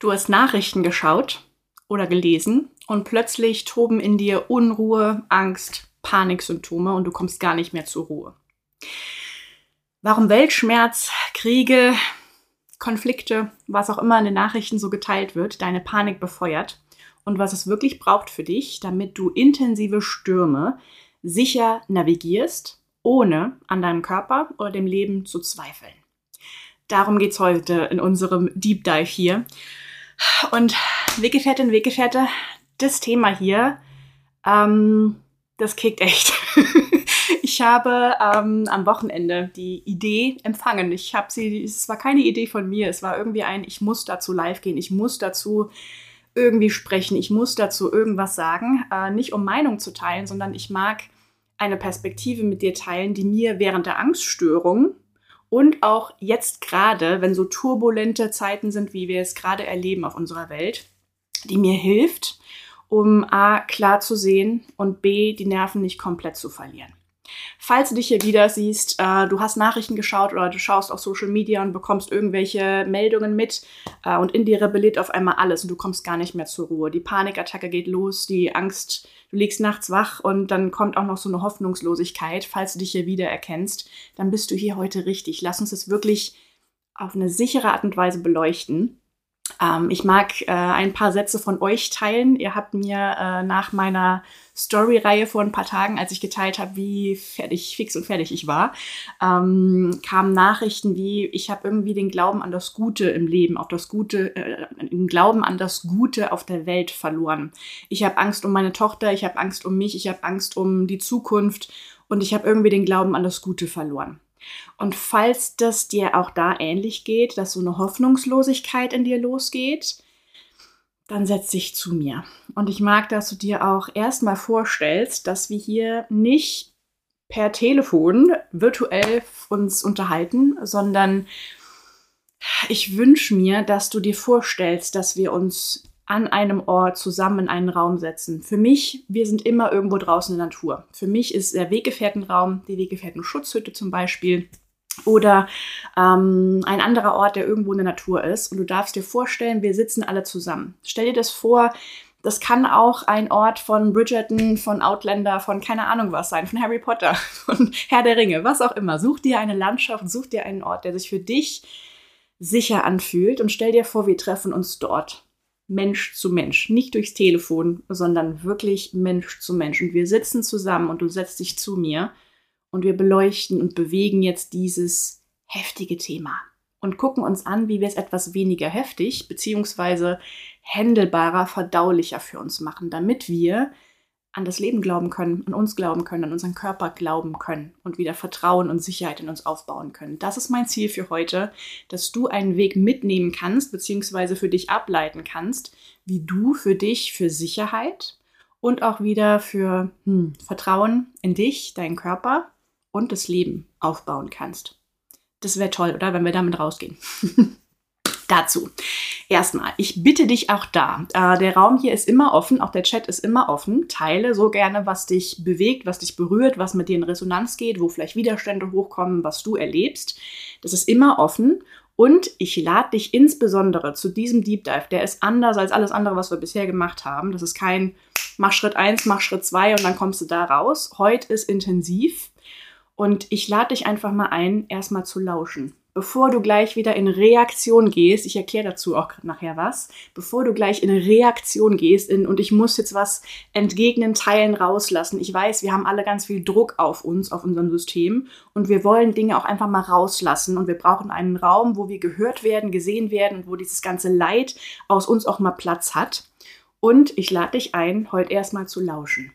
Du hast Nachrichten geschaut oder gelesen und plötzlich toben in dir Unruhe, Angst, Paniksymptome und du kommst gar nicht mehr zur Ruhe. Warum Weltschmerz, Kriege, Konflikte, was auch immer in den Nachrichten so geteilt wird, deine Panik befeuert und was es wirklich braucht für dich, damit du intensive Stürme sicher navigierst, ohne an deinem Körper oder dem Leben zu zweifeln. Darum geht es heute in unserem Deep Dive hier. Und Weggefährtin, Weggefährte, das Thema hier, das kickt echt. Ich habe am Wochenende die Idee empfangen. Es war keine Idee von mir, es war irgendwie ich muss dazu live gehen, ich muss dazu irgendwie sprechen, ich muss dazu irgendwas sagen. Nicht um Meinung zu teilen, sondern ich mag eine Perspektive mit dir teilen, die mir während der Angststörung und auch jetzt gerade, wenn so turbulente Zeiten sind, wie wir es gerade erleben auf unserer Welt, die mir hilft, um A, klar zu sehen und B, die Nerven nicht komplett zu verlieren. Falls du dich hier wieder siehst, du hast Nachrichten geschaut oder du schaust auf Social Media und bekommst irgendwelche Meldungen mit und in dir rebelliert auf einmal alles und du kommst gar nicht mehr zur Ruhe. Die Panikattacke geht los, die Angst, du liegst nachts wach und dann kommt auch noch so eine Hoffnungslosigkeit. Falls du dich hier wieder erkennst, dann bist du hier heute richtig. Lass uns das wirklich auf eine sichere Art und Weise beleuchten. Ich mag ein paar Sätze von euch teilen. Ihr habt mir nach meiner Story-Reihe vor ein paar Tagen, als ich geteilt habe, wie fix und fertig ich war, kamen Nachrichten wie, ich habe irgendwie den Glauben an das Gute im Leben, den Glauben an das Gute auf der Welt verloren. Ich habe Angst um meine Tochter, ich habe Angst um mich, ich habe Angst um die Zukunft und ich habe irgendwie den Glauben an das Gute verloren. Und falls das dir auch da ähnlich geht, dass so eine Hoffnungslosigkeit in dir losgeht, dann setz dich zu mir. Und ich mag, dass du dir auch erstmal vorstellst, dass wir hier nicht per Telefon virtuell uns unterhalten, sondern ich wünsche mir, dass du dir vorstellst, dass wir uns an einem Ort zusammen in einen Raum setzen. Für mich, wir sind immer irgendwo draußen in der Natur. Für mich ist der Weggefährtenraum, die Weggefährten-Schutzhütte zum Beispiel oder ein anderer Ort, der irgendwo in der Natur ist. Und du darfst dir vorstellen, wir sitzen alle zusammen. Stell dir das vor, das kann auch ein Ort von Bridgerton, von Outlander, von keine Ahnung was sein, von Harry Potter, von Herr der Ringe, was auch immer. Such dir eine Landschaft, such dir einen Ort, der sich für dich sicher anfühlt und stell dir vor, wir treffen uns dort. Mensch zu Mensch, nicht durchs Telefon, sondern wirklich Mensch zu Mensch. Und wir sitzen zusammen und du setzt dich zu mir und wir beleuchten und bewegen jetzt dieses heftige Thema und gucken uns an, wie wir es etwas weniger heftig bzw. händelbarer, verdaulicher für uns machen, damit wir an das Leben glauben können, an uns glauben können, an unseren Körper glauben können und wieder Vertrauen und Sicherheit in uns aufbauen können. Das ist mein Ziel für heute, dass du einen Weg mitnehmen kannst, beziehungsweise für dich ableiten kannst, wie du für dich, für Sicherheit und auch wieder für Vertrauen in dich, deinen Körper und das Leben aufbauen kannst. Das wäre toll, oder? Wenn wir damit rausgehen. Dazu. Erstmal, ich bitte dich auch da. Der Raum hier ist immer offen, auch der Chat ist immer offen. Teile so gerne, was dich bewegt, was dich berührt, was mit dir in Resonanz geht, wo vielleicht Widerstände hochkommen, was du erlebst. Das ist immer offen. Und ich lade dich insbesondere zu diesem Deep Dive. Der ist anders als alles andere, was wir bisher gemacht haben. Das ist kein mach Schritt 1, mach Schritt 2 und dann kommst du da raus. Heute ist intensiv. Und ich lade dich einfach mal ein, erstmal zu lauschen. Bevor du gleich wieder in Reaktion gehst, ich erkläre dazu auch nachher was, bevor du gleich in Reaktion gehst und ich muss jetzt was entgegnen, teilen, rauslassen. Ich weiß, wir haben alle ganz viel Druck auf uns, auf unserem System und wir wollen Dinge auch einfach mal rauslassen und wir brauchen einen Raum, wo wir gehört werden, gesehen werden und wo dieses ganze Leid aus uns auch mal Platz hat. Und ich lade dich ein, heute erstmal zu lauschen.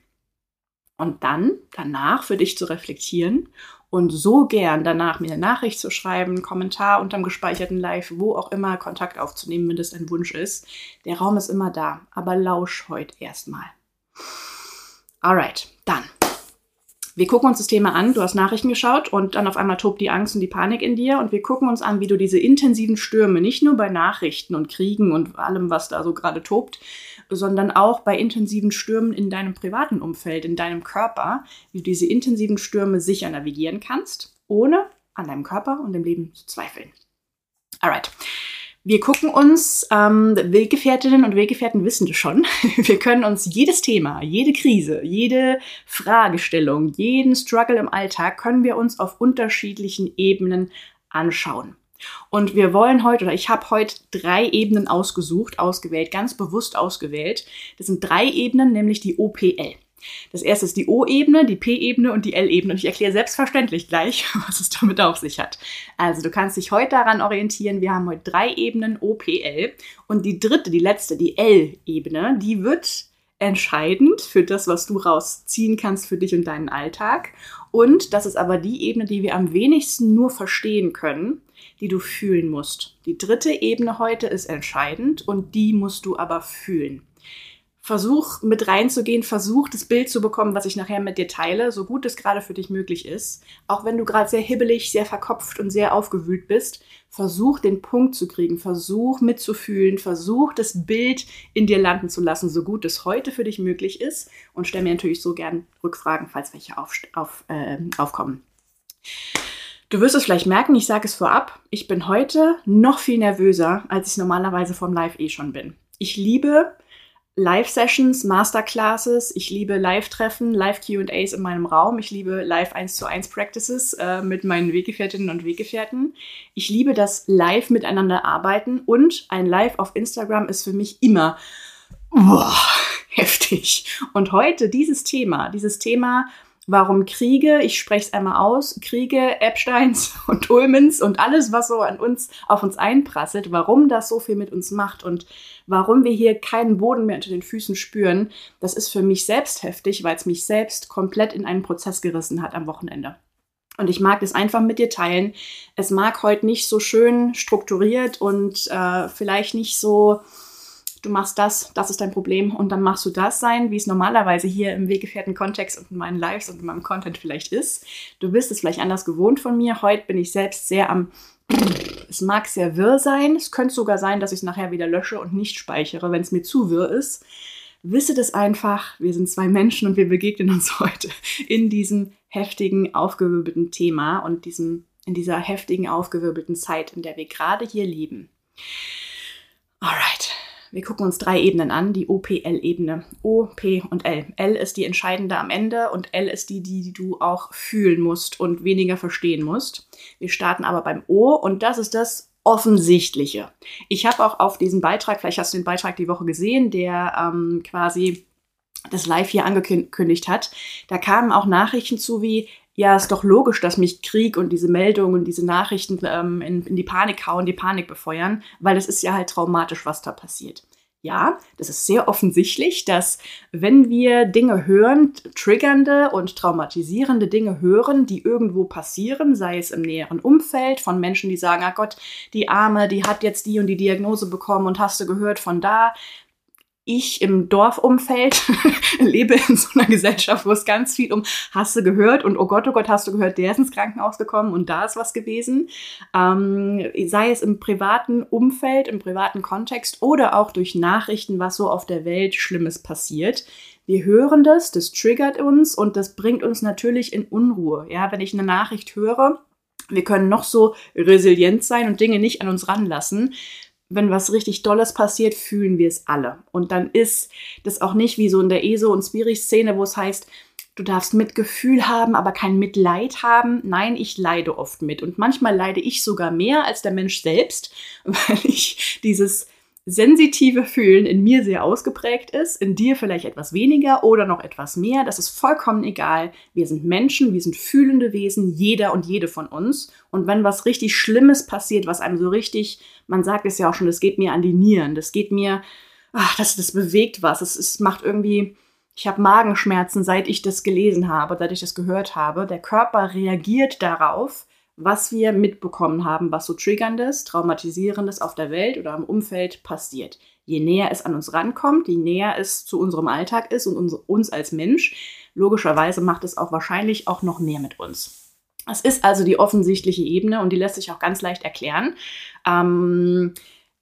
Und dann danach für dich zu reflektieren und so gern danach mir eine Nachricht zu schreiben, einen Kommentar unterm gespeicherten Live, wo auch immer Kontakt aufzunehmen, wenn das dein Wunsch ist. Der Raum ist immer da, aber lausch heute erstmal. Alright, dann. Wir gucken uns das Thema an. Du hast Nachrichten geschaut und dann auf einmal tobt die Angst und die Panik in dir und wir gucken uns an, wie du diese intensiven Stürme, nicht nur bei Nachrichten und Kriegen und allem, was da so gerade tobt, sondern auch bei intensiven Stürmen in deinem privaten Umfeld, in deinem Körper, wie du diese intensiven Stürme sicher navigieren kannst, ohne an deinem Körper und dem Leben zu zweifeln. Alright. Wir gucken uns, Weggefährtinnen und Weggefährten wissen das schon, wir können uns jedes Thema, jede Krise, jede Fragestellung, jeden Struggle im Alltag, können wir uns auf unterschiedlichen Ebenen anschauen. Und wir wollen heute, oder ich habe heute 3 Ebenen ausgewählt, ganz bewusst ausgewählt. Das sind 3 Ebenen, nämlich die OPL. Das erste ist die O-Ebene, die P-Ebene und die L-Ebene. Und ich erkläre selbstverständlich gleich, was es damit auf sich hat. Also du kannst dich heute daran orientieren. Wir haben heute 3 Ebenen OPL. Und die dritte, die letzte, die L-Ebene, die wird entscheidend für das, was du rausziehen kannst für dich und deinen Alltag. Und das ist aber die Ebene, die wir am wenigsten nur verstehen können, die du fühlen musst. Die dritte Ebene heute ist entscheidend und die musst du aber fühlen. Versuch mit reinzugehen, versuch das Bild zu bekommen, was ich nachher mit dir teile, so gut es gerade für dich möglich ist. Auch wenn du gerade sehr hibbelig, sehr verkopft und sehr aufgewühlt bist, versuch den Punkt zu kriegen, versuch mitzufühlen, versuch das Bild in dir landen zu lassen, so gut es heute für dich möglich ist. Und stell mir natürlich so gern Rückfragen, falls welche aufkommen. Du wirst es vielleicht merken, ich sage es vorab, ich bin heute noch viel nervöser, als ich normalerweise vom Live schon bin. Ich liebe Live-Sessions, Masterclasses, ich liebe Live-Treffen, Live-Q&As in meinem Raum, ich liebe Live-1:1-Practices mit meinen Weggefährtinnen und Weggefährten. Ich liebe das Live miteinander arbeiten und ein Live auf Instagram ist für mich immer heftig. Und heute dieses Thema, warum Kriege, ich spreche es einmal aus, Kriege, Epsteins und Ulmens und alles, was so auf uns einprasselt, warum das so viel mit uns macht und warum wir hier keinen Boden mehr unter den Füßen spüren, das ist für mich selbst heftig, weil es mich selbst komplett in einen Prozess gerissen hat am Wochenende. Und ich mag das einfach mit dir teilen. Es mag heute nicht so schön strukturiert und vielleicht nicht so, du machst das ist dein Problem und dann machst du das sein, wie es normalerweise hier im Weggefährten-Kontext und in meinen Lives und in meinem Content vielleicht ist. Du bist es vielleicht anders gewohnt von mir. Heute bin ich selbst sehr es mag sehr wirr sein. Es könnte sogar sein, dass ich es nachher wieder lösche und nicht speichere, wenn es mir zu wirr ist. Wisse das einfach, wir sind 2 Menschen und wir begegnen uns heute in diesem heftigen, aufgewirbelten Thema und in dieser heftigen, aufgewirbelten Zeit, in der wir gerade hier leben. Alright. Wir gucken uns 3 Ebenen an, die OPL-Ebene. O, P und L. L ist die entscheidende am Ende und L ist die du auch fühlen musst und weniger verstehen musst. Wir starten aber beim O und das ist das Offensichtliche. Ich habe auch auf diesen Beitrag, vielleicht hast du den Beitrag die Woche gesehen, der quasi das Live hier angekündigt hat. Da kamen auch Nachrichten zu wie, ja, ist doch logisch, dass mich Krieg und diese Meldungen und diese Nachrichten in die Panik hauen, die Panik befeuern, weil es ist ja halt traumatisch, was da passiert. Ja, das ist sehr offensichtlich, dass wenn wir Dinge hören, triggernde und traumatisierende Dinge hören, die irgendwo passieren, sei es im näheren Umfeld von Menschen, die sagen, ah Gott, die Arme, die hat jetzt die und die Diagnose bekommen und hast du gehört von da. Ich im Dorfumfeld lebe in so einer Gesellschaft, wo es ganz viel hast du gehört und oh Gott, hast du gehört, der ist ins Krankenhaus gekommen und da ist was gewesen. Sei es im privaten Umfeld, im privaten Kontext oder auch durch Nachrichten, was so auf der Welt Schlimmes passiert. Wir hören das triggert uns und das bringt uns natürlich in Unruhe. Ja, wenn ich eine Nachricht höre, wir können noch so resilient sein und Dinge nicht an uns ranlassen. Wenn was richtig Dolles passiert, fühlen wir es alle. Und dann ist das auch nicht wie so in der ESO- und Spiri-Szene, wo es heißt, du darfst Mitgefühl haben, aber kein Mitleid haben. Nein, ich leide oft mit. Und manchmal leide ich sogar mehr als der Mensch selbst, weil ich dieses sensitive Fühlen in mir sehr ausgeprägt ist, in dir vielleicht etwas weniger oder noch etwas mehr. Das ist vollkommen egal. Wir sind Menschen, wir sind fühlende Wesen, jeder und jede von uns. Und wenn was richtig Schlimmes passiert, was einem so richtig, man sagt es ja auch schon, das geht mir an die Nieren, das geht mir, das bewegt was, es macht irgendwie, ich habe Magenschmerzen, seit ich das gelesen habe, seit ich das gehört habe. Der Körper reagiert darauf, was wir mitbekommen haben, was so Triggerndes, Traumatisierendes auf der Welt oder im Umfeld passiert. Je näher es an uns rankommt, je näher es zu unserem Alltag ist und uns als Mensch, logischerweise macht es auch wahrscheinlich auch noch mehr mit uns. Es ist also die offensichtliche Ebene und die lässt sich auch ganz leicht erklären.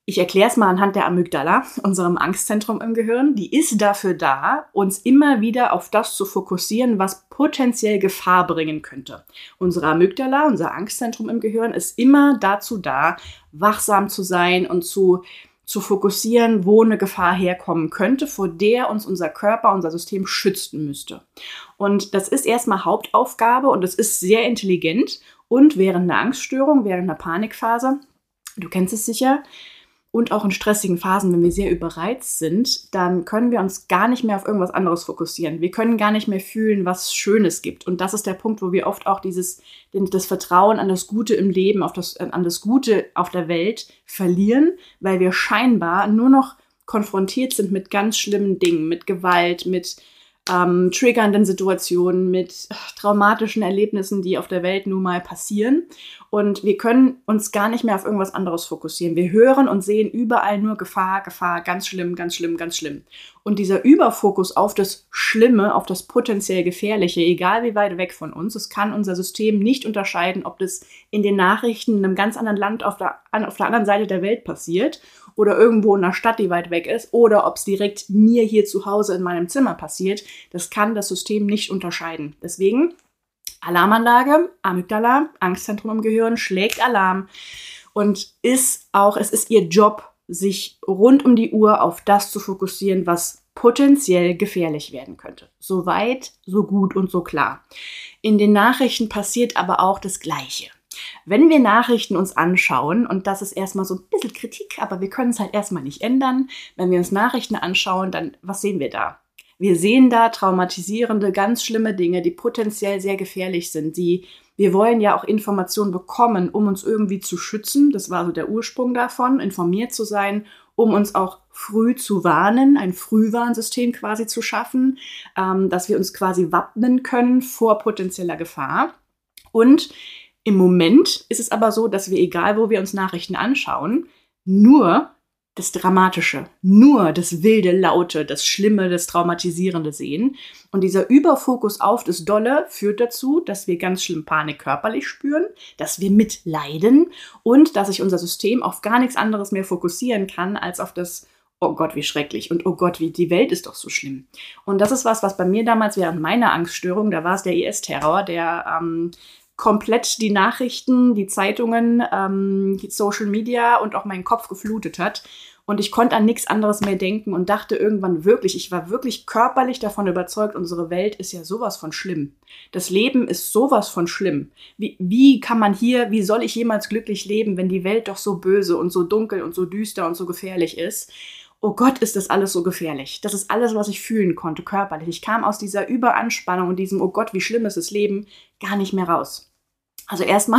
Ich erkläre es mal anhand der Amygdala, unserem Angstzentrum im Gehirn. Die ist dafür da, uns immer wieder auf das zu fokussieren, was potenziell Gefahr bringen könnte. Unsere Amygdala, unser Angstzentrum im Gehirn, ist immer dazu da, wachsam zu sein und zu fokussieren, wo eine Gefahr herkommen könnte, vor der uns unser Körper, unser System schützen müsste. Und das ist erstmal Hauptaufgabe und es ist sehr intelligent. Und während einer Angststörung, während einer Panikphase, du kennst es sicher, und auch in stressigen Phasen, wenn wir sehr überreizt sind, dann können wir uns gar nicht mehr auf irgendwas anderes fokussieren. Wir können gar nicht mehr fühlen, was Schönes gibt. Und das ist der Punkt, wo wir oft auch das Vertrauen an das Gute im Leben, an das Gute auf der Welt verlieren, weil wir scheinbar nur noch konfrontiert sind mit ganz schlimmen Dingen, mit Gewalt, mit triggernden Situationen, mit traumatischen Erlebnissen, die auf der Welt nun mal passieren. Und wir können uns gar nicht mehr auf irgendwas anderes fokussieren. Wir hören und sehen überall nur Gefahr, Gefahr, ganz schlimm, ganz schlimm, ganz schlimm. Und dieser Überfokus auf das Schlimme, auf das potenziell Gefährliche, egal wie weit weg von uns, es kann unser System nicht unterscheiden, ob das in den Nachrichten in einem ganz anderen Land auf der anderen Seite der Welt passiert oder irgendwo in einer Stadt, die weit weg ist, oder ob es direkt mir hier zu Hause in meinem Zimmer passiert. Das kann das System nicht unterscheiden. Deswegen Alarmanlage, Amygdala, Angstzentrum im Gehirn, schlägt Alarm und es ist ihr Job, sich rund um die Uhr auf das zu fokussieren, was potenziell gefährlich werden könnte. So weit, so gut und so klar. In den Nachrichten passiert aber auch das Gleiche. Wenn wir Nachrichten uns anschauen, und das ist erstmal so ein bisschen Kritik, aber wir können es halt erstmal nicht ändern, wenn wir uns Nachrichten anschauen, dann was sehen wir da? Wir sehen da traumatisierende, ganz schlimme Dinge, die potenziell sehr gefährlich sind. Wir wollen ja auch Informationen bekommen, um uns irgendwie zu schützen. Das war so der Ursprung davon, informiert zu sein, um uns auch früh zu warnen, ein Frühwarnsystem quasi zu schaffen, dass wir uns quasi wappnen können vor potenzieller Gefahr. Und im Moment ist es aber so, dass wir, egal wo wir uns Nachrichten anschauen, nur das Dramatische, nur das Wilde, Laute, das Schlimme, das Traumatisierende sehen. Und dieser Überfokus auf das Dolle führt dazu, dass wir ganz schlimm Panik körperlich spüren, dass wir mitleiden und dass sich unser System auf gar nichts anderes mehr fokussieren kann, als auf das oh Gott, wie schrecklich und oh Gott, wie die Welt ist doch so schlimm. Und das ist was bei mir damals während meiner Angststörung, da war es der IS-Terror, der komplett die Nachrichten, die Zeitungen, die Social Media und auch meinen Kopf geflutet hat. Und ich konnte an nichts anderes mehr denken und dachte irgendwann wirklich, ich war wirklich körperlich davon überzeugt, unsere Welt ist ja sowas von schlimm. Das Leben ist sowas von schlimm. Wie soll ich jemals glücklich leben, wenn die Welt doch so böse und so dunkel und so düster und so gefährlich ist? Oh Gott, ist das alles so gefährlich. Das ist alles, was ich fühlen konnte, körperlich. Ich kam aus dieser Überanspannung und diesem, oh Gott, wie schlimm ist das Leben, gar nicht mehr raus. Also erstmal,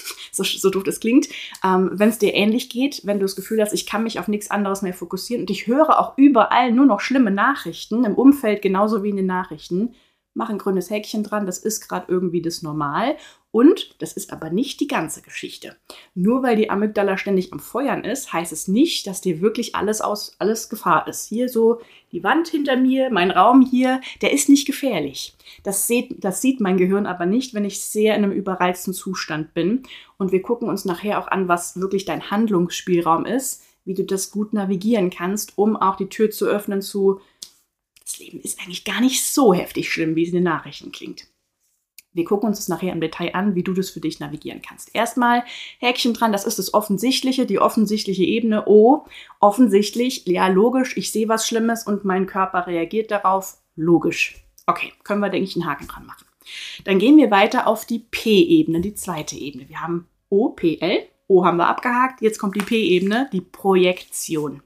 so doof das klingt, wenn es dir ähnlich geht, wenn du das Gefühl hast, ich kann mich auf nichts anderes mehr fokussieren und ich höre auch überall nur noch schlimme Nachrichten, im Umfeld genauso wie in den Nachrichten, mach ein grünes Häkchen dran, das ist gerade irgendwie das Normal. Und das ist aber nicht die ganze Geschichte. Nur weil die Amygdala ständig am Feuern ist, heißt es nicht, dass dir wirklich alles Gefahr ist. Hier so die Wand hinter mir, mein Raum hier, der ist nicht gefährlich. Das sieht mein Gehirn aber nicht, wenn ich sehr in einem überreizten Zustand bin. Und wir gucken uns nachher auch an, was wirklich dein Handlungsspielraum ist, wie du das gut navigieren kannst, um auch die Tür zu öffnen zu, das Leben ist eigentlich gar nicht so heftig schlimm, wie es in den Nachrichten klingt. Wir gucken uns das nachher im Detail an, wie du das für dich navigieren kannst. Erstmal Häkchen dran, das ist das Offensichtliche, die offensichtliche Ebene. Oh, offensichtlich, ja logisch, ich sehe was Schlimmes und mein Körper reagiert darauf. Logisch. Okay, können wir, denke ich, einen Haken dran machen. Dann gehen wir weiter auf die P-Ebene, die zweite Ebene. Wir haben O, P, L. O haben wir abgehakt, jetzt kommt die P-Ebene, die Projektion.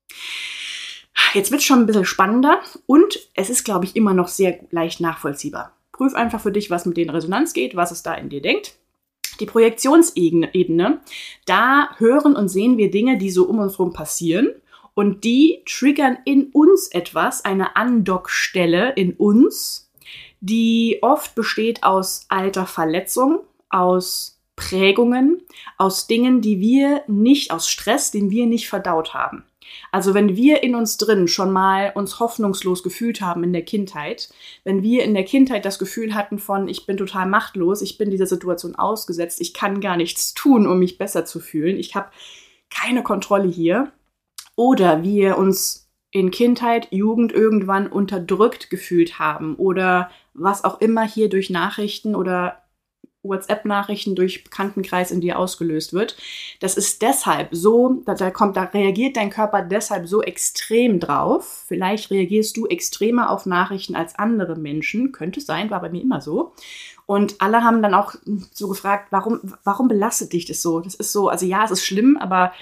Jetzt wird es schon ein bisschen spannender und es ist, glaube ich, immer noch sehr leicht nachvollziehbar. Prüf einfach für dich, was mit dir in Resonanz geht, was es da in dir denkt. Die Projektionsebene, da hören und sehen wir Dinge, die so um uns herum passieren und die triggern in uns etwas, eine Andockstelle in uns, die oft besteht aus alter Verletzung, aus Prägungen, aus Dingen, aus Stress, den wir nicht verdaut haben. Also wenn wir in uns drin schon mal uns hoffnungslos gefühlt haben in der Kindheit, wenn wir in der Kindheit das Gefühl hatten von, ich bin total machtlos, ich bin dieser Situation ausgesetzt, ich kann gar nichts tun, um mich besser zu fühlen, ich habe keine Kontrolle hier. Oder wir uns in Kindheit, Jugend irgendwann unterdrückt gefühlt haben oder was auch immer hier durch Nachrichten oder WhatsApp-Nachrichten durch Bekanntenkreis in dir ausgelöst wird. Das ist deshalb so, da reagiert dein Körper deshalb so extrem drauf. Vielleicht reagierst du extremer auf Nachrichten als andere Menschen. Könnte sein, war bei mir immer so. Und alle haben dann auch so gefragt, warum belastet dich das so? Das ist so, also ja, es ist schlimm, aber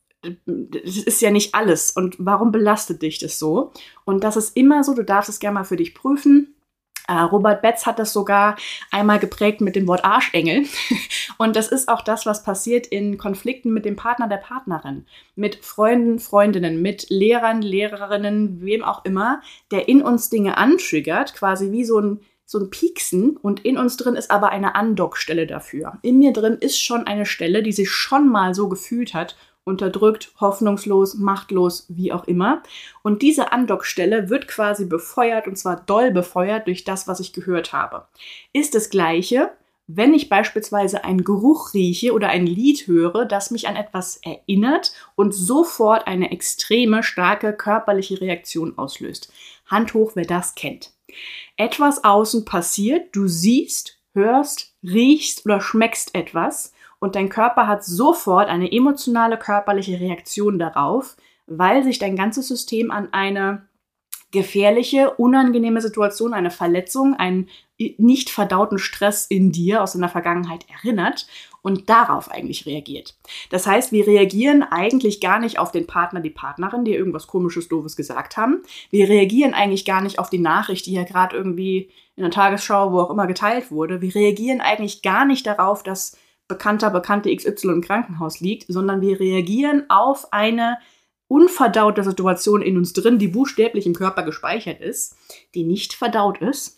das ist ja nicht alles. Und warum belastet dich das so? Und das ist immer so, du darfst es gerne mal für dich prüfen. Robert Betz hat das sogar einmal geprägt mit dem Wort Arschengel. Und das ist auch das, was passiert in Konflikten mit dem Partner, der Partnerin, mit Freunden, Freundinnen, mit Lehrern, Lehrerinnen, wem auch immer, der in uns Dinge antriggert, quasi wie so ein Pieksen, und in uns drin ist aber eine Andockstelle dafür. In mir drin ist schon eine Stelle, die sich schon mal so gefühlt hat, unterdrückt, hoffnungslos, machtlos, wie auch immer. Und diese Andockstelle wird quasi befeuert, und zwar doll befeuert durch das, was ich gehört habe. Ist das Gleiche, wenn ich beispielsweise einen Geruch rieche oder ein Lied höre, das mich an etwas erinnert und sofort eine extreme, starke körperliche Reaktion auslöst. Hand hoch, wer das kennt. Etwas außen passiert, du siehst, hörst, riechst oder schmeckst etwas, und dein Körper hat sofort eine emotionale, körperliche Reaktion darauf, weil sich dein ganzes System an eine gefährliche, unangenehme Situation, eine Verletzung, einen nicht verdauten Stress in dir aus deiner Vergangenheit erinnert und darauf eigentlich reagiert. Das heißt, wir reagieren eigentlich gar nicht auf den Partner, die Partnerin, die irgendwas Komisches, Doofes gesagt haben. Wir reagieren eigentlich gar nicht auf die Nachricht, die ja gerade irgendwie in der Tagesschau, wo auch immer, geteilt wurde. Wir reagieren eigentlich gar nicht darauf, dass Bekannte XY im Krankenhaus liegt, sondern wir reagieren auf eine unverdaute Situation in uns drin, die buchstäblich im Körper gespeichert ist, die nicht verdaut ist,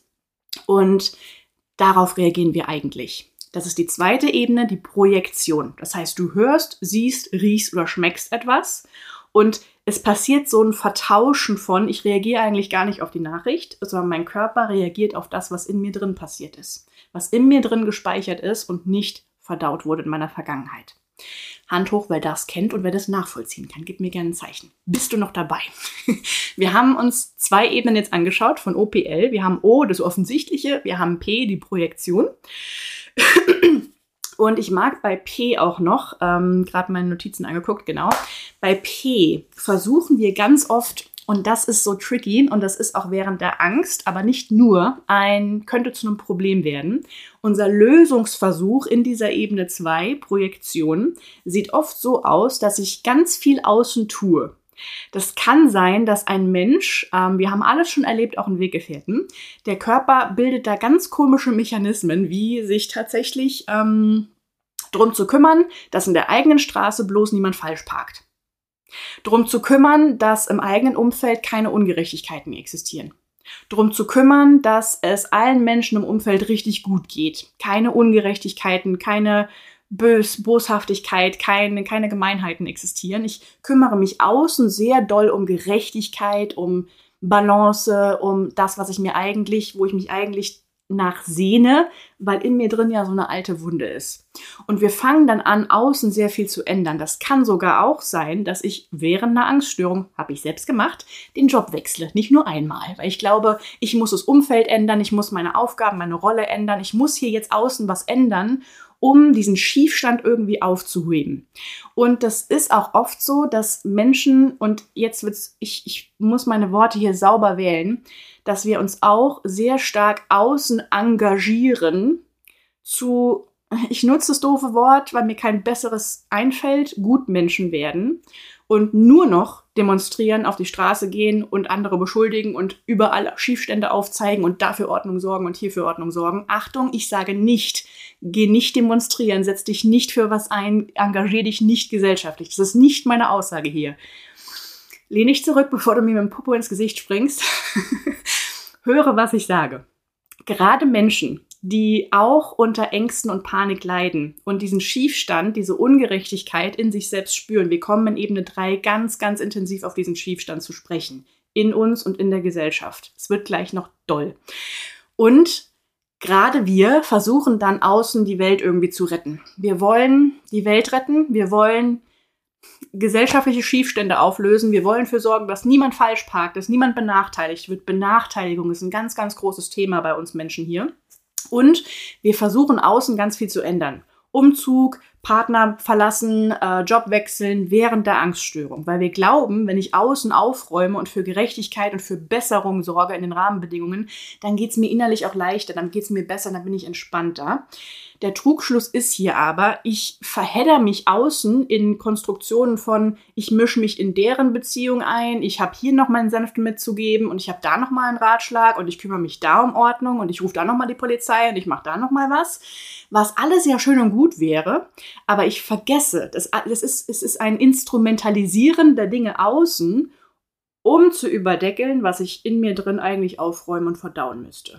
und darauf reagieren wir eigentlich. Das ist die zweite Ebene, die Projektion. Das heißt, du hörst, siehst, riechst oder schmeckst etwas und es passiert so ein Vertauschen von, ich reagiere eigentlich gar nicht auf die Nachricht, sondern mein Körper reagiert auf das, was in mir drin passiert ist, was in mir drin gespeichert ist und nicht verdaut wurde in meiner Vergangenheit. Hand hoch, wer das kennt und wer das nachvollziehen kann. Gib mir gerne ein Zeichen. Bist du noch dabei? Wir haben uns 2 Ebenen jetzt angeschaut von OPL. Wir haben O, das Offensichtliche. Wir haben P, die Projektion. Und ich mag bei P auch noch, gerade meine Notizen angeguckt, genau. Bei P versuchen wir ganz oft, und das ist so tricky und das ist auch während der Angst, aber nicht nur, könnte zu einem Problem werden. Unser Lösungsversuch in dieser Ebene 2, Projektion, sieht oft so aus, dass ich ganz viel außen tue. Das kann sein, dass ein Mensch, wir haben alles schon erlebt, auch in Weggefährten, der Körper bildet da ganz komische Mechanismen, wie sich tatsächlich drum zu kümmern, dass in der eigenen Straße bloß niemand falsch parkt. Drum zu kümmern, dass im eigenen Umfeld keine Ungerechtigkeiten existieren. Drum zu kümmern, dass es allen Menschen im Umfeld richtig gut geht. Keine Ungerechtigkeiten, keine Boshaftigkeit, keine Gemeinheiten existieren. Ich kümmere mich außen sehr doll um Gerechtigkeit, um Balance, um das, wo ich mich eigentlich nach sehne, weil in mir drin ja so eine alte Wunde ist. Und wir fangen dann an, außen sehr viel zu ändern. Das kann sogar auch sein, dass ich während einer Angststörung, habe ich selbst gemacht, den Job wechsle. Nicht nur einmal, weil ich glaube, ich muss das Umfeld ändern, ich muss meine Aufgaben, meine Rolle ändern, ich muss hier jetzt außen was ändern, um diesen Schiefstand irgendwie aufzuheben. Und das ist auch oft so, dass Menschen, und jetzt ich muss meine Worte hier sauber wählen, dass wir uns auch sehr stark außen engagieren zu, ich nutze das doofe Wort, weil mir kein besseres einfällt, Gutmenschen werden und nur noch demonstrieren, auf die Straße gehen und andere beschuldigen und überall Schiefstände aufzeigen und dafür Ordnung sorgen und hierfür Ordnung sorgen. Achtung, ich sage nicht, geh nicht demonstrieren, setz dich nicht für was ein, engagier dich nicht gesellschaftlich. Das ist nicht meine Aussage hier. Lehn dich zurück, bevor du mir mit dem Popo ins Gesicht springst. Höre, was ich sage. Gerade Menschen, die auch unter Ängsten und Panik leiden und diesen Schiefstand, diese Ungerechtigkeit in sich selbst spüren. Wir kommen in Ebene 3 ganz, ganz intensiv auf diesen Schiefstand zu sprechen. In uns und in der Gesellschaft. Es wird gleich noch doll. Und gerade wir versuchen dann außen die Welt irgendwie zu retten. Wir wollen die Welt retten. Wir wollen gesellschaftliche Schiefstände auflösen. Wir wollen dafür sorgen, dass niemand falsch parkt, dass niemand benachteiligt wird. Benachteiligung ist ein ganz, ganz großes Thema bei uns Menschen hier. Und wir versuchen außen ganz viel zu ändern. Umzug, Partner verlassen, Job wechseln während der Angststörung. Weil wir glauben, wenn ich außen aufräume und für Gerechtigkeit und für Besserung sorge in den Rahmenbedingungen, dann geht es mir innerlich auch leichter, dann geht es mir besser, dann bin ich entspannter. Der Trugschluss ist hier aber, ich verhedder mich außen in Konstruktionen von, ich mische mich in deren Beziehung ein, ich habe hier noch meinen Senf mitzugeben und ich habe da noch mal einen Ratschlag und ich kümmere mich da um Ordnung und ich rufe da noch mal die Polizei und ich mache da noch mal was alles ja schön und gut wäre, aber ich vergesse, es ist ein Instrumentalisieren der Dinge außen, um zu überdeckeln, was ich in mir drin eigentlich aufräumen und verdauen müsste.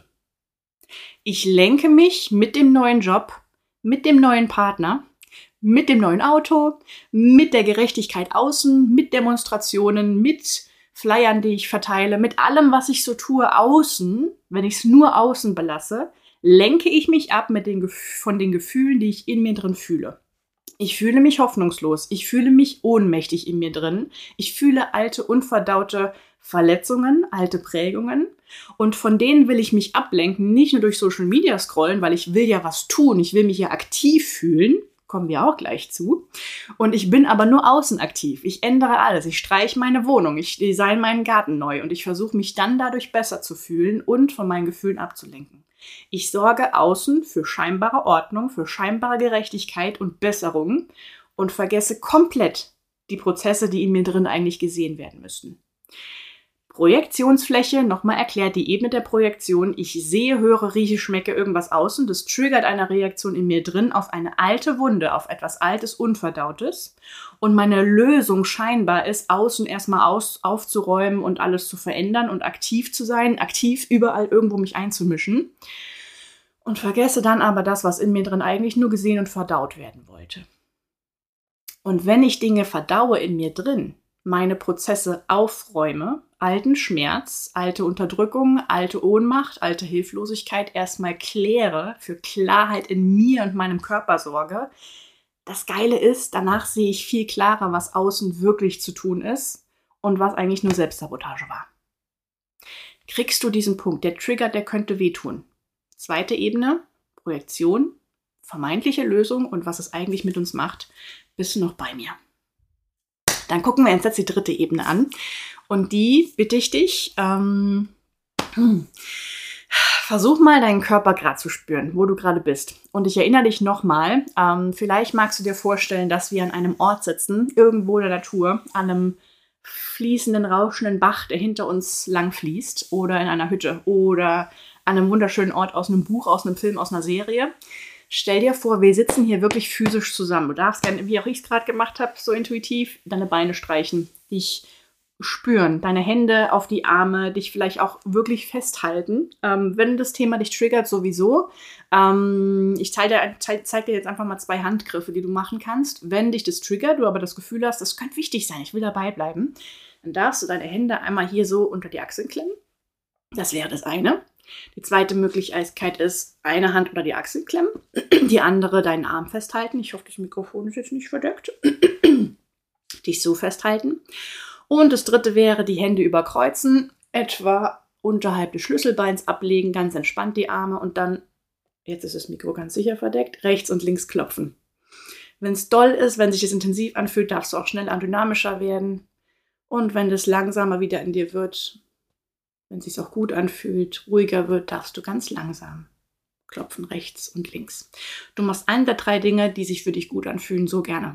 Ich lenke mich mit dem neuen Job, mit dem neuen Partner, mit dem neuen Auto, mit der Gerechtigkeit außen, mit Demonstrationen, mit Flyern, die ich verteile, mit allem, was ich so tue außen, wenn ich es nur außen belasse, lenke ich mich ab von den Gefühlen, die ich in mir drin fühle. Ich fühle mich hoffnungslos, ich fühle mich ohnmächtig in mir drin, ich fühle alte, unverdaute Verletzungen, alte Prägungen und von denen will ich mich ablenken, nicht nur durch Social Media scrollen, weil ich will ja was tun, ich will mich ja aktiv fühlen, kommen wir auch gleich zu, und ich bin aber nur außen aktiv, ich ändere alles, ich streiche meine Wohnung, ich design meinen Garten neu und ich versuche mich dann dadurch besser zu fühlen und von meinen Gefühlen abzulenken. Ich sorge außen für scheinbare Ordnung, für scheinbare Gerechtigkeit und Besserung und vergesse komplett die Prozesse, die in mir drin eigentlich gesehen werden müssten. Projektionsfläche, nochmal erklärt, die Ebene der Projektion. Ich sehe, höre, rieche, schmecke irgendwas außen. Das triggert eine Reaktion in mir drin auf eine alte Wunde, auf etwas Altes, Unverdautes. Und meine Lösung scheinbar ist, außen erstmal aufzuräumen und alles zu verändern und aktiv zu sein, aktiv überall irgendwo mich einzumischen. Und vergesse dann aber das, was in mir drin eigentlich nur gesehen und verdaut werden wollte. Und wenn ich Dinge verdaue in mir drin, meine Prozesse aufräume, alten Schmerz, alte Unterdrückung, alte Ohnmacht, alte Hilflosigkeit erstmal kläre, für Klarheit in mir und meinem Körper sorge. Das Geile ist, danach sehe ich viel klarer, was außen wirklich zu tun ist und was eigentlich nur Selbstsabotage war. Kriegst du diesen Punkt, der Trigger, der könnte wehtun. Zweite Ebene, Projektion, vermeintliche Lösung und was es eigentlich mit uns macht, bist du noch bei mir. Dann gucken wir uns jetzt die dritte Ebene an. Und die bitte ich dich, versuch mal deinen Körper gerade zu spüren, wo du gerade bist. Und ich erinnere dich nochmal, vielleicht magst du dir vorstellen, dass wir an einem Ort sitzen, irgendwo in der Natur, an einem fließenden, rauschenden Bach, der hinter uns lang fließt, oder in einer Hütte oder an einem wunderschönen Ort aus einem Buch, aus einem Film, aus einer Serie. Stell dir vor, wir sitzen hier wirklich physisch zusammen. Du darfst gerne, wie auch ich es gerade gemacht habe, so intuitiv, deine Beine streichen, dich spüren, deine Hände auf die Arme, dich vielleicht auch wirklich festhalten. Wenn das Thema dich triggert, sowieso. Ich zeige dir jetzt einfach mal 2 Handgriffe, die du machen kannst. Wenn dich das triggert, du aber das Gefühl hast, das könnte wichtig sein, ich will dabei bleiben, dann darfst du deine Hände einmal hier so unter die Achseln klemmen. Das wäre das eine. Die zweite Möglichkeit ist, eine Hand unter die Achsel klemmen, die andere deinen Arm festhalten. Ich hoffe, das Mikrofon ist jetzt nicht verdeckt. Dich so festhalten. Und das dritte wäre, die Hände überkreuzen, etwa unterhalb des Schlüsselbeins ablegen, ganz entspannt die Arme und dann, jetzt ist das Mikro ganz sicher verdeckt, rechts und links klopfen. Wenn es doll ist, wenn sich das intensiv anfühlt, darfst du auch schneller dynamischer werden. Und wenn das langsamer wieder in dir wird, wenn es sich auch gut anfühlt, ruhiger wird, darfst du ganz langsam klopfen, rechts und links. Du machst eine der 3 Dinge, die sich für dich gut anfühlen, so gerne.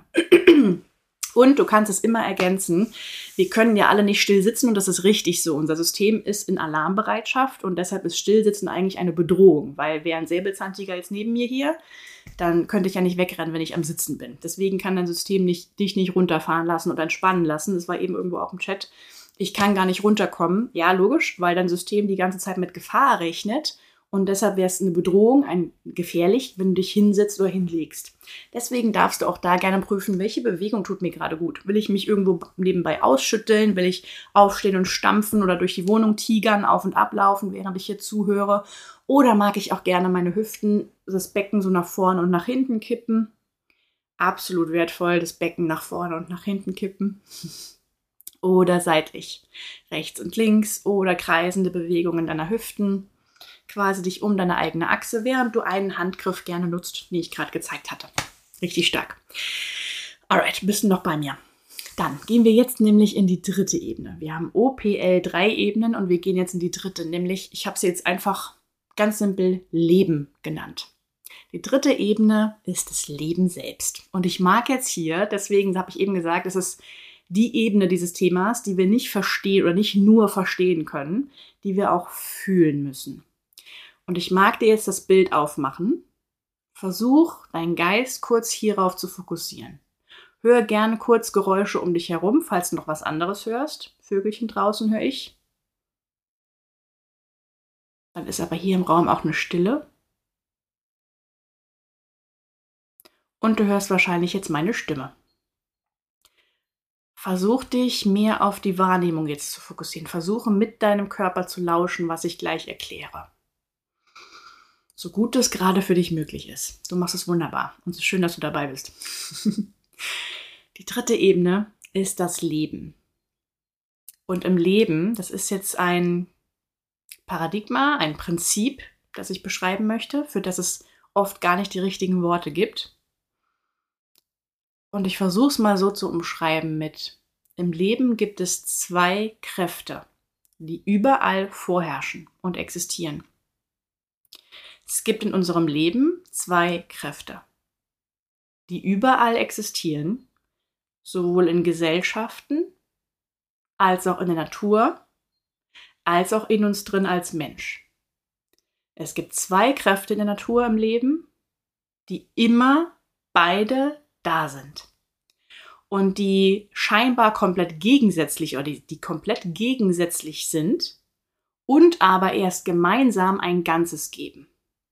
Und du kannst es immer ergänzen. Wir können ja alle nicht still sitzen und das ist richtig so. Unser System ist in Alarmbereitschaft und deshalb ist Stillsitzen eigentlich eine Bedrohung, weil wäre ein Säbelzahntiger jetzt neben mir hier, dann könnte ich ja nicht wegrennen, wenn ich am Sitzen bin. Deswegen kann dein System dich nicht runterfahren lassen und entspannen lassen. Das war eben irgendwo auch im Chat. Ich kann gar nicht runterkommen. Ja, logisch, weil dein System die ganze Zeit mit Gefahr rechnet. Und deshalb wäre es eine Bedrohung, gefährlich, wenn du dich hinsetzt oder hinlegst. Deswegen darfst du auch da gerne prüfen, welche Bewegung tut mir gerade gut. Will ich mich irgendwo nebenbei ausschütteln? Will ich aufstehen und stampfen oder durch die Wohnung tigern, auf und ablaufen, während ich hier zuhöre? Oder mag ich auch gerne meine Hüften, das Becken so nach vorne und nach hinten kippen? absolut wertvoll, das Becken nach vorne und nach hinten kippen. Oder seitlich, rechts und links oder kreisende Bewegungen deiner Hüften, quasi dich um deine eigene Achse, während du einen Handgriff gerne nutzt, den ich gerade gezeigt hatte. Richtig stark. Alright, bist du noch bei mir? Dann gehen wir jetzt nämlich in die dritte Ebene. Wir haben OPL 3 Ebenen und wir gehen jetzt in die dritte, nämlich, ich habe sie jetzt einfach ganz simpel Leben genannt. Die dritte Ebene ist das Leben selbst. Und ich mag jetzt hier, deswegen habe ich eben gesagt, es ist die Ebene dieses Themas, die wir nicht verstehen oder nicht nur verstehen können, die wir auch fühlen müssen. Und ich mag dir jetzt das Bild aufmachen. Versuch, deinen Geist kurz hierauf zu fokussieren. Hör gerne kurz Geräusche um dich herum, falls du noch was anderes hörst. Vögelchen draußen höre ich. Dann ist aber hier im Raum auch eine Stille. Und du hörst wahrscheinlich jetzt meine Stimme. Versuch dich mehr auf die Wahrnehmung jetzt zu fokussieren. Versuche mit deinem Körper zu lauschen, was ich gleich erkläre. So gut es gerade für dich möglich ist. Du machst es wunderbar und es ist schön, dass du dabei bist. Die dritte Ebene ist das Leben. Und im Leben, das ist jetzt ein Paradigma, ein Prinzip, das ich beschreiben möchte, für das es oft gar nicht die richtigen Worte gibt. Und ich versuche es mal so zu umschreiben mit: Im Leben gibt es 2 Kräfte, die überall vorherrschen und existieren. Es gibt in unserem Leben 2 Kräfte, die überall existieren, sowohl in Gesellschaften, als auch in der Natur, als auch in uns drin als Mensch. Es gibt 2 Kräfte in der Natur im Leben, die immer beide da sind. Und die scheinbar komplett gegensätzlich oder die komplett gegensätzlich sind und aber erst gemeinsam ein Ganzes geben.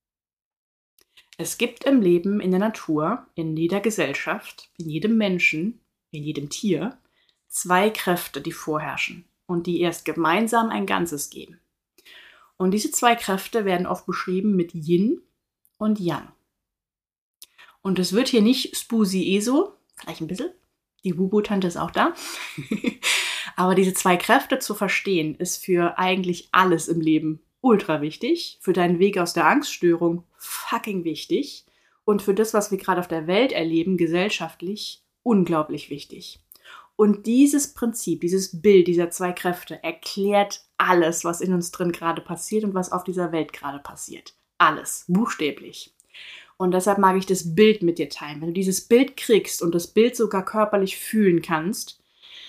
Es gibt im Leben, in der Natur, in jeder Gesellschaft, in jedem Menschen, in jedem Tier 2 Kräfte, die vorherrschen und die erst gemeinsam ein Ganzes geben. Und diese 2 Kräfte werden oft beschrieben mit Yin und Yang. Und es wird hier nicht Spusi-Eso, vielleicht ein bisschen, die Wubu-Tante ist auch da, aber diese 2 Kräfte zu verstehen, ist für eigentlich alles im Leben ultra wichtig, für deinen Weg aus der Angststörung fucking wichtig und für das, was wir gerade auf der Welt erleben, gesellschaftlich, unglaublich wichtig. Und dieses Prinzip, dieses Bild dieser 2 Kräfte erklärt alles, was in uns drin gerade passiert und was auf dieser Welt gerade passiert. Alles, buchstäblich. Und deshalb mag ich das Bild mit dir teilen. Wenn du dieses Bild kriegst und das Bild sogar körperlich fühlen kannst,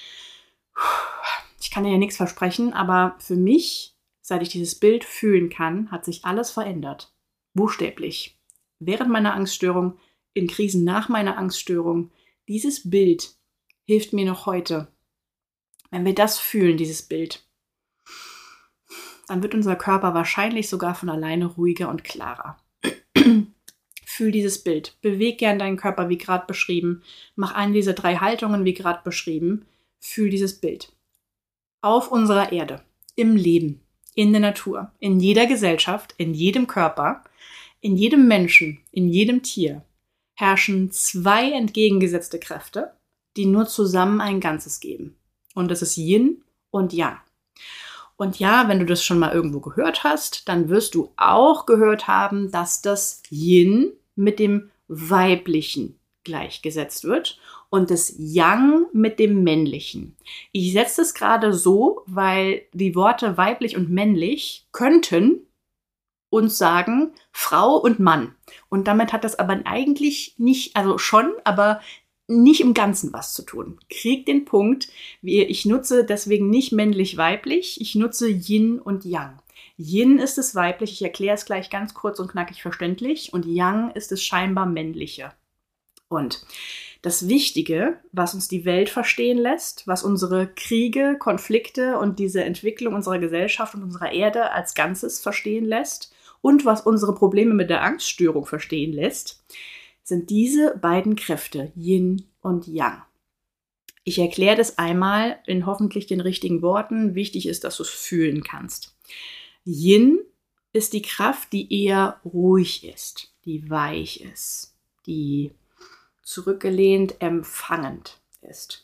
ich kann dir ja nichts versprechen, aber für mich, seit ich dieses Bild fühlen kann, hat sich alles verändert. Buchstäblich. Während meiner Angststörung, in Krisen nach meiner Angststörung, dieses Bild hilft mir noch heute. Wenn wir das fühlen, dieses Bild, dann wird unser Körper wahrscheinlich sogar von alleine ruhiger und klarer. Fühl dieses Bild. Beweg gern deinen Körper, wie gerade beschrieben. Mach eine dieser 3 Haltungen, wie gerade beschrieben. Fühl dieses Bild. Auf unserer Erde, im Leben, in der Natur, in jeder Gesellschaft, in jedem Körper, in jedem Menschen, in jedem Tier herrschen 2 entgegengesetzte Kräfte, die nur zusammen ein Ganzes geben. Und das ist Yin und Yang. Und ja, wenn du das schon mal irgendwo gehört hast, dann wirst du auch gehört haben, dass das Yin mit dem Weiblichen gleichgesetzt wird und das Yang mit dem Männlichen. Ich setze das gerade so, weil die Worte weiblich und männlich könnten uns sagen Frau und Mann. Und damit hat das aber eigentlich nicht, also schon, aber nicht im Ganzen was zu tun. Krieg den Punkt, ich nutze deswegen nicht männlich-weiblich, ich nutze Yin und Yang. Yin ist das Weibliche, ich erkläre es gleich ganz kurz und knackig verständlich, und Yang ist das scheinbar Männliche. Und das Wichtige, was uns die Welt verstehen lässt, was unsere Kriege, Konflikte und diese Entwicklung unserer Gesellschaft und unserer Erde als Ganzes verstehen lässt und was unsere Probleme mit der Angststörung verstehen lässt, sind diese beiden Kräfte, Yin und Yang. Ich erkläre das einmal in hoffentlich den richtigen Worten. Wichtig ist, dass du es fühlen kannst. Yin ist die Kraft, die eher ruhig ist, die weich ist, die zurückgelehnt, empfangend ist.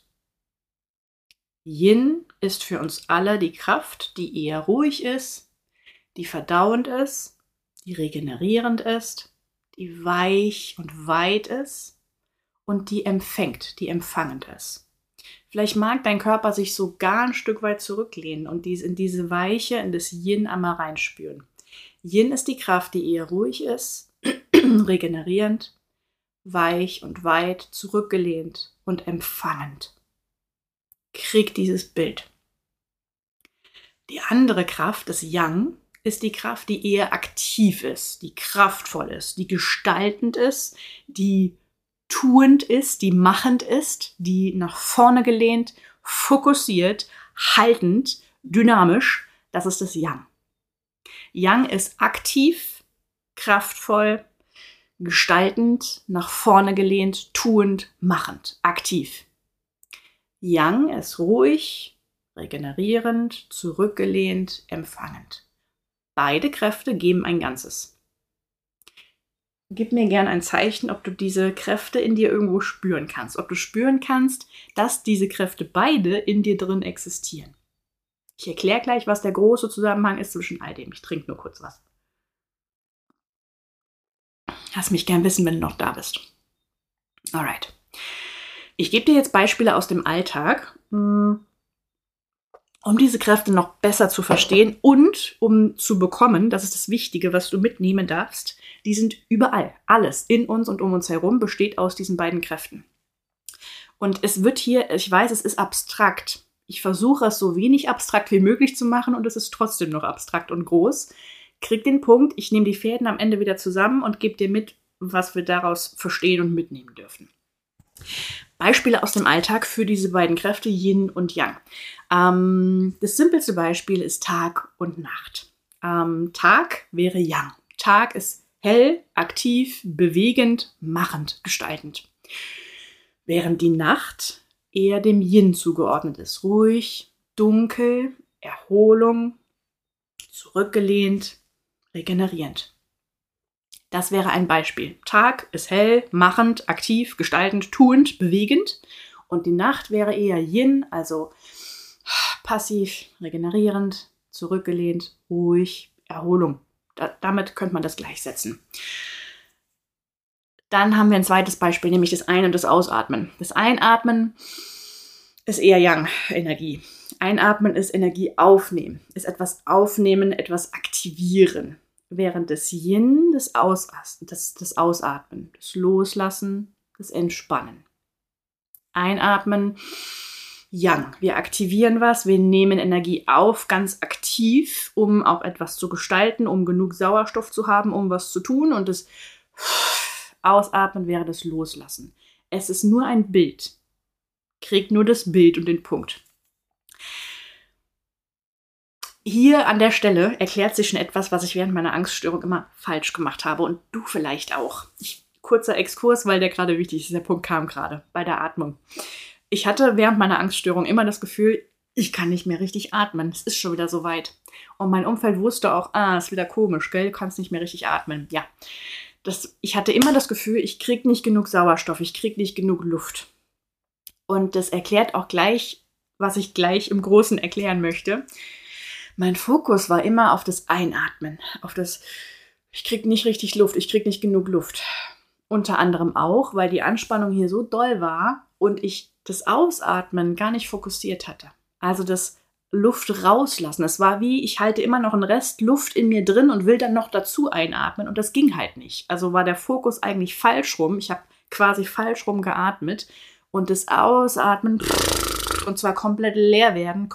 Yin ist für uns alle die Kraft, die eher ruhig ist, die verdauend ist, die regenerierend ist, die weich und weit ist und die empfängt, die empfangend ist. Vielleicht mag dein Körper sich sogar ein Stück weit zurücklehnen und in diese Weiche, in das Yin einmal reinspüren. Yin ist die Kraft, die eher ruhig ist, regenerierend, weich und weit, zurückgelehnt und empfangend. Krieg dieses Bild. Die andere Kraft, das Yang, ist die Kraft, die eher aktiv ist, die kraftvoll ist, die gestaltend ist, die tuend ist, die machend ist, die nach vorne gelehnt, fokussiert, haltend, dynamisch. Das ist das Yang. Yang ist aktiv, kraftvoll, gestaltend, nach vorne gelehnt, tuend, machend, aktiv. Yang ist ruhig, regenerierend, zurückgelehnt, empfangend. Beide Kräfte geben ein Ganzes. Gib mir gern ein Zeichen, ob du diese Kräfte in dir irgendwo spüren kannst. Ob du spüren kannst, dass diese Kräfte beide in dir drin existieren. Ich erkläre gleich, was der große Zusammenhang ist zwischen all dem. Ich trinke nur kurz was. Lass mich gern wissen, wenn du noch da bist. Alright. Ich gebe dir jetzt Beispiele aus dem Alltag, um diese Kräfte noch besser zu verstehen und um zu bekommen, das ist das Wichtige, was du mitnehmen darfst, die sind überall. Alles in uns und um uns herum besteht aus diesen beiden Kräften. Und es wird hier, ich weiß, es ist abstrakt. Ich versuche es so wenig abstrakt wie möglich zu machen und es ist trotzdem noch abstrakt und groß. Krieg den Punkt, ich nehme die Fäden am Ende wieder zusammen und gebe dir mit, was wir daraus verstehen und mitnehmen dürfen. Beispiele aus dem Alltag für diese beiden Kräfte, Yin und Yang. Das simpelste Beispiel ist Tag und Nacht. Tag wäre Yang. Tag ist hell, aktiv, bewegend, machend, gestaltend. Während die Nacht eher dem Yin zugeordnet ist. Ruhig, dunkel, Erholung, zurückgelehnt, regenerierend. Das wäre ein Beispiel. Tag ist hell, machend, aktiv, gestaltend, tuend, bewegend. Und die Nacht wäre eher Yin, also passiv, regenerierend, zurückgelehnt, ruhig, Erholung. Damit könnte man das gleichsetzen. Dann haben wir ein zweites Beispiel, nämlich das Ein- und das Ausatmen. Das Einatmen ist eher Yang-Energie. Einatmen ist Energie aufnehmen, ist etwas aufnehmen, etwas aktivieren. Während das Yin das Ausatmen, das Loslassen, das Entspannen. Einatmen, Yang. Wir aktivieren was, wir nehmen Energie auf, ganz aktiv, um auch etwas zu gestalten, um genug Sauerstoff zu haben, um was zu tun. Und das Ausatmen wäre das Loslassen. Es ist nur ein Bild. Kriegt nur das Bild und den Punkt. Hier an der Stelle erklärt sich schon etwas, was ich während meiner Angststörung immer falsch gemacht habe und du vielleicht auch. Kurzer Exkurs, weil der gerade wichtig ist. Der Punkt kam gerade bei der Atmung. Ich hatte während meiner Angststörung immer das Gefühl, ich kann nicht mehr richtig atmen. Es ist schon wieder so weit. Und mein Umfeld wusste auch, ist wieder komisch, gell? Du kannst nicht mehr richtig atmen. Ja, ich hatte immer das Gefühl, ich krieg nicht genug Sauerstoff, ich krieg nicht genug Luft. Und das erklärt auch gleich, was ich gleich im Großen erklären möchte. Mein Fokus war immer auf das Einatmen, auf das, ich krieg nicht richtig Luft, ich krieg nicht genug Luft. Unter anderem auch, weil die Anspannung hier so doll war und ich das Ausatmen gar nicht fokussiert hatte. Also das Luft rauslassen. Es war wie, ich halte immer noch einen Rest Luft in mir drin und will dann noch dazu einatmen und das ging halt nicht. Also war der Fokus eigentlich falsch rum. Ich habe quasi falsch rum geatmet und das Ausatmen und zwar komplett leer werden,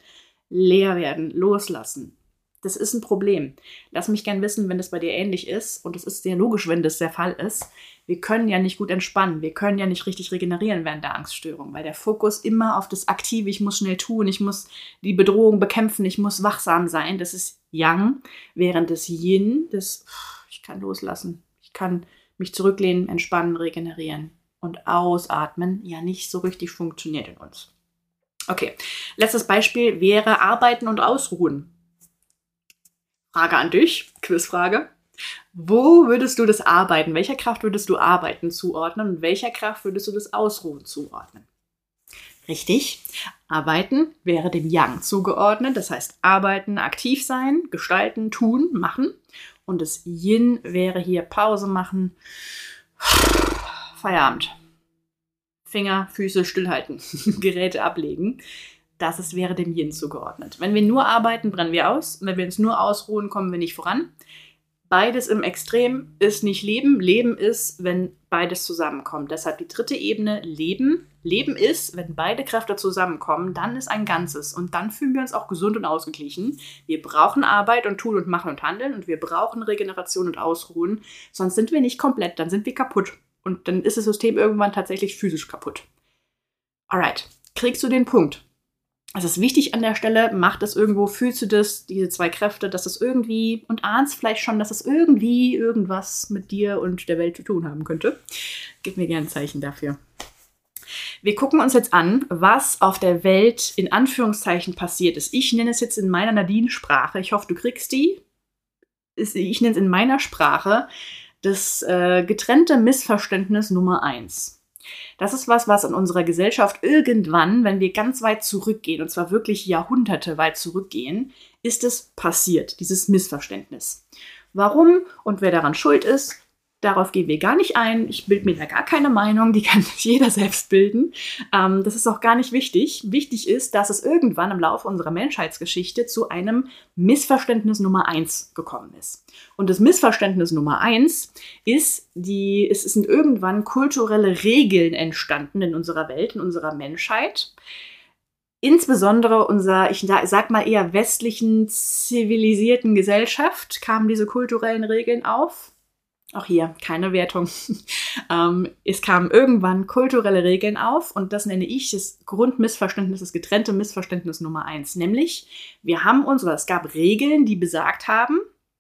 loslassen. Das ist ein Problem. Lass mich gern wissen, wenn das bei dir ähnlich ist. Und es ist sehr logisch, wenn das der Fall ist. Wir können ja nicht gut entspannen. Wir können ja nicht richtig regenerieren während der Angststörung, weil der Fokus immer auf das Aktive, ich muss schnell tun, ich muss die Bedrohung bekämpfen, ich muss wachsam sein. Das ist Yang, während das Yin, ich kann loslassen. Ich kann mich zurücklehnen, entspannen, regenerieren. Und ausatmen ja nicht so richtig funktioniert in uns. Okay, letztes Beispiel wäre Arbeiten und Ausruhen. Frage an dich, Quizfrage. Wo würdest du das Arbeiten, welcher Kraft würdest du Arbeiten zuordnen und welcher Kraft würdest du das Ausruhen zuordnen? Richtig, Arbeiten wäre dem Yang zugeordnet, das heißt arbeiten, aktiv sein, gestalten, tun, machen. Und das Yin wäre hier Pause machen, Feierabend, Finger, Füße stillhalten, Geräte ablegen. Wäre dem Yin zugeordnet. Wenn wir nur arbeiten, brennen wir aus. Wenn wir uns nur ausruhen, kommen wir nicht voran. Beides im Extrem ist nicht Leben. Leben ist, wenn beides zusammenkommt. Deshalb die dritte Ebene, Leben. Leben ist, wenn beide Kräfte zusammenkommen, dann ist ein Ganzes. Und dann fühlen wir uns auch gesund und ausgeglichen. Wir brauchen Arbeit und Tun und Machen und Handeln. Und wir brauchen Regeneration und Ausruhen. Sonst sind wir nicht komplett, dann sind wir kaputt. Und dann ist das System irgendwann tatsächlich physisch kaputt. Alright, kriegst du den Punkt? Es ist wichtig an der Stelle, mach das irgendwo, fühlst du das, diese zwei Kräfte, dass es irgendwie, und ahnst vielleicht schon, dass es irgendwie irgendwas mit dir und der Welt zu tun haben könnte. Gib mir gerne ein Zeichen dafür. Wir gucken uns jetzt an, was auf der Welt in Anführungszeichen passiert ist. Ich nenne es jetzt in meiner Nadine-Sprache, ich hoffe, du kriegst die. Ich nenne es in meiner Sprache das getrennte Missverständnis Nummer 1. Das ist was in unserer Gesellschaft irgendwann, wenn wir ganz weit zurückgehen, und zwar wirklich Jahrhunderte weit zurückgehen, ist es passiert, dieses Missverständnis. Warum und wer daran schuld ist, darauf gehen wir gar nicht ein. Ich bilde mir da gar keine Meinung, die kann sich jeder selbst bilden. Das ist auch gar nicht wichtig. Wichtig ist, dass es irgendwann im Laufe unserer Menschheitsgeschichte zu einem Missverständnis Nummer 1 gekommen ist. Und das Missverständnis Nummer 1 ist, es sind irgendwann kulturelle Regeln entstanden in unserer Welt, in unserer Menschheit. Insbesondere ich sag mal eher westlichen, zivilisierten Gesellschaft kamen diese kulturellen Regeln auf. Auch hier keine Wertung. Es kamen irgendwann kulturelle Regeln auf und das nenne ich das Grundmissverständnis, das getrennte Missverständnis Nummer 1. Nämlich, es gab Regeln, die besagt haben,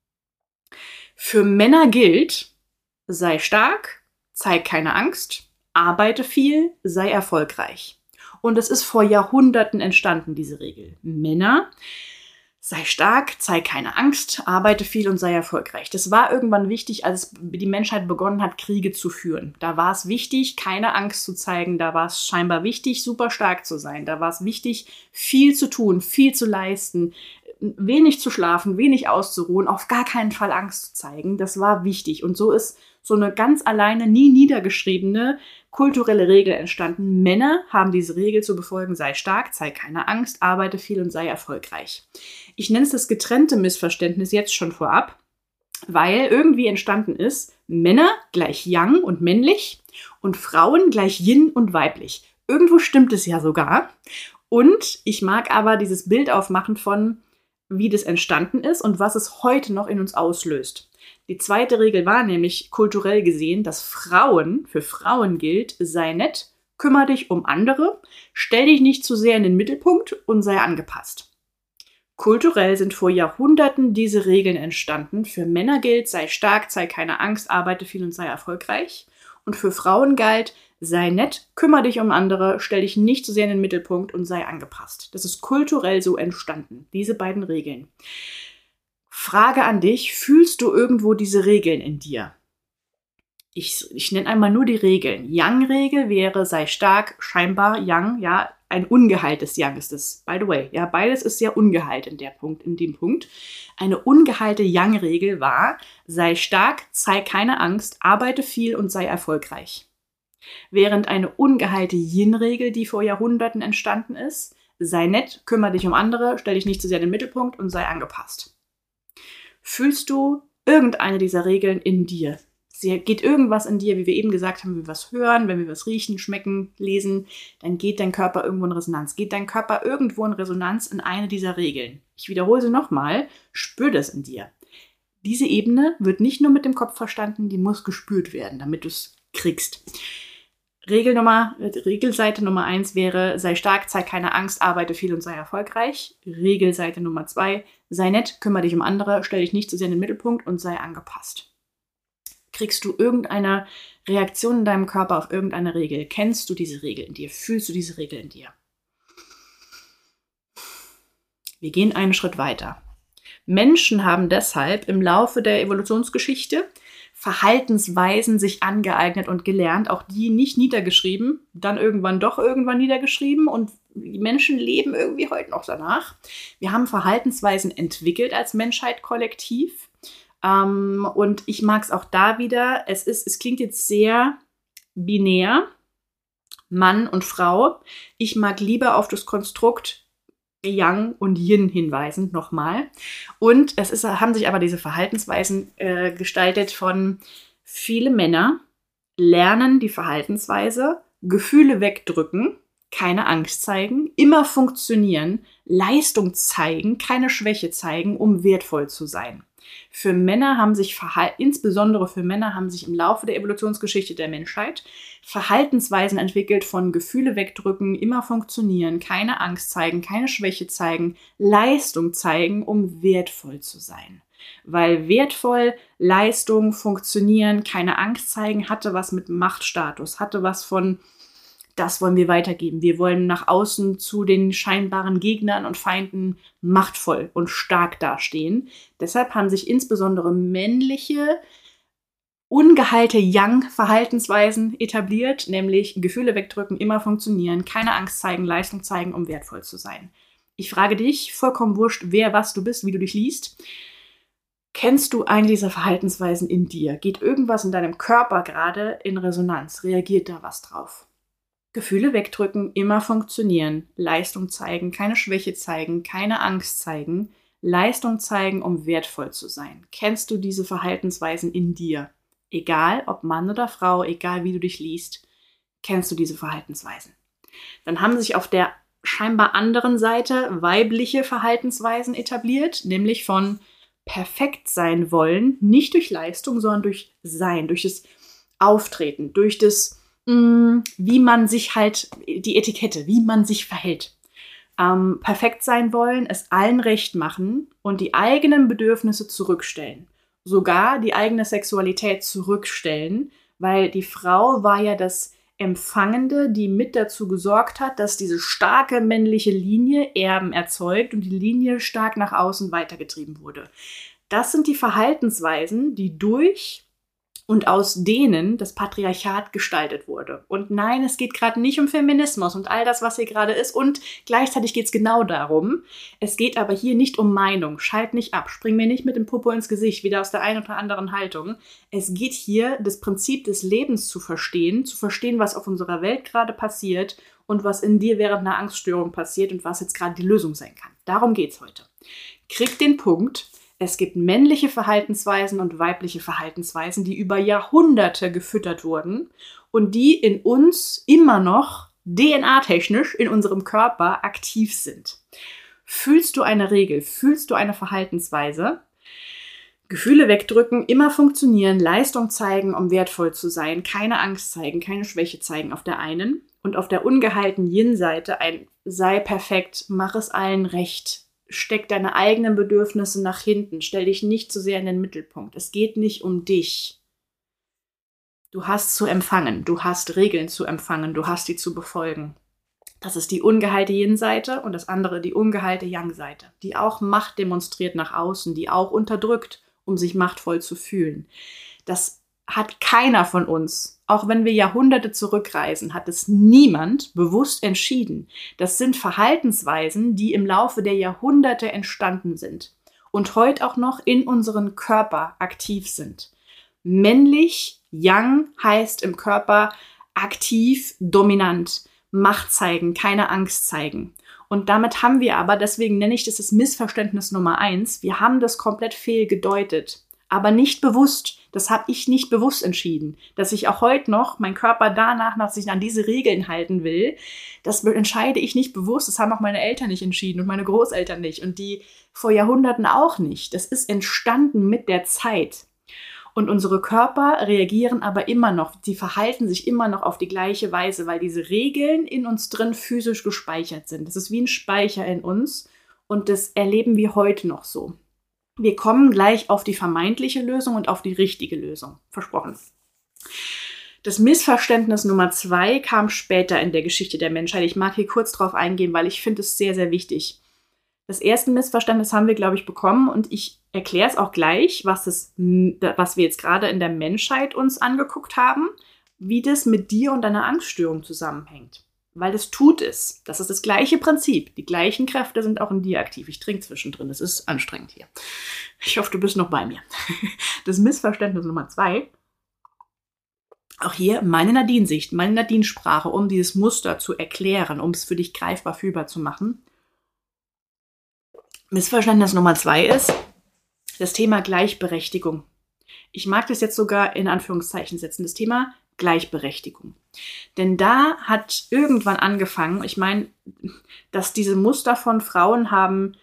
für Männer gilt, sei stark, zeig keine Angst, arbeite viel, sei erfolgreich. Und es ist vor Jahrhunderten entstanden, diese Regel. Männer, sei stark, zeig keine Angst, arbeite viel und sei erfolgreich. Das war irgendwann wichtig, als die Menschheit begonnen hat, Kriege zu führen. Da war es wichtig, keine Angst zu zeigen. Da war es scheinbar wichtig, super stark zu sein. Da war es wichtig, viel zu tun, viel zu leisten, wenig zu schlafen, wenig auszuruhen, auf gar keinen Fall Angst zu zeigen. Das war wichtig. Und so ist so eine ganz alleine, nie niedergeschriebene kulturelle Regel entstanden. Männer haben diese Regel zu befolgen, sei stark, zeig keine Angst, arbeite viel und sei erfolgreich. Ich nenne es das getrennte Missverständnis jetzt schon vorab, weil irgendwie entstanden ist, Männer gleich Yang und männlich und Frauen gleich Yin und weiblich. Irgendwo stimmt es ja sogar. Und ich mag aber dieses Bild aufmachen von, wie das entstanden ist und was es heute noch in uns auslöst. Die zweite Regel war nämlich kulturell gesehen, dass für Frauen gilt, sei nett, kümmere dich um andere, stell dich nicht zu sehr in den Mittelpunkt und sei angepasst. Kulturell sind vor Jahrhunderten diese Regeln entstanden. Für Männer gilt, sei stark, zeig keine Angst, arbeite viel und sei erfolgreich. Und für Frauen galt, sei nett, kümmere dich um andere, stell dich nicht zu sehr in den Mittelpunkt und sei angepasst. Das ist kulturell so entstanden, diese beiden Regeln. Frage an dich, fühlst du irgendwo diese Regeln in dir? Ich nenne einmal nur die Regeln. Yang-Regel wäre, sei stark, scheinbar Yang, ja, ein ungeheiltes Yang ist es. By the way, ja, beides ist sehr ungeheilt in dem Punkt. Eine ungeheilte Yang-Regel war, sei stark, zeig keine Angst, arbeite viel und sei erfolgreich. Während eine ungeheilte Yin-Regel, die vor Jahrhunderten entstanden ist, sei nett, kümmere dich um andere, stell dich nicht zu sehr in den Mittelpunkt und sei angepasst. Fühlst du irgendeine dieser Regeln in dir? Geht irgendwas in dir, wie wir eben gesagt haben, wenn wir was hören, wenn wir was riechen, schmecken, lesen, dann geht dein Körper irgendwo in Resonanz. Geht dein Körper irgendwo in Resonanz in eine dieser Regeln? Ich wiederhole sie nochmal, spür das in dir. Diese Ebene wird nicht nur mit dem Kopf verstanden, die muss gespürt werden, damit du es kriegst. Regelseite Nummer 1 wäre, sei stark, zeig keine Angst, arbeite viel und sei erfolgreich. Regelseite Nummer 2, sei nett, kümmere dich um andere, stell dich nicht zu sehr in den Mittelpunkt und sei angepasst. Kriegst du irgendeine Reaktion in deinem Körper auf irgendeine Regel? Kennst du diese Regel in dir? Fühlst du diese Regel in dir? Wir gehen einen Schritt weiter. Menschen haben deshalb im Laufe der Evolutionsgeschichte Verhaltensweisen sich angeeignet und gelernt, auch die nicht niedergeschrieben, dann irgendwann doch irgendwann niedergeschrieben und die Menschen leben irgendwie heute noch danach. Wir haben Verhaltensweisen entwickelt als Menschheit kollektiv und ich mag es auch da wieder, es klingt jetzt sehr binär, Mann und Frau. Ich mag lieber auf das Konstrukt Yang und Yin hinweisen, nochmal. Und haben sich aber diese Verhaltensweisen gestaltet von viele Männer lernen die Verhaltensweise, Gefühle wegdrücken, keine Angst zeigen, immer funktionieren, Leistung zeigen, keine Schwäche zeigen, um wertvoll zu sein. Für Männer insbesondere für Männer haben sich im Laufe der Evolutionsgeschichte der Menschheit Verhaltensweisen entwickelt von Gefühle wegdrücken, immer funktionieren, keine Angst zeigen, keine Schwäche zeigen, Leistung zeigen, um wertvoll zu sein. Weil wertvoll, Leistung, funktionieren, keine Angst zeigen, hatte was mit Machtstatus, hatte was von, das wollen wir weitergeben. Wir wollen nach außen zu den scheinbaren Gegnern und Feinden machtvoll und stark dastehen. Deshalb haben sich insbesondere männliche, ungeheilte Yang-Verhaltensweisen etabliert, nämlich Gefühle wegdrücken, immer funktionieren, keine Angst zeigen, Leistung zeigen, um wertvoll zu sein. Ich frage dich, vollkommen wurscht, wer, was du bist, wie du dich liest. Kennst du eine dieser Verhaltensweisen in dir? Geht irgendwas in deinem Körper gerade in Resonanz? Reagiert da was drauf? Gefühle wegdrücken, immer funktionieren, Leistung zeigen, keine Schwäche zeigen, keine Angst zeigen, Leistung zeigen, um wertvoll zu sein. Kennst du diese Verhaltensweisen in dir? Egal, ob Mann oder Frau, egal wie du dich liest, kennst du diese Verhaltensweisen. Dann haben sich auf der scheinbar anderen Seite weibliche Verhaltensweisen etabliert, nämlich von perfekt sein wollen, nicht durch Leistung, sondern durch Sein, durch das Auftreten, durch das wie man sich halt, die Etikette, wie man sich verhält. Perfekt sein wollen, es allen recht machen und die eigenen Bedürfnisse zurückstellen. Sogar die eigene Sexualität zurückstellen, weil die Frau war ja das Empfangende, die mit dazu gesorgt hat, dass diese starke männliche Linie Erben erzeugt und die Linie stark nach außen weitergetrieben wurde. Das sind die Verhaltensweisen, die durch und aus denen das Patriarchat gestaltet wurde. Und nein, es geht gerade nicht um Feminismus und all das, was hier gerade ist. Und gleichzeitig geht es genau darum. Es geht aber hier nicht um Meinung. Schalt nicht ab. Spring mir nicht mit dem Popo ins Gesicht, wieder aus der einen oder anderen Haltung. Es geht hier, das Prinzip des Lebens zu verstehen, was auf unserer Welt gerade passiert und was in dir während einer Angststörung passiert und was jetzt gerade die Lösung sein kann. Darum geht es heute. Krieg den Punkt. Es gibt männliche Verhaltensweisen und weibliche Verhaltensweisen, die über Jahrhunderte gefüttert wurden und die in uns immer noch DNA-technisch in unserem Körper aktiv sind. Fühlst du eine Regel, fühlst du eine Verhaltensweise? Gefühle wegdrücken, immer funktionieren, Leistung zeigen, um wertvoll zu sein, keine Angst zeigen, keine Schwäche zeigen auf der einen und auf der ungeheilten Yin-Seite ein sei perfekt, mach es allen recht. Steck deine eigenen Bedürfnisse nach hinten. Stell dich nicht zu sehr in den Mittelpunkt. Es geht nicht um dich. Du hast zu empfangen. Du hast Regeln zu empfangen. Du hast die zu befolgen. Das ist die ungeheilte Yin-Seite und das andere die ungeheilte Yang-Seite, die auch Macht demonstriert nach außen, die auch unterdrückt, um sich machtvoll zu fühlen. Das hat keiner von uns, auch wenn wir Jahrhunderte zurückreisen, hat es niemand bewusst entschieden. Das sind Verhaltensweisen, die im Laufe der Jahrhunderte entstanden sind und heute auch noch in unseren Körper aktiv sind. Männlich, Yang heißt im Körper aktiv, dominant, Macht zeigen, keine Angst zeigen. Und damit haben wir aber, deswegen nenne ich das Missverständnis Nummer 1, wir haben das komplett fehlgedeutet. Aber nicht bewusst. Das habe ich nicht bewusst entschieden. Dass ich auch heute noch mein Körper danach, nach sich an diese Regeln halten will, das entscheide ich nicht bewusst. Das haben auch meine Eltern nicht entschieden und meine Großeltern nicht und die vor Jahrhunderten auch nicht. Das ist entstanden mit der Zeit. Und unsere Körper reagieren aber immer noch, die verhalten sich immer noch auf die gleiche Weise, weil diese Regeln in uns drin physisch gespeichert sind. Das ist wie ein Speicher in uns und das erleben wir heute noch so. Wir kommen gleich auf die vermeintliche Lösung und auf die richtige Lösung. Versprochen. Das Missverständnis Nummer 2 kam später in der Geschichte der Menschheit. Ich mag hier kurz drauf eingehen, weil ich finde es sehr, sehr wichtig. Das erste Missverständnis haben wir, glaube ich, bekommen und ich erkläre es auch gleich, was wir jetzt gerade in der Menschheit uns angeguckt haben, wie das mit dir und deiner Angststörung zusammenhängt. Weil das tut es. Das ist das gleiche Prinzip. Die gleichen Kräfte sind auch in dir aktiv. Ich trinke zwischendrin. Das ist anstrengend hier. Ich hoffe, du bist noch bei mir. Das Missverständnis Nummer 2. Auch hier meine Nadine-Sicht, meine Nadine-Sprache, um dieses Muster zu erklären, um es für dich greifbar fühlbar zu machen. Missverständnis Nummer 2 ist das Thema Gleichberechtigung. Ich mag das jetzt sogar in Anführungszeichen setzen. Das Thema Gleichberechtigung. Denn da hat irgendwann angefangen, ich meine, dass diese Muster von Frauen haben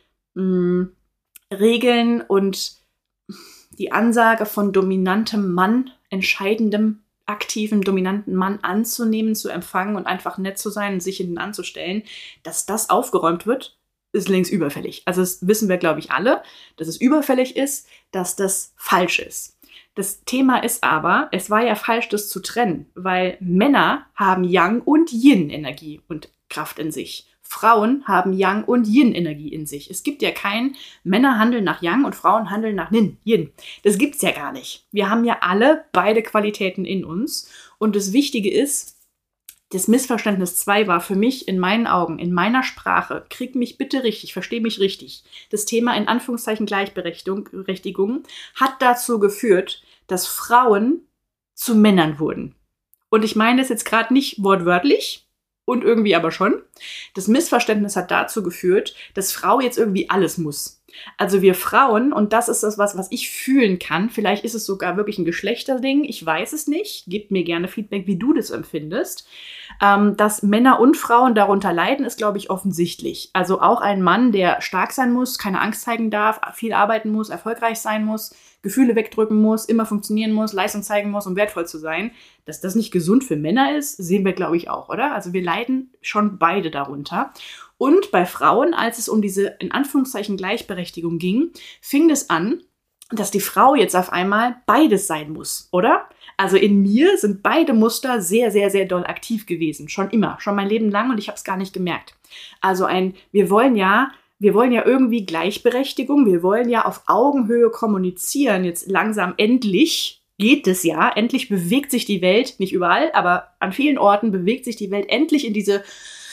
Regeln und die Ansage von dominantem Mann, entscheidendem, aktiven, dominanten Mann anzunehmen, zu empfangen und einfach nett zu sein und sich hinten anzustellen, dass das aufgeräumt wird, ist längst überfällig. Also das wissen wir, glaube ich, alle, dass es überfällig ist, dass das falsch ist. Das Thema ist aber, es war ja falsch, das zu trennen, weil Männer haben Yang- und Yin-Energie und Kraft in sich. Frauen haben Yang- und Yin-Energie in sich. Es gibt ja kein Männer handeln nach Yang und Frauen handeln nach Yin. Das gibt's ja gar nicht. Wir haben ja alle beide Qualitäten in uns. Und das Wichtige ist, das Missverständnis 2 war für mich in meinen Augen, in meiner Sprache, krieg mich bitte richtig, versteh mich richtig. Das Thema in Anführungszeichen Gleichberechtigung hat dazu geführt, dass Frauen zu Männern wurden. Und ich meine das jetzt gerade nicht wortwörtlich und irgendwie aber schon. Das Missverständnis hat dazu geführt, dass Frau jetzt irgendwie alles muss. Also wir Frauen, und das ist das, was ich fühlen kann, vielleicht ist es sogar wirklich ein Geschlechterding, ich weiß es nicht, gib mir gerne Feedback, wie du das empfindest. Dass Männer und Frauen darunter leiden, ist, glaube ich, offensichtlich. Also auch ein Mann, der stark sein muss, keine Angst zeigen darf, viel arbeiten muss, erfolgreich sein muss, Gefühle wegdrücken muss, immer funktionieren muss, Leistung zeigen muss, um wertvoll zu sein. Dass das nicht gesund für Männer ist, sehen wir, glaube ich, auch, oder? Also wir leiden schon beide darunter. Und bei Frauen, als es um diese, in Anführungszeichen, Gleichberechtigung ging, fing es an, dass die Frau jetzt auf einmal beides sein muss, oder? Also in mir sind beide Muster sehr, sehr, sehr doll aktiv gewesen. Schon immer, schon mein Leben lang und ich habe es gar nicht gemerkt. Also wir wollen ja irgendwie Gleichberechtigung, wir wollen ja auf Augenhöhe kommunizieren. Jetzt langsam endlich geht es ja, endlich bewegt sich die Welt, nicht überall, aber an vielen Orten bewegt sich die Welt endlich in diese,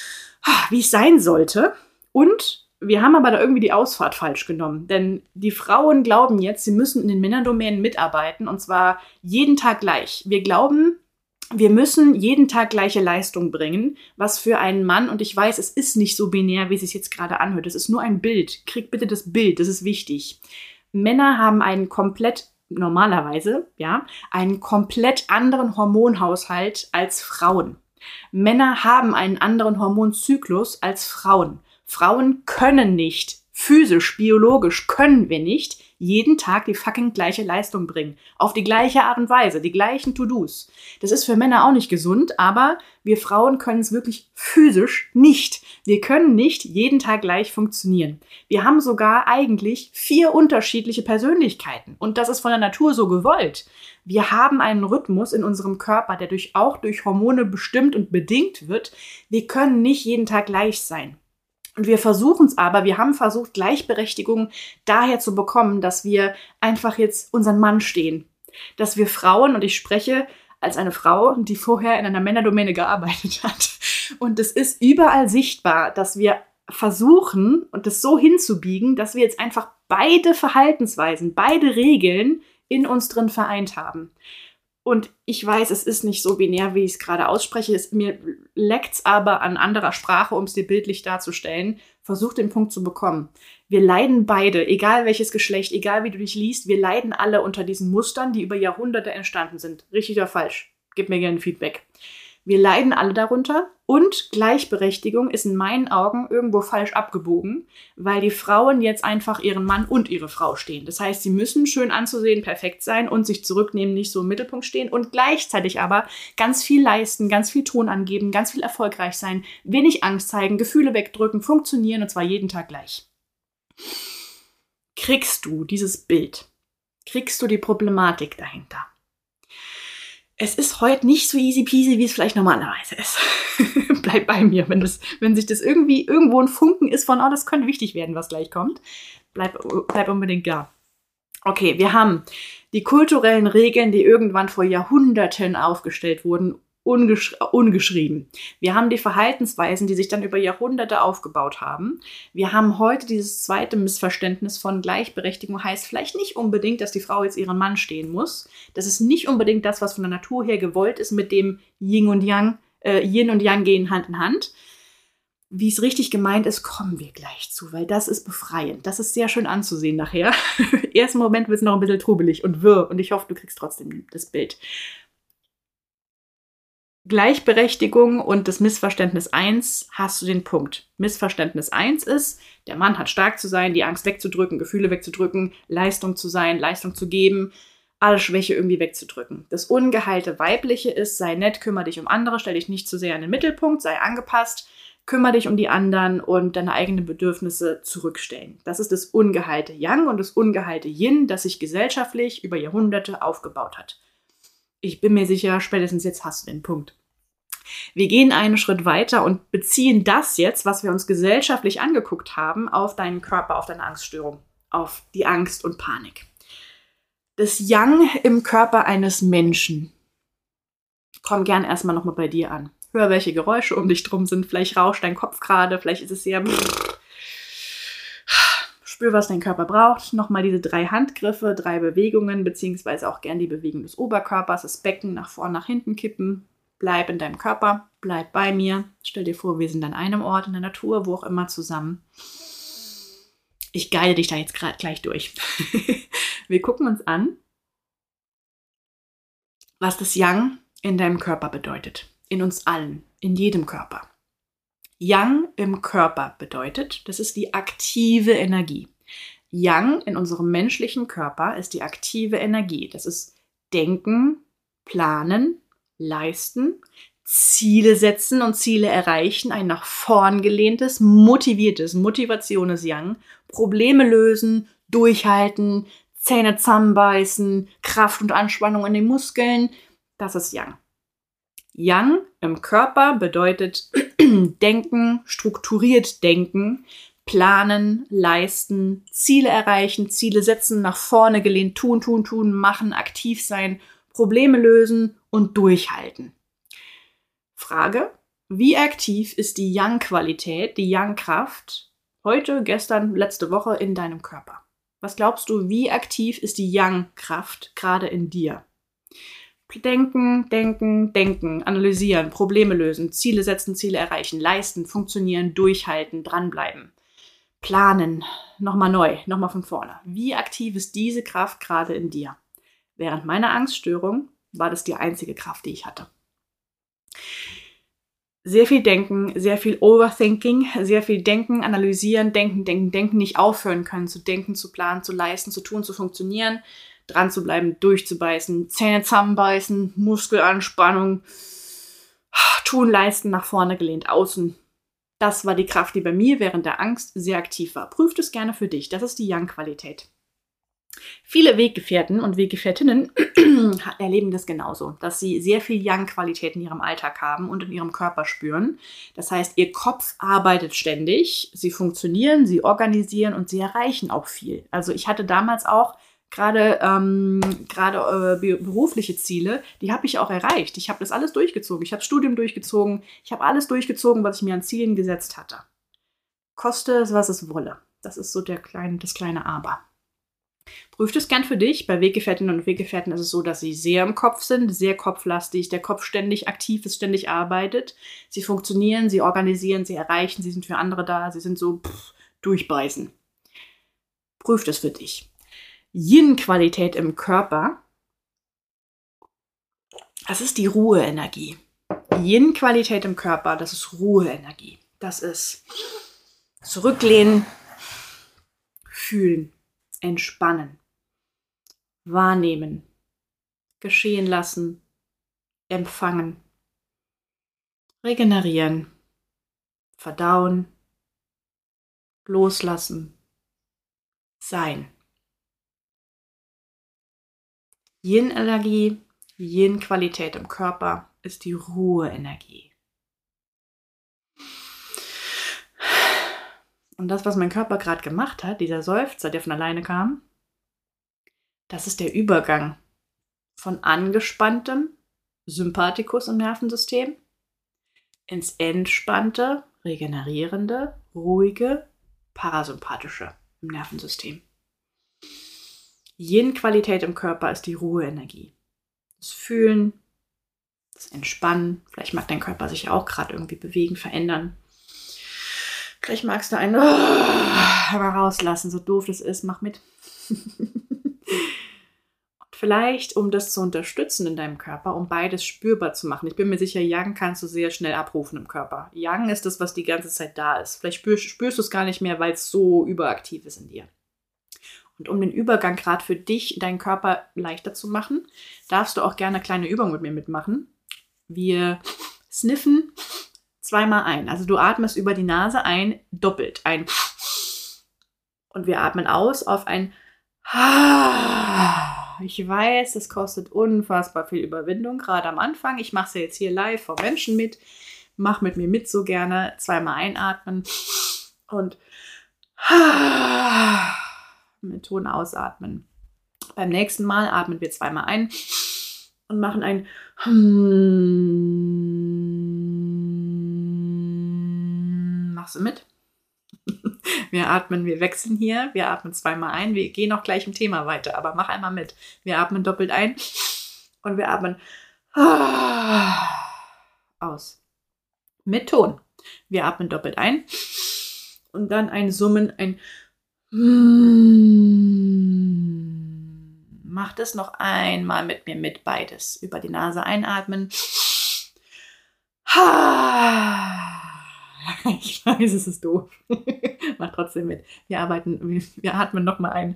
wie es sein sollte. Und wir haben aber da irgendwie die Ausfahrt falsch genommen. Denn die Frauen glauben jetzt, sie müssen in den Männerdomänen mitarbeiten und zwar jeden Tag gleich. Wir glauben, wir müssen jeden Tag gleiche Leistung bringen, was für einen Mann, und ich weiß, es ist nicht so binär, wie es sich jetzt gerade anhört, es ist nur ein Bild. Krieg bitte das Bild, das ist wichtig. Männer haben normalerweise, einen komplett anderen Hormonhaushalt als Frauen. Männer haben einen anderen Hormonzyklus als Frauen. Frauen können nicht, physisch, biologisch können wir nicht jeden Tag die fucking gleiche Leistung bringen. Auf die gleiche Art und Weise, die gleichen To-Dos. Das ist für Männer auch nicht gesund, aber wir Frauen können es wirklich physisch nicht. Wir können nicht jeden Tag gleich funktionieren. Wir haben sogar eigentlich 4 unterschiedliche Persönlichkeiten. Und das ist von der Natur so gewollt. Wir haben einen Rhythmus in unserem Körper, der auch durch Hormone bestimmt und bedingt wird. Wir können nicht jeden Tag gleich sein. Und wir haben versucht, Gleichberechtigung daher zu bekommen, dass wir einfach jetzt unseren Mann stehen. Dass wir Frauen, und ich spreche als eine Frau, die vorher in einer Männerdomäne gearbeitet hat. Und es ist überall sichtbar, dass wir versuchen, und das so hinzubiegen, dass wir jetzt einfach beide Verhaltensweisen, beide Regeln in uns drin vereint haben. Und ich weiß, es ist nicht so binär, wie ich es gerade ausspreche. Mir leckt es aber an anderer Sprache, um es dir bildlich darzustellen. Versuch den Punkt zu bekommen. Wir leiden beide, egal welches Geschlecht, egal wie du dich liest, wir leiden alle unter diesen Mustern, die über Jahrhunderte entstanden sind. Richtig oder falsch? Gib mir gerne Feedback. Wir leiden alle darunter und Gleichberechtigung ist in meinen Augen irgendwo falsch abgebogen, weil die Frauen jetzt einfach ihren Mann und ihre Frau stehen. Das heißt, sie müssen schön anzusehen, perfekt sein und sich zurücknehmen, nicht so im Mittelpunkt stehen und gleichzeitig aber ganz viel leisten, ganz viel Ton angeben, ganz viel erfolgreich sein, wenig Angst zeigen, Gefühle wegdrücken, funktionieren und zwar jeden Tag gleich. Kriegst du dieses Bild? Kriegst du die Problematik dahinter? Es ist heute nicht so easy peasy, wie es vielleicht normalerweise ist. Bleib bei mir, wenn sich das irgendwie irgendwo ein Funken ist von, oh, das könnte wichtig werden, was gleich kommt. Bleib unbedingt da. Okay, wir haben die kulturellen Regeln, die irgendwann vor Jahrhunderten aufgestellt wurden, ungeschrieben. Wir haben die Verhaltensweisen, die sich dann über Jahrhunderte aufgebaut haben. Wir haben heute dieses zweite Missverständnis von Gleichberechtigung, heißt vielleicht nicht unbedingt, dass die Frau jetzt ihren Mann stehen muss. Das ist nicht unbedingt das, was von der Natur her gewollt ist, mit dem Yin und Yang gehen Hand in Hand. Wie es richtig gemeint ist, kommen wir gleich zu, weil das ist befreiend. Das ist sehr schön anzusehen nachher. Im ersten Moment wird es noch ein bisschen trubelig und wirr und ich hoffe, du kriegst trotzdem das Bild. Gleichberechtigung und das Missverständnis 1 hast du den Punkt. Missverständnis 1 ist, der Mann hat stark zu sein, die Angst wegzudrücken, Gefühle wegzudrücken, Leistung zu sein, Leistung zu geben, alle Schwäche irgendwie wegzudrücken. Das ungeheilte Weibliche ist, sei nett, kümmere dich um andere, stell dich nicht zu sehr in den Mittelpunkt, sei angepasst, kümmere dich um die anderen und deine eigenen Bedürfnisse zurückstellen. Das ist das ungeheilte Yang und das ungeheilte Yin, das sich gesellschaftlich über Jahrhunderte aufgebaut hat. Ich bin mir sicher, spätestens jetzt hast du den Punkt. Wir gehen einen Schritt weiter und beziehen das jetzt, was wir uns gesellschaftlich angeguckt haben, auf deinen Körper, auf deine Angststörung, auf die Angst und Panik. Das Yang im Körper eines Menschen. Komm gern erstmal nochmal bei dir an. Hör, welche Geräusche um dich drum sind. Vielleicht rauscht dein Kopf gerade, vielleicht ist es sehr... Spür, was dein Körper braucht. Nochmal diese 3 Handgriffe, 3 Bewegungen, beziehungsweise auch gern die Bewegung des Oberkörpers, das Becken nach vorn, nach hinten kippen. Bleib in deinem Körper, bleib bei mir. Stell dir vor, wir sind an einem Ort in der Natur, wo auch immer zusammen. Ich guide dich da jetzt gerade gleich durch. Wir gucken uns an, was das Yang in deinem Körper bedeutet. In uns allen, in jedem Körper. Yang im Körper bedeutet, das ist die aktive Energie. Yang in unserem menschlichen Körper ist die aktive Energie. Das ist Denken, Planen, Leisten, Ziele setzen und Ziele erreichen, ein nach vorn gelehntes, motiviertes, Motivation ist Yang, Probleme lösen, durchhalten, Zähne zusammenbeißen, Kraft und Anspannung in den Muskeln, das ist Yang. Yang im Körper bedeutet denken, strukturiert denken, planen, leisten, Ziele erreichen, Ziele setzen, nach vorne gelehnt, tun, machen, aktiv sein, Probleme lösen und durchhalten. Frage: Wie aktiv ist die Yang-Qualität, die Yang-Kraft heute, gestern, letzte Woche in deinem Körper? Was glaubst du, wie aktiv ist die Yang-Kraft gerade in dir? Denken, analysieren, Probleme lösen, Ziele setzen, Ziele erreichen, leisten, funktionieren, durchhalten, dranbleiben, planen, nochmal neu, nochmal von vorne. Wie aktiv ist diese Kraft gerade in dir? Während meiner Angststörung war das die einzige Kraft, die ich hatte. Sehr viel Denken, sehr viel Overthinking, sehr viel Denken, analysieren, denken, nicht aufhören können zu denken, zu planen, zu leisten, zu tun, zu funktionieren, dran zu bleiben, durchzubeißen, Zähne zusammenbeißen, Muskelanspannung, tun, leisten, nach vorne gelehnt, außen. Das war die Kraft, die bei mir während der Angst sehr aktiv war. Prüf das gerne für dich. Das ist die Yang-Qualität. Viele Weggefährten und Weggefährtinnen erleben das genauso, dass sie sehr viel Yang-Qualität in ihrem Alltag haben und in ihrem Körper spüren. Das heißt, ihr Kopf arbeitet ständig, sie funktionieren, sie organisieren und sie erreichen auch viel. Also ich hatte damals auch gerade berufliche Ziele, die habe ich auch erreicht. Ich habe das alles durchgezogen. Ich habe das Studium durchgezogen. Ich habe alles durchgezogen, was ich mir an Zielen gesetzt hatte. Koste es, was es wolle. Das ist so das kleine Aber. Prüft es gern für dich. Bei Weggefährtinnen und Weggefährten ist es so, dass sie sehr im Kopf sind, sehr kopflastig, der Kopf ständig aktiv ist, ständig arbeitet. Sie funktionieren, sie organisieren, sie erreichen, sie sind für andere da, sie sind so durchbeißen. Prüft es für dich. Yin-Qualität im Körper, das ist die Ruheenergie. Yin-Qualität im Körper, das ist Ruheenergie. Das ist zurücklehnen, fühlen, entspannen, wahrnehmen, geschehen lassen, empfangen, regenerieren, verdauen, loslassen, sein. Yin-Energie Yin-Qualität im Körper ist die Ruheenergie. Und das, was mein Körper gerade gemacht hat, dieser Seufzer, der von alleine kam, das ist der Übergang von angespanntem Sympathikus im Nervensystem ins entspannte, regenerierende, ruhige, parasympathische im Nervensystem. Yin-Qualität im Körper ist die Ruheenergie. Das Fühlen, das Entspannen. Vielleicht mag dein Körper sich auch gerade irgendwie bewegen, verändern. Vielleicht magst du einen mal rauslassen, so doof das ist, mach mit. Vielleicht, um das zu unterstützen in deinem Körper, um beides spürbar zu machen. Ich bin mir sicher, Yang kannst du sehr schnell abrufen im Körper. Yang ist das, was die ganze Zeit da ist. Vielleicht spürst du es gar nicht mehr, weil es so überaktiv ist in dir. Und um den Übergang gerade für dich, deinen Körper leichter zu machen, darfst du auch gerne eine kleine Übung mit mir mitmachen. Wir sniffen 2-mal ein. Also du atmest über die Nase ein, doppelt ein. Und wir atmen aus auf ein Ich weiß, das kostet unfassbar viel Überwindung, gerade am Anfang. Ich mache es ja jetzt hier live vor Menschen mit. Mach mit mir mit so gerne. 2-mal einatmen und mit Ton ausatmen. Beim nächsten Mal atmen wir 2-mal ein und machen ein Machst du mit? Wir wechseln hier, wir atmen 2-mal ein, wir gehen auch gleich im Thema weiter, aber mach einmal mit. Wir atmen doppelt ein und wir atmen aus. Mit Ton. Wir atmen doppelt ein und dann ein Summen, ein Mach das noch einmal mit mir mit, beides. Über die Nase einatmen. Ich weiß, es ist doof. Mach trotzdem mit. Wir atmen nochmal ein.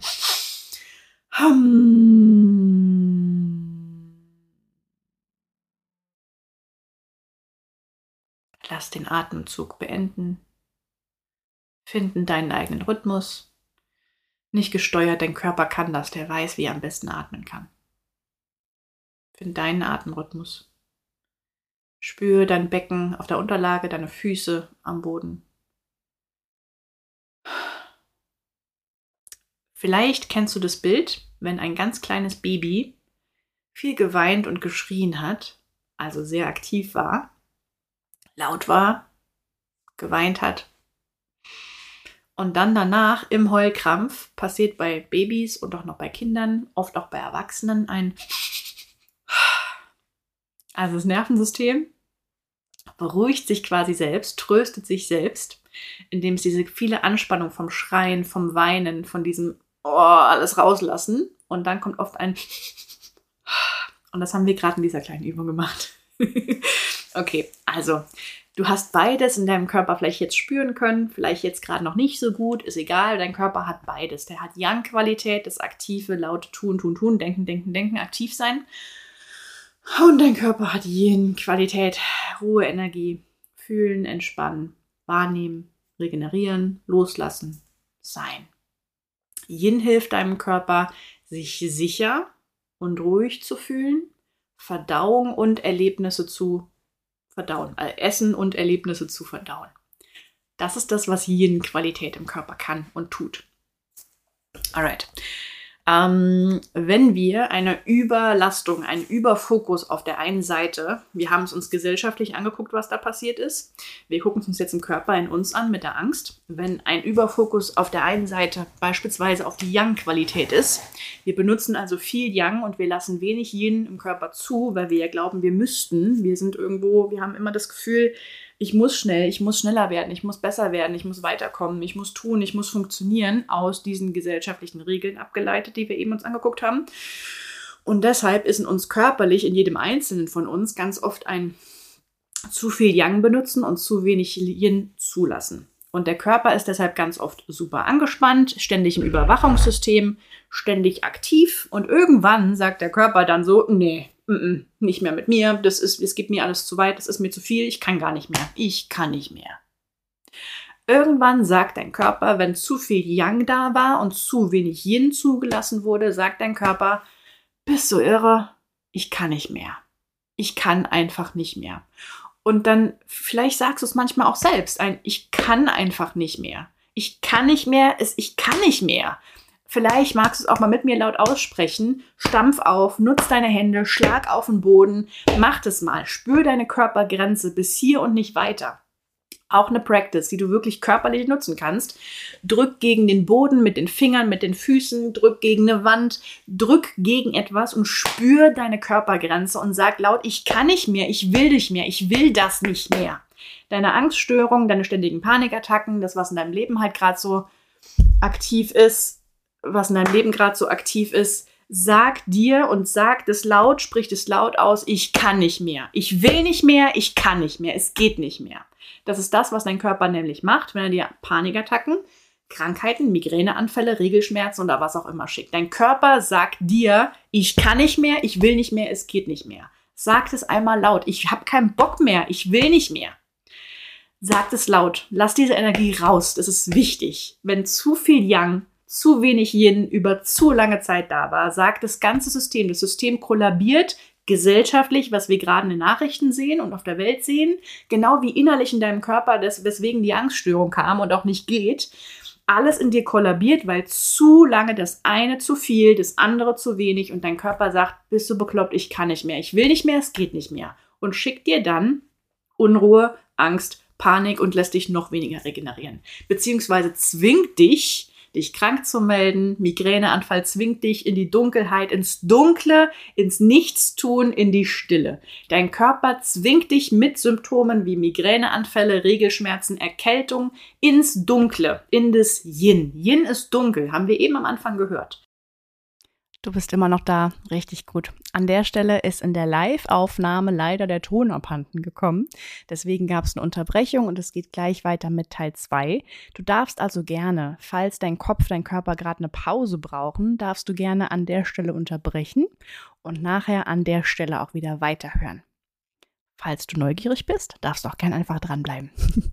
Lass den Atemzug beenden. Finden deinen eigenen Rhythmus. Nicht gesteuert, dein Körper kann das, der weiß, wie er am besten atmen kann. Find deinen Atemrhythmus. Spüre dein Becken auf der Unterlage, deine Füße am Boden. Vielleicht kennst du das Bild, wenn ein ganz kleines Baby viel geweint und geschrien hat, also sehr aktiv war, laut war, geweint hat. Und dann danach im Heulkrampf passiert bei Babys und auch noch bei Kindern, oft auch bei Erwachsenen also das Nervensystem beruhigt sich quasi selbst, tröstet sich selbst, indem es diese viele Anspannung vom Schreien, vom Weinen, von diesem alles rauslassen. Und dann kommt oft ein und das haben wir gerade in dieser kleinen Übung gemacht. Okay, also du hast beides in deinem Körper vielleicht jetzt spüren können, vielleicht jetzt gerade noch nicht so gut, ist egal, dein Körper hat beides. Der hat Yang-Qualität, das aktive, laute Tun, Tun, Tun, Denken, Denken, Denken, aktiv sein. Und dein Körper hat Yin-Qualität, Ruhe, Energie, fühlen, entspannen, wahrnehmen, regenerieren, loslassen, sein. Yin hilft deinem Körper, sich sicher und ruhig zu fühlen, Verdauung und Erlebnisse zu verdauen, Essen und Erlebnisse zu verdauen. Das ist das, was Yin-Qualität im Körper kann und tut. Alright. Wenn wir eine Überlastung, einen Überfokus auf der einen Seite, wir haben es uns gesellschaftlich angeguckt, was da passiert ist. Wir gucken es uns jetzt im Körper in uns an mit der Angst. Wenn ein Überfokus auf der einen Seite beispielsweise auf die Yang-Qualität ist, wir benutzen also viel Yang und wir lassen wenig Yin im Körper zu, weil wir ja glauben, wir müssten. Wir haben immer das Gefühl, ich muss schneller werden, ich muss besser werden, ich muss weiterkommen, ich muss tun, ich muss funktionieren, aus diesen gesellschaftlichen Regeln abgeleitet, die wir eben uns angeguckt haben. Und deshalb ist in uns körperlich, in jedem Einzelnen von uns, ganz oft ein zu viel Yang benutzen und zu wenig Yin zulassen. Und der Körper ist deshalb ganz oft super angespannt, ständig im Überwachungssystem, ständig aktiv. Und irgendwann sagt der Körper dann so, nee, nicht mehr mit mir, es gibt mir alles zu weit, das ist mir zu viel, ich kann nicht mehr. Irgendwann sagt dein Körper, wenn zu viel Yang da war und zu wenig Yin zugelassen wurde, sagt dein Körper, bist du irre? ich kann nicht mehr. Ich kann einfach nicht mehr. Und dann, vielleicht sagst du es manchmal auch selbst, ich kann einfach nicht mehr. Ich kann nicht mehr, ich kann nicht mehr. Vielleicht magst du es auch mal mit mir laut aussprechen. Stampf auf, nutz deine Hände, schlag auf den Boden, mach das mal. Spür deine Körpergrenze bis hier und nicht weiter. Auch eine Practice, die du wirklich körperlich nutzen kannst. Drück gegen den Boden mit den Fingern, mit den Füßen, drück gegen eine Wand, drück gegen etwas und spür deine Körpergrenze und sag laut, ich kann nicht mehr, ich will nicht mehr, ich will das nicht mehr. Deine Angststörungen, deine ständigen Panikattacken, das, was in deinem Leben halt gerade so aktiv ist, sag dir und sag das laut, sprich das laut aus, ich kann nicht mehr, ich will nicht mehr, ich kann nicht mehr, es geht nicht mehr. Das ist das, was dein Körper nämlich macht, wenn er dir Panikattacken, Krankheiten, Migräneanfälle, Regelschmerzen oder was auch immer schickt. Dein Körper sagt dir, ich kann nicht mehr, ich will nicht mehr, es geht nicht mehr. Sag es einmal laut, ich habe keinen Bock mehr, ich will nicht mehr. Sag es laut, lass diese Energie raus, das ist wichtig. Wenn zu viel Yang, zu wenig Yin über zu lange Zeit da war, sagt das System kollabiert, gesellschaftlich, was wir gerade in den Nachrichten sehen und auf der Welt sehen, genau wie innerlich in deinem Körper, weswegen die Angststörung kam und auch nicht geht, alles in dir kollabiert, weil zu lange das eine zu viel, das andere zu wenig und dein Körper sagt, bist du bekloppt, ich kann nicht mehr, ich will nicht mehr, es geht nicht mehr und schickt dir dann Unruhe, Angst, Panik und lässt dich noch weniger regenerieren, beziehungsweise zwingt dich krank zu melden. Migräneanfall zwingt dich in die Dunkelheit, ins Dunkle, ins Nichtstun, in die Stille. Dein Körper zwingt dich mit Symptomen wie Migräneanfälle, Regelschmerzen, Erkältung ins Dunkle, in das Yin. Yin ist dunkel, haben wir eben am Anfang gehört. Du bist immer noch da, richtig gut. An der Stelle ist in der Live-Aufnahme leider der Ton abhanden gekommen. Deswegen gab es eine Unterbrechung und es geht gleich weiter mit Teil 2. Du darfst also gerne, falls dein Kopf, dein Körper gerade eine Pause brauchen, darfst du gerne an der Stelle unterbrechen und nachher an der Stelle auch wieder weiterhören. Falls du neugierig bist, darfst du auch gerne einfach dranbleiben.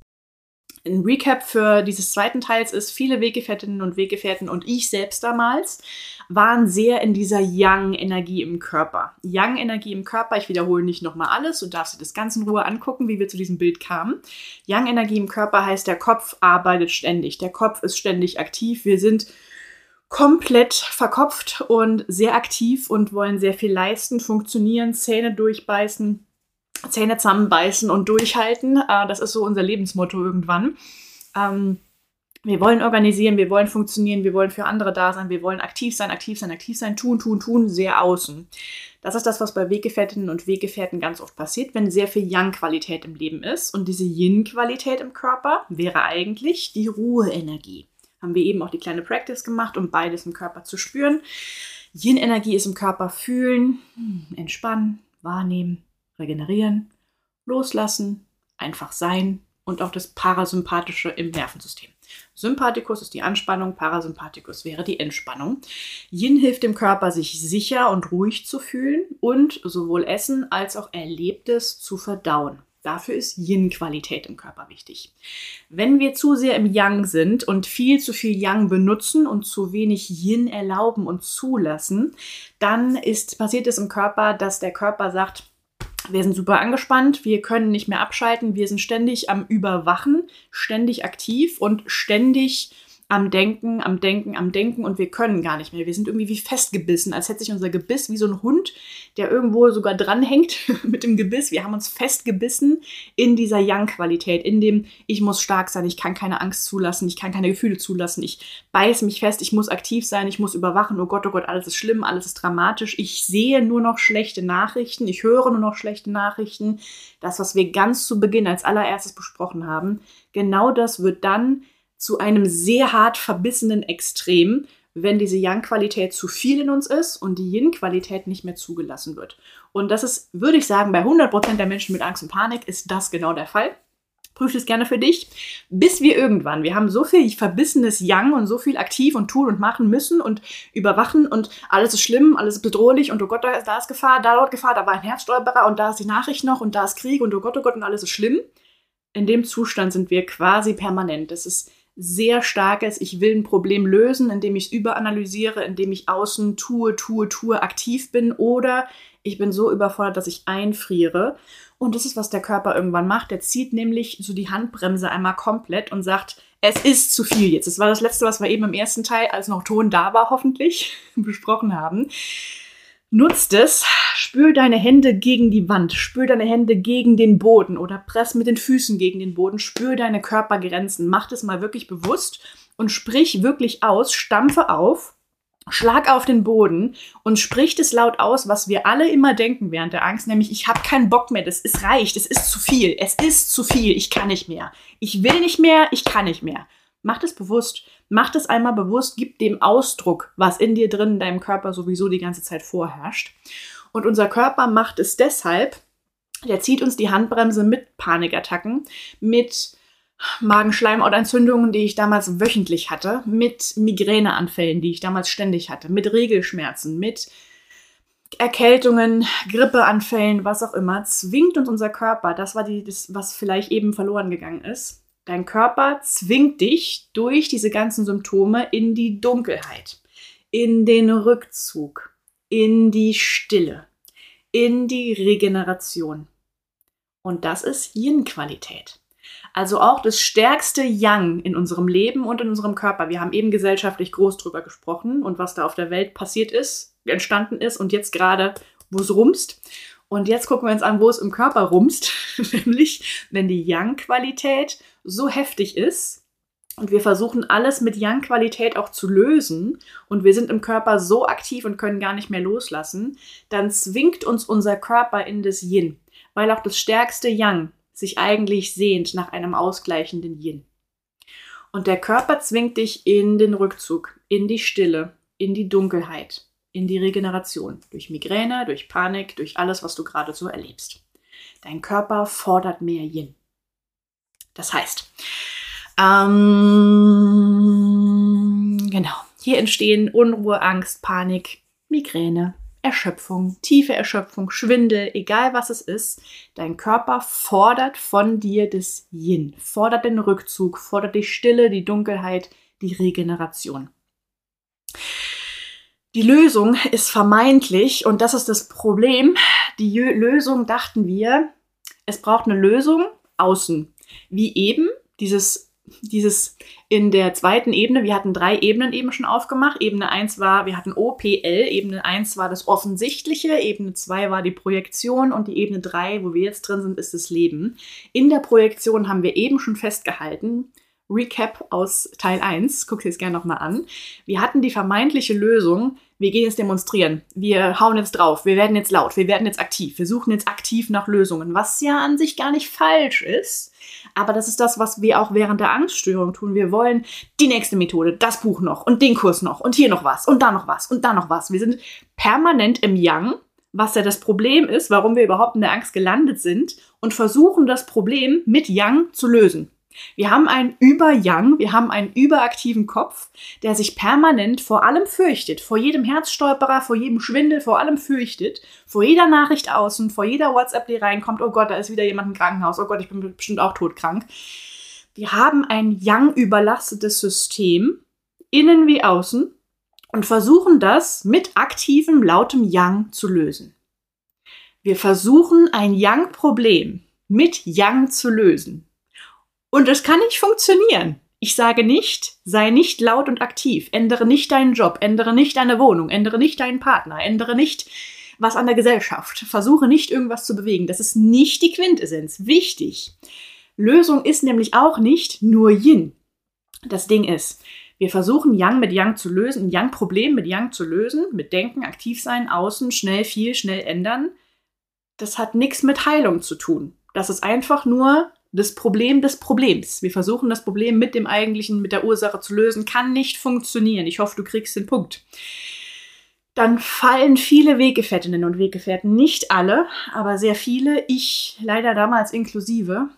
Ein Recap für dieses zweiten Teils ist, viele Weggefährtinnen und Weggefährten und ich selbst damals waren sehr in dieser Yang-Energie im Körper. Yang-Energie im Körper, ich wiederhole nicht nochmal alles, du darfst dir das ganz in Ruhe angucken, wie wir zu diesem Bild kamen. Yang-Energie im Körper heißt, der Kopf arbeitet ständig, der Kopf ist ständig aktiv, wir sind komplett verkopft und sehr aktiv und wollen sehr viel leisten, funktionieren, Zähne durchbeißen, Zähne zusammenbeißen und durchhalten. Das ist so unser Lebensmotto irgendwann. Wir wollen organisieren, wir wollen funktionieren, wir wollen für andere da sein, wir wollen aktiv sein, tun, sehr außen. Das ist das, was bei Weggefährtinnen und Weggefährten ganz oft passiert, wenn sehr viel Yang-Qualität im Leben ist. Und diese Yin-Qualität im Körper wäre eigentlich die Ruheenergie. Haben wir eben auch die kleine Practice gemacht, um beides im Körper zu spüren. Yin-Energie ist im Körper fühlen, entspannen, wahrnehmen, regenerieren, loslassen, einfach sein und auch das Parasympathische im Nervensystem. Sympathikus ist die Anspannung, Parasympathikus wäre die Entspannung. Yin hilft dem Körper, sich sicher und ruhig zu fühlen und sowohl Essen als auch Erlebtes zu verdauen. Dafür ist Yin-Qualität im Körper wichtig. Wenn wir zu sehr im Yang sind und viel zu viel Yang benutzen und zu wenig Yin erlauben und zulassen, dann passiert es im Körper, dass der Körper sagt, wir sind super angespannt, wir können nicht mehr abschalten, wir sind ständig am Überwachen, ständig aktiv und ständig am Denken und wir können gar nicht mehr. Wir sind irgendwie wie festgebissen, als hätte sich unser Gebiss wie so ein Hund, der irgendwo sogar dranhängt mit dem Gebiss. Wir haben uns festgebissen in dieser Yang-Qualität, in dem ich muss stark sein, ich kann keine Angst zulassen, ich kann keine Gefühle zulassen, ich beiße mich fest, ich muss aktiv sein, ich muss überwachen, oh Gott, alles ist schlimm, alles ist dramatisch, ich sehe nur noch schlechte Nachrichten, ich höre nur noch schlechte Nachrichten. Das, was wir ganz zu Beginn als allererstes besprochen haben, genau das wird dann zu einem sehr hart verbissenen Extrem, wenn diese Yang-Qualität zu viel in uns ist und die Yin-Qualität nicht mehr zugelassen wird. Und das ist, würde ich sagen, bei 100% der Menschen mit Angst und Panik ist das genau der Fall. Prüf es gerne für dich, bis wir haben so viel verbissenes Yang und so viel aktiv und tun und machen müssen und überwachen und alles ist schlimm, alles ist bedrohlich und oh Gott, da ist Gefahr, da laut Gefahr, da war ein Herzstolperer und da ist die Nachricht noch und da ist Krieg und oh Gott und alles ist schlimm. In dem Zustand sind wir quasi permanent. Das ist sehr starkes, ich will ein Problem lösen, indem ich es überanalysiere, indem ich außen tue, aktiv bin oder Ich bin so überfordert, dass ich einfriere. Und das ist, was der Körper irgendwann macht. Der zieht nämlich so die Handbremse einmal komplett und sagt, es ist zu viel jetzt. Das war das Letzte, was wir eben im ersten Teil, als noch Ton da war, hoffentlich besprochen haben. Nutzt es, spür deine Hände gegen die Wand, spür deine Hände gegen den Boden oder press mit den Füßen gegen den Boden, spür deine Körpergrenzen. Mach das mal wirklich bewusst und sprich wirklich aus, stampfe auf. Schlag auf den Boden und sprich es laut aus, was wir alle immer denken während der Angst, nämlich ich habe keinen Bock mehr, es reicht, es ist zu viel, ich kann nicht mehr. Ich will nicht mehr, ich kann nicht mehr. Mach das bewusst, mach das einmal bewusst, gib dem Ausdruck, was in dir drin, in deinem Körper sowieso die ganze Zeit vorherrscht. Und unser Körper macht es deshalb, der zieht uns die Handbremse mit Panikattacken, mit Magenschleimhautentzündungen, die ich damals wöchentlich hatte, mit Migräneanfällen, die ich damals ständig hatte, mit Regelschmerzen, mit Erkältungen, Grippeanfällen, was auch immer, zwingt uns unser Körper, das war das, was vielleicht eben verloren gegangen ist. Dein Körper zwingt dich durch diese ganzen Symptome in die Dunkelheit, in den Rückzug, in die Stille, in die Regeneration. Und das ist Yin-Qualität. Also auch das stärkste Yang in unserem Leben und in unserem Körper. Wir haben eben gesellschaftlich groß drüber gesprochen und was da auf der Welt passiert ist, entstanden ist und jetzt gerade, wo es rumst. Und jetzt gucken wir uns an, wo es im Körper rumst, nämlich wenn die Yang-Qualität so heftig ist und wir versuchen alles mit Yang-Qualität auch zu lösen und wir sind im Körper so aktiv und können gar nicht mehr loslassen, dann zwingt uns unser Körper in das Yin, weil auch das stärkste Yang sich eigentlich sehnt nach einem ausgleichenden Yin. Und der Körper zwingt dich in den Rückzug, in die Stille, in die Dunkelheit, in die Regeneration. Durch Migräne, durch Panik, durch alles, was du gerade so erlebst. Dein Körper fordert mehr Yin. Das heißt, genau, hier entstehen Unruhe, Angst, Panik, Migräne, Erschöpfung, tiefe Erschöpfung, Schwindel, egal was es ist. Dein Körper fordert von dir das Yin, fordert den Rückzug, fordert die Stille, die Dunkelheit, die Regeneration. Die Lösung ist vermeintlich, und das ist das Problem, die Lösung dachten wir, es braucht eine Lösung außen. Wie eben dieses in der zweiten Ebene, wir hatten 3 Ebenen eben schon aufgemacht. Ebene 1 war, wir hatten OPL, Ebene 1 war das Offensichtliche, Ebene 2 war die Projektion und die Ebene 3, wo wir jetzt drin sind, ist das Leben. In der Projektion haben wir eben schon festgehalten, Recap aus Teil 1, guck dir das gerne nochmal an. Wir hatten die vermeintliche Lösung, wir gehen jetzt demonstrieren, wir hauen jetzt drauf, wir werden jetzt laut, wir werden jetzt aktiv, wir suchen jetzt aktiv nach Lösungen, was ja an sich gar nicht falsch ist, aber das ist das, was wir auch während der Angststörung tun. Wir wollen die nächste Methode, das Buch noch und den Kurs noch und hier noch was und da noch was und da noch was. Wir sind permanent im Yang, was ja das Problem ist, warum wir überhaupt in der Angst gelandet sind und versuchen das Problem mit Yang zu lösen. Wir haben einen Über-Yang, wir haben einen überaktiven Kopf, der sich permanent vor allem fürchtet, vor jedem Herzstolperer, vor jedem Schwindel, vor allem fürchtet, vor jeder Nachricht außen, vor jeder WhatsApp, die reinkommt, oh Gott, da ist wieder jemand im Krankenhaus, oh Gott, ich bin bestimmt auch todkrank. Wir haben ein Yang-überlastetes System, innen wie außen, und versuchen das mit aktivem, lautem Yang zu lösen. Wir versuchen ein Yang-Problem mit Yang zu lösen. Und es kann nicht funktionieren. Ich sage nicht, sei nicht laut und aktiv, ändere nicht deinen Job, ändere nicht deine Wohnung, ändere nicht deinen Partner, ändere nicht was an der Gesellschaft, versuche nicht irgendwas zu bewegen. Das ist nicht die Quintessenz. Wichtig. Lösung ist nämlich auch nicht nur Yin. Das Ding ist, wir versuchen Yang mit Yang zu lösen, ein Yang-Problem mit Yang zu lösen, mit Denken, aktiv sein, außen, schnell viel, schnell ändern. Das hat nichts mit Heilung zu tun. Das ist einfach nur das Problem des Problems. Wir versuchen das Problem mit dem eigentlichen, mit der Ursache zu lösen, kann nicht funktionieren. Ich hoffe, du kriegst den Punkt. Dann fallen viele Weggefährtinnen und Weggefährten, nicht alle, aber sehr viele, ich leider damals inklusive,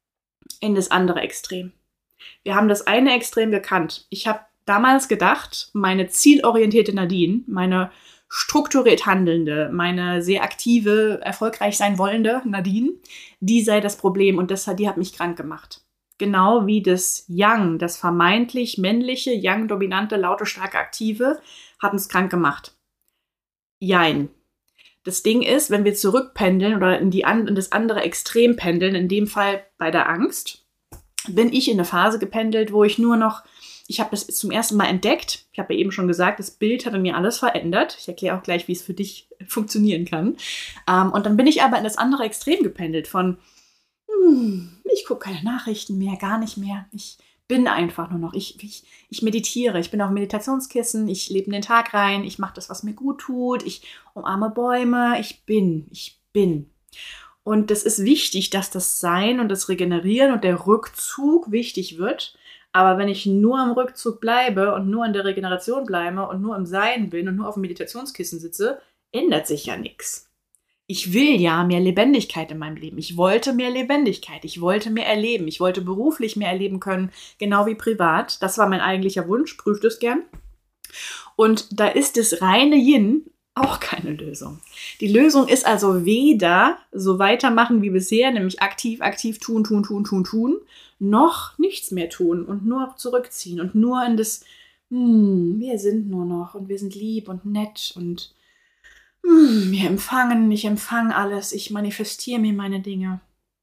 in das andere Extrem. Wir haben das eine Extrem gekannt. Ich habe damals gedacht, meine zielorientierte Nadine, meine strukturiert handelnde, meine sehr aktive, erfolgreich sein wollende Nadine, die sei das Problem und die hat mich krank gemacht. Genau wie das Yang, das vermeintlich männliche, Yang-dominante, laute, starke, aktive, hat uns krank gemacht. Jein. Das Ding ist, wenn wir zurückpendeln oder in das andere Extrem pendeln, in dem Fall bei der Angst, bin ich in eine Phase gependelt, wo ich habe das zum ersten Mal entdeckt. Ich habe ja eben schon gesagt, das Bild hat in mir alles verändert. Ich erkläre auch gleich, wie es für dich funktionieren kann. Und dann bin ich aber in das andere Extrem gependelt von, ich gucke keine Nachrichten mehr, gar nicht mehr. Ich bin einfach nur noch. Ich meditiere. Ich bin auf Meditationskissen. Ich lebe in den Tag rein. Ich mache das, was mir gut tut. Ich umarme Bäume. Ich bin. Und das ist wichtig, dass das Sein und das Regenerieren und der Rückzug wichtig wird. Aber wenn ich nur am Rückzug bleibe und nur in der Regeneration bleibe und nur im Sein bin und nur auf dem Meditationskissen sitze, ändert sich ja nichts. Ich will ja mehr Lebendigkeit in meinem Leben. Ich wollte mehr Lebendigkeit. Ich wollte mehr erleben. Ich wollte beruflich mehr erleben können, genau wie privat. Das war mein eigentlicher Wunsch. Prüft es gern. Und da ist das reine Yin auch keine Lösung. Die Lösung ist also weder so weitermachen wie bisher, nämlich aktiv tun, noch nichts mehr tun und nur zurückziehen und nur in das, wir sind nur noch und wir sind lieb und nett und wir empfangen, ich empfange alles, ich manifestiere mir meine Dinge.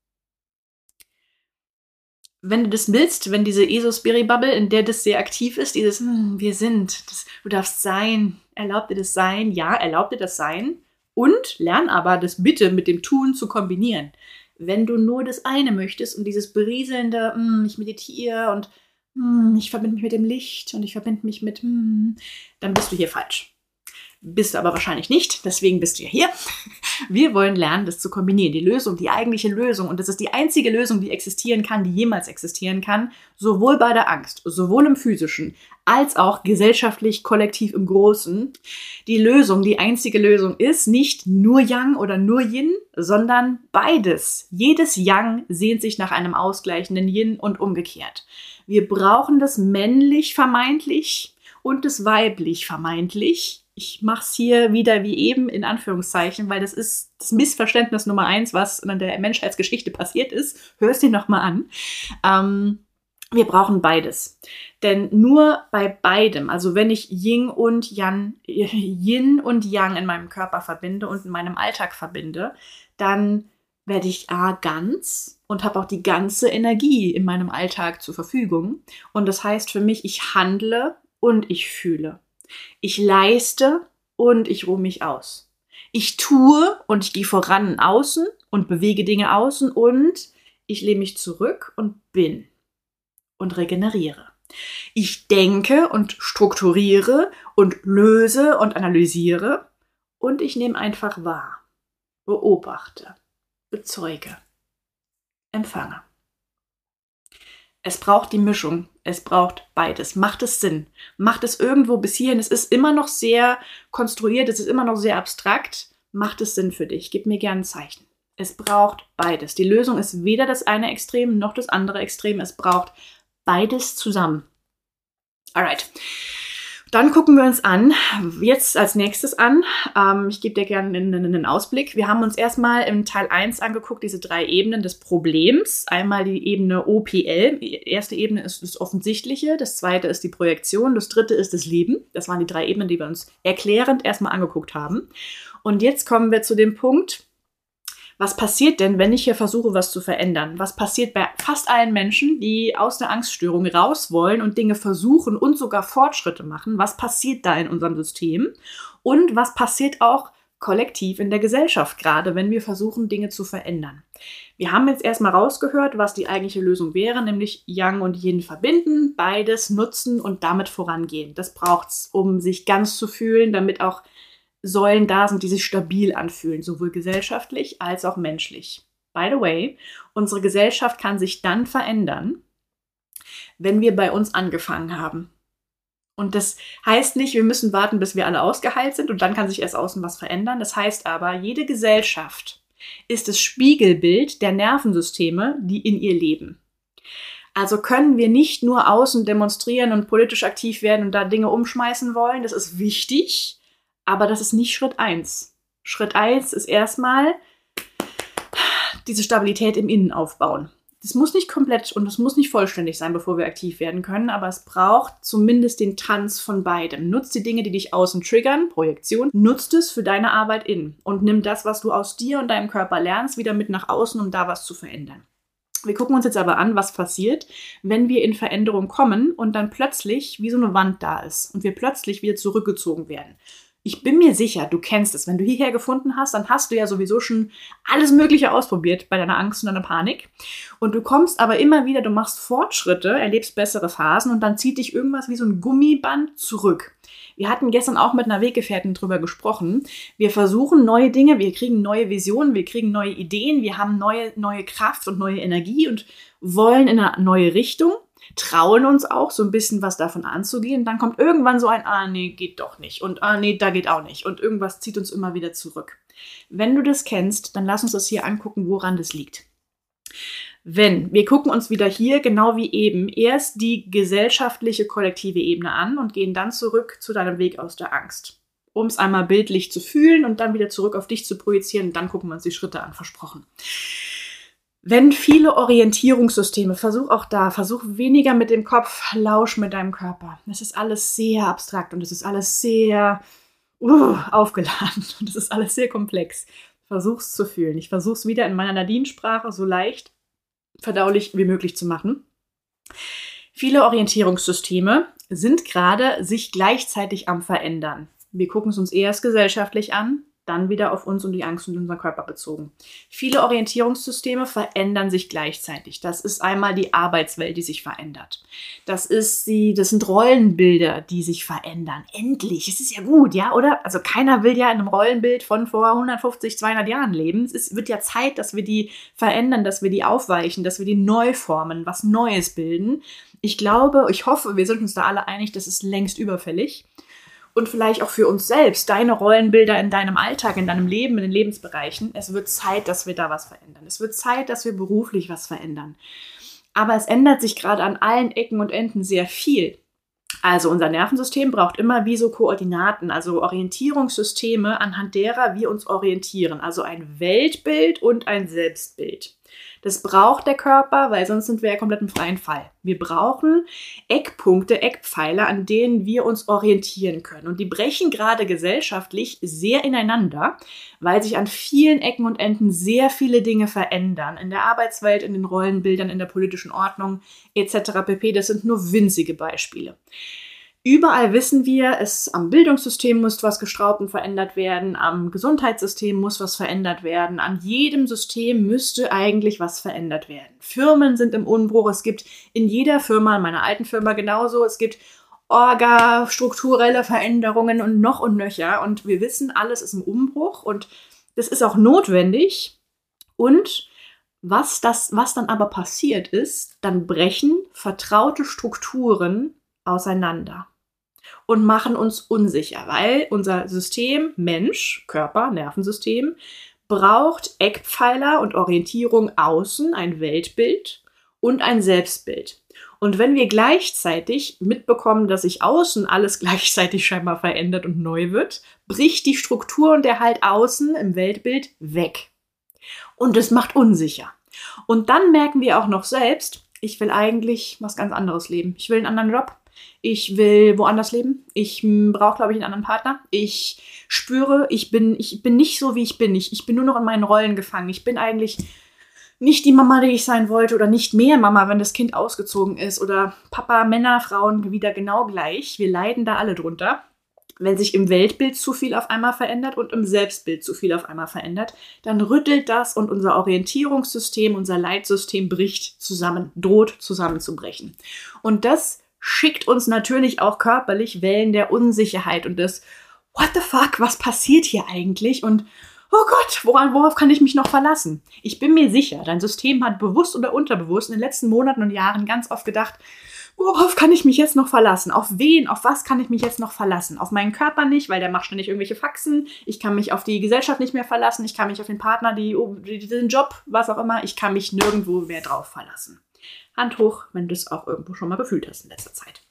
Wenn du das willst, wenn diese ESO-Spirit-Bubble, in der das sehr aktiv ist, dieses wir sind, du darfst sein, erlaub dir das Sein, ja, erlaub dir das Sein und lern aber das bitte mit dem Tun zu kombinieren. Wenn du nur das eine möchtest und dieses berieselnde, ich meditiere und ich verbinde mich mit dem Licht und ich verbinde mich mit, dann bist du hier falsch. Bist du aber wahrscheinlich nicht, deswegen bist du ja hier. Wir wollen lernen, das zu kombinieren. Die Lösung, die eigentliche Lösung, und das ist die einzige Lösung, die existieren kann, die jemals existieren kann, sowohl bei der Angst, sowohl im Physischen, als auch gesellschaftlich, kollektiv im Großen. Die Lösung, die einzige Lösung ist nicht nur Yang oder nur Yin, sondern beides. Jedes Yang sehnt sich nach einem ausgleichenden Yin und umgekehrt. Wir brauchen das männlich vermeintlich und das weiblich vermeintlich. Ich mache es hier wieder wie eben in Anführungszeichen, weil das ist das Missverständnis Nummer 1, was in der Menschheitsgeschichte passiert ist. Hör es dir nochmal an. Wir brauchen beides. Denn nur bei beidem, also wenn ich Yin und Yang in meinem Körper verbinde und in meinem Alltag verbinde, dann werde ich ganz und habe auch die ganze Energie in meinem Alltag zur Verfügung. Und das heißt für mich, ich handle und ich fühle. Ich leiste und ich ruhe mich aus. Ich tue und ich gehe voran außen und bewege Dinge außen und ich lehne mich zurück und bin und regeneriere. Ich denke und strukturiere und löse und analysiere und ich nehme einfach wahr, beobachte, bezeuge, empfange. Es braucht die Mischung. Es braucht beides. Macht es Sinn? Macht es irgendwo bis hierhin? Es ist immer noch sehr konstruiert. Es ist immer noch sehr abstrakt. Macht es Sinn für dich? Gib mir gerne ein Zeichen. Es braucht beides. Die Lösung ist weder das eine Extrem noch das andere Extrem. Es braucht beides zusammen. Alright. Dann gucken wir uns jetzt als nächstes an. Ich gebe dir gerne einen Ausblick. Wir haben uns erstmal im Teil 1 angeguckt, diese 3 Ebenen des Problems. Einmal die Ebene OPL. Die erste Ebene ist das Offensichtliche, das zweite ist die Projektion, das dritte ist das Leben. Das waren die 3 Ebenen, die wir uns erklärend erstmal angeguckt haben. Und jetzt kommen wir zu dem Punkt, was passiert denn, wenn ich hier versuche, was zu verändern? Was passiert bei fast allen Menschen, die aus der Angststörung raus wollen und Dinge versuchen und sogar Fortschritte machen? Was passiert da in unserem System? Und was passiert auch kollektiv in der Gesellschaft, gerade wenn wir versuchen, Dinge zu verändern? Wir haben jetzt erstmal rausgehört, was die eigentliche Lösung wäre, nämlich Yang und Yin verbinden, beides nutzen und damit vorangehen. Das braucht's, um sich ganz zu fühlen, damit auch Säulen da sind, die sich stabil anfühlen, sowohl gesellschaftlich als auch menschlich. By the way, unsere Gesellschaft kann sich dann verändern, wenn wir bei uns angefangen haben. Und das heißt nicht, wir müssen warten, bis wir alle ausgeheilt sind und dann kann sich erst außen was verändern. Das heißt aber, jede Gesellschaft ist das Spiegelbild der Nervensysteme, die in ihr leben. Also können wir nicht nur außen demonstrieren und politisch aktiv werden und da Dinge umschmeißen wollen. Das ist wichtig. Aber das ist nicht Schritt 1. Schritt 1 ist erstmal diese Stabilität im Innen aufbauen. Das muss nicht komplett und das muss nicht vollständig sein, bevor wir aktiv werden können, aber es braucht zumindest den Tanz von beidem. Nutz die Dinge, die dich außen triggern, Projektion, nutzt es für deine Arbeit innen und nimm das, was du aus dir und deinem Körper lernst, wieder mit nach außen, um da was zu verändern. Wir gucken uns jetzt aber an, was passiert, wenn wir in Veränderung kommen und dann plötzlich wie so eine Wand da ist und wir plötzlich wieder zurückgezogen werden. Ich bin mir sicher, du kennst es. Wenn du hierher gefunden hast, dann hast du ja sowieso schon alles Mögliche ausprobiert bei deiner Angst und deiner Panik. Und du kommst aber immer wieder, du machst Fortschritte, erlebst bessere Phasen und dann zieht dich irgendwas wie so ein Gummiband zurück. Wir hatten gestern auch mit einer Weggefährtin drüber gesprochen. Wir versuchen neue Dinge, wir kriegen neue Visionen, wir kriegen neue Ideen, wir haben neue Kraft und neue Energie und wollen in eine neue Richtung. Trauen uns auch so ein bisschen was davon anzugehen. Dann kommt irgendwann so ein, nee, geht doch nicht. Und nee, da geht auch nicht. Und irgendwas zieht uns immer wieder zurück. Wenn du das kennst, dann lass uns das hier angucken, woran das liegt. Wir gucken uns wieder hier, genau wie eben, erst die gesellschaftliche, kollektive Ebene an und gehen dann zurück zu deinem Weg aus der Angst. Um es einmal bildlich zu fühlen und dann wieder zurück auf dich zu projizieren. Und dann gucken wir uns die Schritte an, versprochen. Wenn viele Orientierungssysteme, versuch weniger mit dem Kopf, lausch mit deinem Körper. Es ist alles sehr abstrakt und es ist alles sehr aufgeladen und es ist alles sehr komplex. Versuch's zu fühlen. Ich versuch's wieder in meiner Nadine-Sprache so leicht verdaulich wie möglich zu machen. Viele Orientierungssysteme sind gerade sich gleichzeitig am Verändern. Wir gucken es uns erst gesellschaftlich an, dann wieder auf uns und die Angst und unseren Körper bezogen. Viele Orientierungssysteme verändern sich gleichzeitig. Das ist einmal die Arbeitswelt, die sich verändert. Das sind Rollenbilder, die sich verändern. Endlich, es ist ja gut, ja, oder? Also keiner will ja in einem Rollenbild von vor 150, 200 Jahren leben. Es wird ja Zeit, dass wir die verändern, dass wir die aufweichen, dass wir die neu formen, was Neues bilden. Ich glaube, ich hoffe, wir sind uns da alle einig, das ist längst überfällig. Und vielleicht auch für uns selbst, deine Rollenbilder in deinem Alltag, in deinem Leben, in den Lebensbereichen. Es wird Zeit, dass wir da was verändern. Es wird Zeit, dass wir beruflich was verändern. Aber es ändert sich gerade an allen Ecken und Enden sehr viel. Also unser Nervensystem braucht immer wie so Koordinaten, also Orientierungssysteme, anhand derer wir uns orientieren. Also ein Weltbild und ein Selbstbild. Das braucht der Körper, weil sonst sind wir ja komplett im freien Fall. Wir brauchen Eckpunkte, Eckpfeiler, an denen wir uns orientieren können. Und die brechen gerade gesellschaftlich sehr ineinander, weil sich an vielen Ecken und Enden sehr viele Dinge verändern. In der Arbeitswelt, in den Rollenbildern, in der politischen Ordnung etc. pp. Das sind nur winzige Beispiele. Überall wissen wir, am Bildungssystem muss was geschraubt und verändert werden, am Gesundheitssystem muss was verändert werden, an jedem System müsste eigentlich was verändert werden. Firmen sind im Umbruch, es gibt in jeder Firma, in meiner alten Firma genauso, es gibt strukturelle Veränderungen und noch und nöcher und wir wissen, alles ist im Umbruch und das ist auch notwendig und was dann aber passiert ist, dann brechen vertraute Strukturen auseinander und machen uns unsicher, weil unser System, Mensch, Körper, Nervensystem, braucht Eckpfeiler und Orientierung außen, ein Weltbild und ein Selbstbild. Und wenn wir gleichzeitig mitbekommen, dass sich außen alles gleichzeitig scheinbar verändert und neu wird, bricht die Struktur und der Halt außen im Weltbild weg. Und das macht unsicher. Und dann merken wir auch noch selbst, ich will eigentlich was ganz anderes leben. Ich will einen anderen Job. Ich will woanders leben. Ich brauche, glaube ich, einen anderen Partner. Ich spüre, ich bin nicht so, wie ich bin. Ich bin nur noch in meinen Rollen gefangen. Ich bin eigentlich nicht die Mama, die ich sein wollte oder nicht mehr Mama, wenn das Kind ausgezogen ist oder Papa, Männer, Frauen wieder genau gleich. Wir leiden da alle drunter. Wenn sich im Weltbild zu viel auf einmal verändert und im Selbstbild zu viel auf einmal verändert, dann rüttelt das und unser Orientierungssystem, unser Leitsystem bricht zusammen, droht zusammenzubrechen. Und das schickt uns natürlich auch körperlich Wellen der Unsicherheit und des What the fuck, was passiert hier eigentlich? Und oh Gott, worauf kann ich mich noch verlassen? Ich bin mir sicher, dein System hat bewusst oder unterbewusst in den letzten Monaten und Jahren ganz oft gedacht, worauf kann ich mich jetzt noch verlassen? Auf wen, auf was kann ich mich jetzt noch verlassen? Auf meinen Körper nicht, weil der macht ständig irgendwelche Faxen. Ich kann mich auf die Gesellschaft nicht mehr verlassen. Ich kann mich auf den Partner, den Job, was auch immer. Ich kann mich nirgendwo mehr drauf verlassen. Hand hoch, wenn du es auch irgendwo schon mal gefühlt hast in letzter Zeit.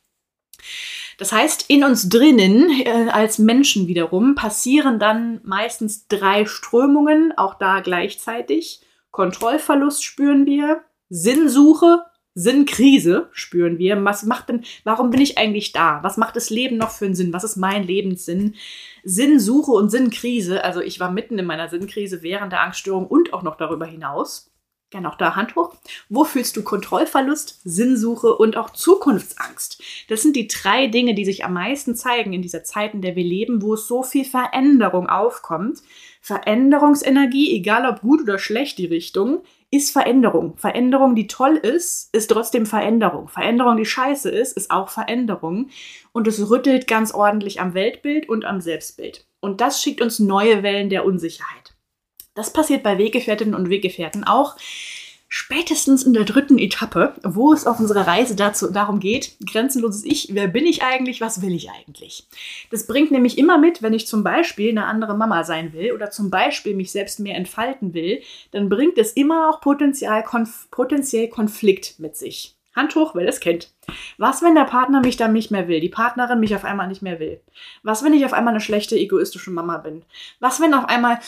Das heißt, in uns drinnen, als Menschen wiederum, passieren dann meistens 3 Strömungen, auch da gleichzeitig. Kontrollverlust spüren wir, Sinnsuche, Sinnkrise spüren wir. Warum bin ich eigentlich da? Was macht das Leben noch für einen Sinn? Was ist mein Lebenssinn? Sinnsuche und Sinnkrise, also ich war mitten in meiner Sinnkrise während der Angststörung und auch noch darüber hinaus. Gerne auch da Hand hoch. Wo fühlst du Kontrollverlust, Sinnsuche und auch Zukunftsangst? Das sind die 3 Dinge, die sich am meisten zeigen in dieser Zeit, in der wir leben, wo es so viel Veränderung aufkommt. Veränderungsenergie, egal ob gut oder schlecht die Richtung, ist Veränderung. Veränderung, die toll ist trotzdem Veränderung. Veränderung, die scheiße ist auch Veränderung. Und es rüttelt ganz ordentlich am Weltbild und am Selbstbild. Und das schickt uns neue Wellen der Unsicherheit. Das passiert bei Weggefährtinnen und Weggefährten auch spätestens in der 3. Etappe, wo es auf unserer Reise darum geht, grenzenloses Ich, wer bin ich eigentlich, was will ich eigentlich? Das bringt nämlich immer mit, wenn ich zum Beispiel eine andere Mama sein will oder zum Beispiel mich selbst mehr entfalten will, dann bringt es immer auch potenziell Konflikt mit sich. Hand hoch, wer das kennt. Was, wenn der Partner mich dann nicht mehr will, die Partnerin mich auf einmal nicht mehr will? Was, wenn ich auf einmal eine schlechte, egoistische Mama bin? Was, wenn auf einmal...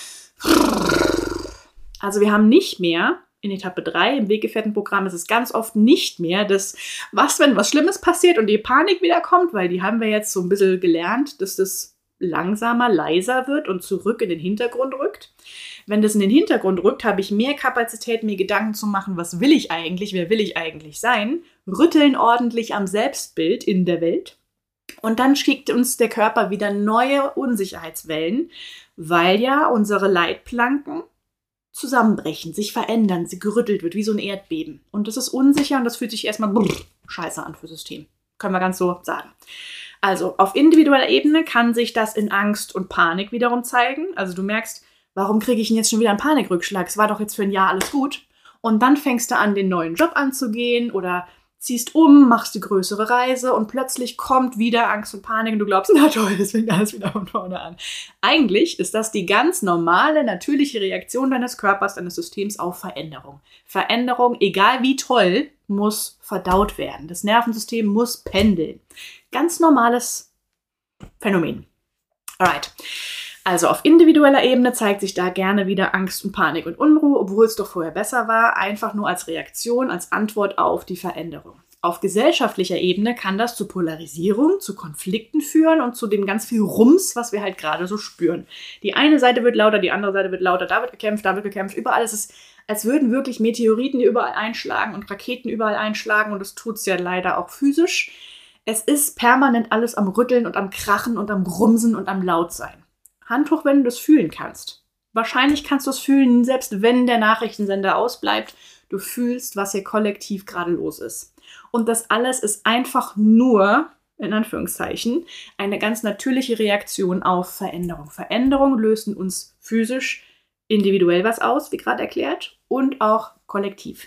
Also wir haben nicht mehr, in Etappe 3 im Weggefährtenprogramm ist es ganz oft nicht mehr das, was, wenn was Schlimmes passiert und die Panik wieder kommt, weil die haben wir jetzt so ein bisschen gelernt, dass das langsamer, leiser wird und zurück in den Hintergrund rückt. Wenn das in den Hintergrund rückt, habe ich mehr Kapazität, mir Gedanken zu machen, was will ich eigentlich, wer will ich eigentlich sein, rütteln ordentlich am Selbstbild in der Welt und dann schickt uns der Körper wieder neue Unsicherheitswellen, weil ja unsere Leitplanken zusammenbrechen, sich verändern, sie gerüttelt wird, wie so ein Erdbeben. Und das ist unsicher und das fühlt sich erstmal scheiße an für System. Können wir ganz so sagen. Also auf individueller Ebene kann sich das in Angst und Panik wiederum zeigen. Also du merkst, warum kriege ich denn jetzt schon wieder einen Panikrückschlag? Es war doch jetzt für ein Jahr alles gut. Und dann fängst du an, den neuen Job anzugehen oder ziehst um, machst die größere Reise und plötzlich kommt wieder Angst und Panik und du glaubst, na toll, das fängt alles wieder von vorne an. Eigentlich ist das die ganz normale, natürliche Reaktion deines Körpers, deines Systems auf Veränderung. Veränderung, egal wie toll, muss verdaut werden. Das Nervensystem muss pendeln. Ganz normales Phänomen. Alright. Also auf individueller Ebene zeigt sich da gerne wieder Angst und Panik und Unruhe, obwohl es doch vorher besser war, einfach nur als Reaktion, als Antwort auf die Veränderung. Auf gesellschaftlicher Ebene kann das zu Polarisierung, zu Konflikten führen und zu dem ganz viel Rums, was wir halt gerade so spüren. Die eine Seite wird lauter, die andere Seite wird lauter, da wird gekämpft, überall ist es, als würden wirklich Meteoriten überall einschlagen und Raketen überall einschlagen und das tut es ja leider auch physisch. Es ist permanent alles am Rütteln und am Krachen und am Grumsen und am Lautsein. Hand hoch, wenn du das fühlen kannst. Wahrscheinlich kannst du es fühlen, selbst wenn der Nachrichtensender ausbleibt. Du fühlst, was hier kollektiv gerade los ist. Und das alles ist einfach nur, in Anführungszeichen, eine ganz natürliche Reaktion auf Veränderung. Veränderung löst in uns physisch, individuell was aus, wie gerade erklärt, und auch kollektiv.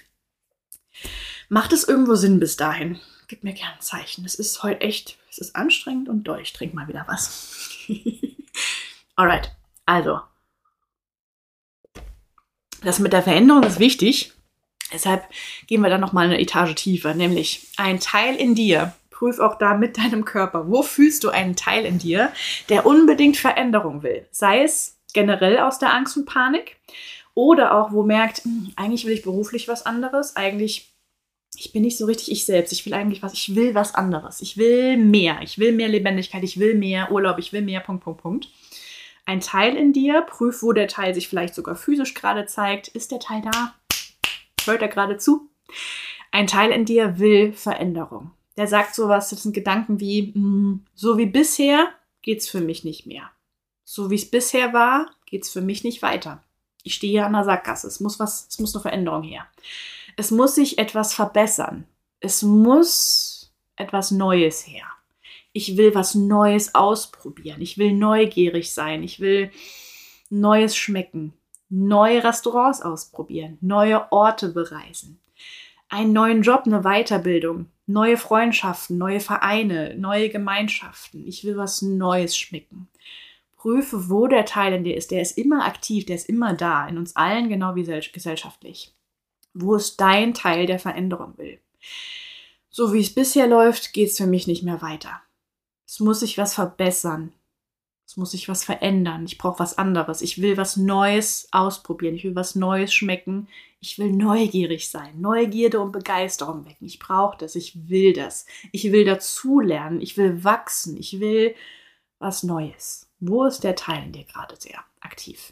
Macht es irgendwo Sinn bis dahin? Gib mir gerne ein Zeichen. Es ist heute echt, es ist anstrengend und doll. Ich trinke mal wieder was. Alright, also, das mit der Veränderung ist wichtig, deshalb gehen wir dann nochmal eine Etage tiefer, nämlich ein Teil in dir, prüf auch da mit deinem Körper, wo fühlst du einen Teil in dir, der unbedingt Veränderung will, sei es generell aus der Angst und Panik oder auch wo merkt, eigentlich will ich beruflich was anderes, eigentlich ich bin nicht so richtig ich selbst, ich will was anderes, ich will mehr Lebendigkeit, ich will mehr Urlaub, ich will mehr, Punkt. Ein Teil in dir, prüf, wo der Teil sich vielleicht sogar physisch gerade zeigt. Ist der Teil da? Hört er gerade zu? Ein Teil in dir will Veränderung. Der sagt sowas, das sind Gedanken wie, so wie bisher geht's für mich nicht mehr. So wie es bisher war, geht's für mich nicht weiter. Ich stehe hier an der Sackgasse. Es muss eine Veränderung her. Es muss sich etwas verbessern. Es muss etwas Neues her. Ich will was Neues ausprobieren. Ich will neugierig sein. Ich will Neues schmecken. Neue Restaurants ausprobieren. Neue Orte bereisen. Einen neuen Job, eine Weiterbildung. Neue Freundschaften, neue Vereine, neue Gemeinschaften. Ich will was Neues schmecken. Prüfe, wo der Teil in dir ist. Der ist immer aktiv, der ist immer da. In uns allen, genau wie gesellschaftlich. Wo ist dein Teil, der Veränderung will? So wie es bisher läuft, geht es für mich nicht mehr weiter. Es muss sich was verbessern. Es muss sich was verändern. Ich brauche was anderes. Ich will was Neues ausprobieren. Ich will was Neues schmecken. Ich will neugierig sein. Neugierde und Begeisterung wecken. Ich brauche das. Ich will das. Ich will dazulernen. Ich will wachsen. Ich will was Neues. Wo ist der Teil in dir gerade sehr aktiv?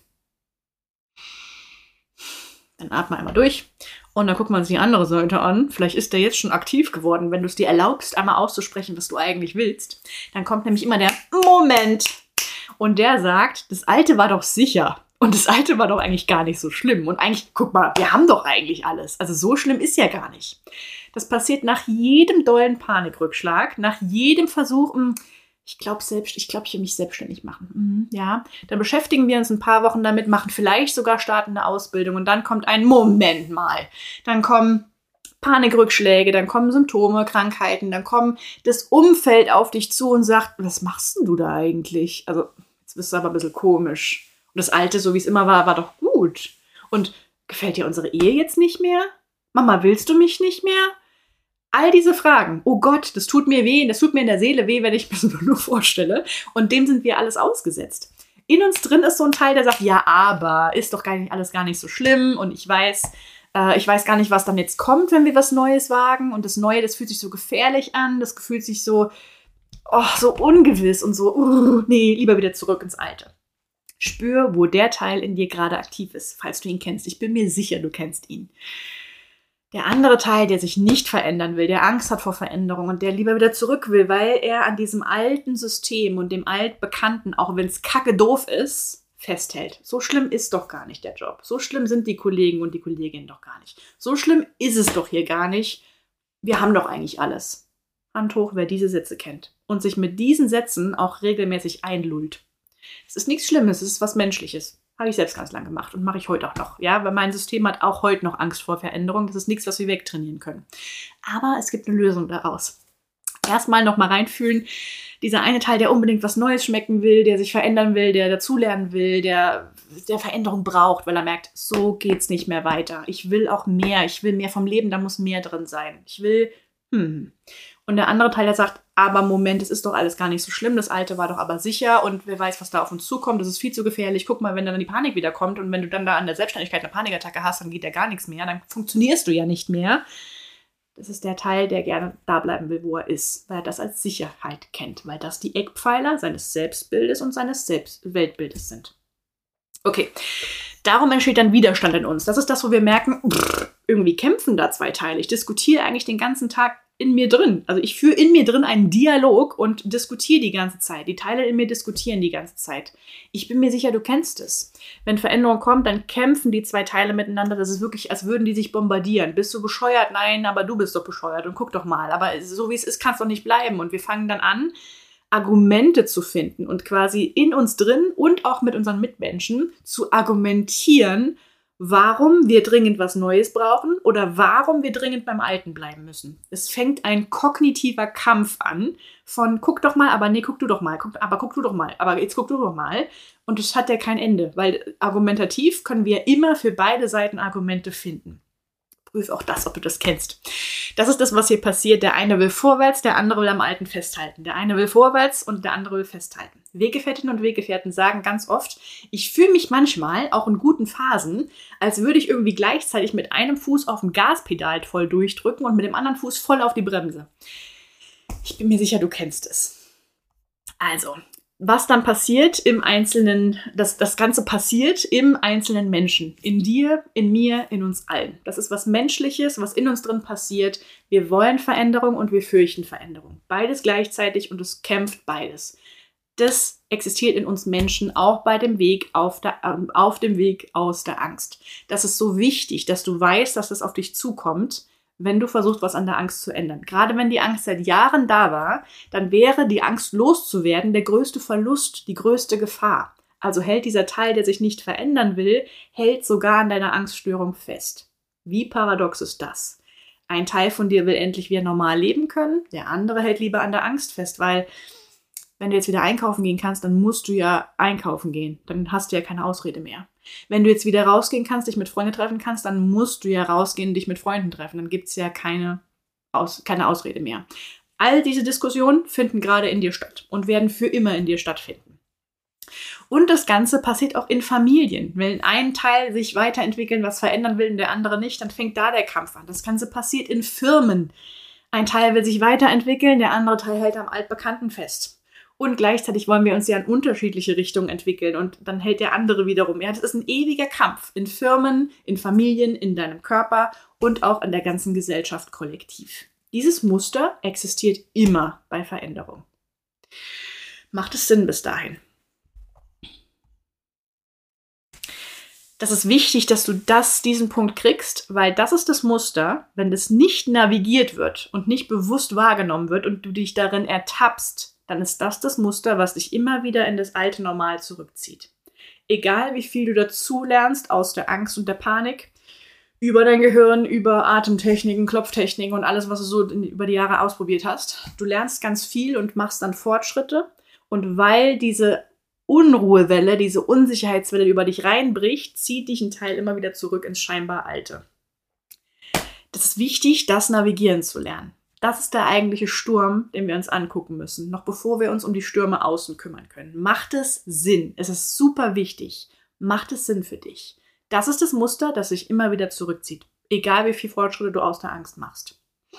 Dann atme einmal durch und dann guckt man sich die andere Seite an. Vielleicht ist der jetzt schon aktiv geworden. Wenn du es dir erlaubst, einmal auszusprechen, was du eigentlich willst, dann kommt nämlich immer der Moment. Und der sagt, das Alte war doch sicher. Und das Alte war doch eigentlich gar nicht so schlimm. Und eigentlich, guck mal, wir haben doch eigentlich alles. Also so schlimm ist ja gar nicht. Das passiert nach jedem dollen Panikrückschlag, nach jedem Versuch, ich glaube, ich will mich selbstständig machen. Ja, dann beschäftigen wir uns ein paar Wochen damit, machen vielleicht sogar startende Ausbildung und dann kommt ein Moment mal. Dann kommen Panikrückschläge, dann kommen Symptome, Krankheiten, dann kommt das Umfeld auf dich zu und sagt, was machst denn du da eigentlich? Also, jetzt bist du aber ein bisschen komisch. Und das Alte, so wie es immer war, war doch gut. Und gefällt dir unsere Ehe jetzt nicht mehr? Mama, willst du mich nicht mehr? All diese Fragen, oh Gott, das tut mir weh, das tut mir in der Seele weh, wenn ich mir das nur vorstelle. Und dem sind wir alles ausgesetzt. In uns drin ist so ein Teil, der sagt, ja, aber ist doch alles gar nicht so schlimm. Und ich weiß gar nicht, was dann jetzt kommt, wenn wir was Neues wagen. Und das Neue, das fühlt sich so gefährlich an, das fühlt sich so, so ungewiss und so, nee, lieber wieder zurück ins Alte. Spür, wo der Teil in dir gerade aktiv ist, falls du ihn kennst. Ich bin mir sicher, du kennst ihn. Der andere Teil, der sich nicht verändern will, der Angst hat vor Veränderung und der lieber wieder zurück will, weil er an diesem alten System und dem Altbekannten, auch wenn es kacke doof ist, festhält. So schlimm ist doch gar nicht der Job. So schlimm sind die Kollegen und die Kolleginnen doch gar nicht. So schlimm ist es doch hier gar nicht. Wir haben doch eigentlich alles. Hand hoch, wer diese Sätze kennt und sich mit diesen Sätzen auch regelmäßig einlullt. Es ist nichts Schlimmes, es ist was Menschliches. Habe ich selbst ganz lang gemacht und mache ich heute auch noch. Ja, weil mein System hat auch heute noch Angst vor Veränderung. Das ist nichts, was wir wegtrainieren können. Aber es gibt eine Lösung daraus. Erstmal noch mal reinfühlen. Dieser eine Teil, der unbedingt was Neues schmecken will, der sich verändern will, der dazulernen will, der Veränderung braucht, weil er merkt, so geht's nicht mehr weiter. Ich will auch mehr. Ich will mehr vom Leben, da muss mehr drin sein. Ich will, Und der andere Teil, der sagt, aber Moment, es ist doch alles gar nicht so schlimm, das Alte war doch aber sicher und wer weiß, was da auf uns zukommt, das ist viel zu gefährlich. Guck mal, wenn dann die Panik wieder kommt und wenn du dann da an der Selbstständigkeit eine Panikattacke hast, dann geht ja gar nichts mehr, dann funktionierst du ja nicht mehr. Das ist der Teil, der gerne da bleiben will, wo er ist, weil er das als Sicherheit kennt, weil das die Eckpfeiler seines Selbstbildes und seines Weltbildes sind. Okay, darum entsteht dann Widerstand in uns. Das ist das, wo wir merken, irgendwie kämpfen da zwei Teile. Ich diskutiere eigentlich den ganzen Tag in mir drin. Also ich führe in mir drin einen Dialog und diskutiere die ganze Zeit. Die Teile in mir diskutieren die ganze Zeit. Ich bin mir sicher, du kennst es. Wenn Veränderung kommt, dann kämpfen die zwei Teile miteinander. Das ist wirklich, als würden die sich bombardieren. Bist du bescheuert? Nein, aber du bist doch bescheuert. Und guck doch mal. Aber so wie es ist, kann es doch nicht bleiben. Und wir fangen dann an, Argumente zu finden und quasi in uns drin und auch mit unseren Mitmenschen zu argumentieren, warum wir dringend was Neues brauchen oder warum wir dringend beim Alten bleiben müssen. Es fängt ein kognitiver Kampf an von guck doch mal, aber nee, guck du doch mal, guck du doch mal, aber jetzt guck du doch mal. Und es hat ja kein Ende, weil argumentativ können wir immer für beide Seiten Argumente finden. Prüf auch das, ob du das kennst. Das ist das, was hier passiert. Der eine will vorwärts, der andere will am Alten festhalten. Der eine will vorwärts und der andere will festhalten. Weggefährtinnen und Weggefährten sagen ganz oft, ich fühle mich manchmal, auch in guten Phasen, als würde ich irgendwie gleichzeitig mit einem Fuß auf dem Gaspedal voll durchdrücken und mit dem anderen Fuß voll auf die Bremse. Ich bin mir sicher, du kennst es. Also, was dann passiert im Einzelnen, das Ganze passiert im einzelnen Menschen. In dir, in mir, in uns allen. Das ist was Menschliches, was in uns drin passiert. Wir wollen Veränderung und wir fürchten Veränderung. Beides gleichzeitig und es kämpft beides. Das existiert in uns Menschen auch bei dem Weg auf dem Weg aus der Angst. Das ist so wichtig, dass du weißt, dass das auf dich zukommt, wenn du versuchst, was an der Angst zu ändern. Gerade wenn die Angst seit Jahren da war, dann wäre die Angst loszuwerden der größte Verlust, die größte Gefahr. Also hält dieser Teil, der sich nicht verändern will, hält sogar an deiner Angststörung fest. Wie paradox ist das? Ein Teil von dir will endlich wieder normal leben können, der andere hält lieber an der Angst fest, weil wenn du jetzt wieder einkaufen gehen kannst, dann musst du ja einkaufen gehen. Dann hast du ja keine Ausrede mehr. Wenn du jetzt wieder rausgehen kannst, dich mit Freunden treffen kannst, dann musst du ja rausgehen, dich mit Freunden treffen. Dann gibt es ja keine Ausrede mehr. All diese Diskussionen finden gerade in dir statt und werden für immer in dir stattfinden. Und das Ganze passiert auch in Familien. Wenn ein Teil sich weiterentwickeln, was verändern will und der andere nicht, dann fängt da der Kampf an. Das Ganze passiert in Firmen. Ein Teil will sich weiterentwickeln, der andere Teil hält am Altbekannten fest. Und gleichzeitig wollen wir uns ja in unterschiedliche Richtungen entwickeln und dann hält der andere wiederum. Ja, das ist ein ewiger Kampf in Firmen, in Familien, in deinem Körper und auch in der ganzen Gesellschaft kollektiv. Dieses Muster existiert immer bei Veränderung. Macht es Sinn bis dahin? Das ist wichtig, dass du diesen Punkt kriegst, weil das ist das Muster, wenn das nicht navigiert wird und nicht bewusst wahrgenommen wird und du dich darin ertappst, dann ist das Muster, was dich immer wieder in das alte Normal zurückzieht. Egal, wie viel du dazu lernst aus der Angst und der Panik, über dein Gehirn, über Atemtechniken, Klopftechniken und alles, was du so über die Jahre ausprobiert hast. Du lernst ganz viel und machst dann Fortschritte. Und weil diese Unruhewelle, diese Unsicherheitswelle über dich reinbricht, zieht dich ein Teil immer wieder zurück ins scheinbar Alte. Das ist wichtig, das navigieren zu lernen. Das ist der eigentliche Sturm, den wir uns angucken müssen, noch bevor wir uns um die Stürme außen kümmern können. Macht es Sinn? Es ist super wichtig. Macht es Sinn für dich? Das ist das Muster, das sich immer wieder zurückzieht. Egal, wie viel Fortschritte du aus der Angst machst.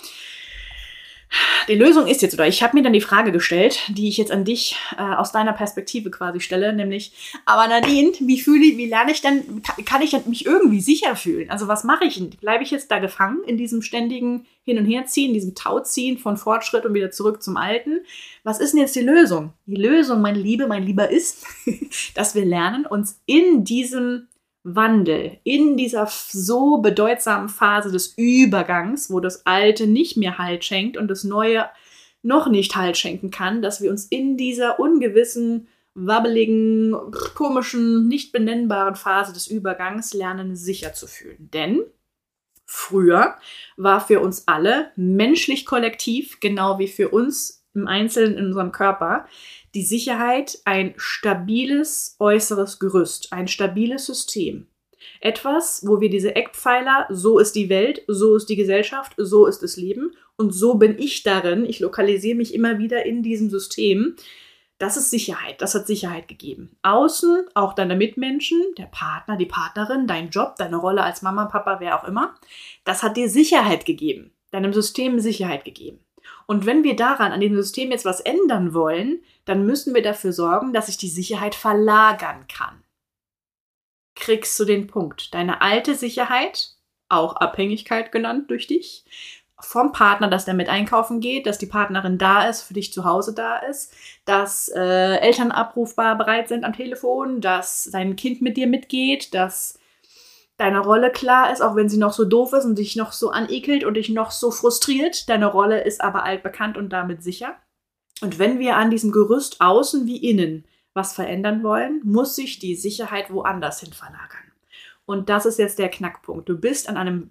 Die Lösung ist jetzt, oder ich habe mir dann die Frage gestellt, die ich jetzt an dich aus deiner Perspektive quasi stelle, nämlich, aber Nadine, wie lerne ich denn, kann ich denn mich irgendwie sicher fühlen? Also was mache ich denn? Bleibe ich jetzt da gefangen in diesem ständigen Hin- und Herziehen, diesem Tauziehen von Fortschritt und wieder zurück zum Alten? Was ist denn jetzt die Lösung? Die Lösung, meine Liebe, mein Lieber, ist, dass wir lernen, uns in diesem Wandel, in dieser so bedeutsamen Phase des Übergangs, wo das Alte nicht mehr Halt schenkt und das Neue noch nicht Halt schenken kann, dass wir uns in dieser ungewissen, wabbeligen, komischen, nicht benennbaren Phase des Übergangs lernen, sicher zu fühlen. Denn früher war für uns alle, menschlich kollektiv, genau wie für uns im Einzelnen in unserem Körper, die Sicherheit ein stabiles äußeres Gerüst, ein stabiles System. Etwas, wo wir diese Eckpfeiler, so ist die Welt, so ist die Gesellschaft, so ist das Leben und so bin ich darin, ich lokalisiere mich immer wieder in diesem System. Das ist Sicherheit, das hat Sicherheit gegeben. Außen, auch deine Mitmenschen, der Partner, die Partnerin, dein Job, deine Rolle als Mama, Papa, wer auch immer, das hat dir Sicherheit gegeben, deinem System Sicherheit gegeben. Und wenn wir daran, an dem System jetzt was ändern wollen, dann müssen wir dafür sorgen, dass sich die Sicherheit verlagern kann. Kriegst du den Punkt? Deine alte Sicherheit, auch Abhängigkeit genannt durch dich, vom Partner, dass der mit einkaufen geht, dass die Partnerin da ist, für dich zu Hause da ist, dass Eltern abrufbar bereit sind am Telefon, dass dein Kind mit dir mitgeht, dass deine Rolle klar ist, auch wenn sie noch so doof ist und dich noch so anekelt und dich noch so frustriert. Deine Rolle ist aber altbekannt und damit sicher. Und wenn wir an diesem Gerüst außen wie innen was verändern wollen, muss sich die Sicherheit woanders hin verlagern. Und das ist jetzt der Knackpunkt. Du bist an einem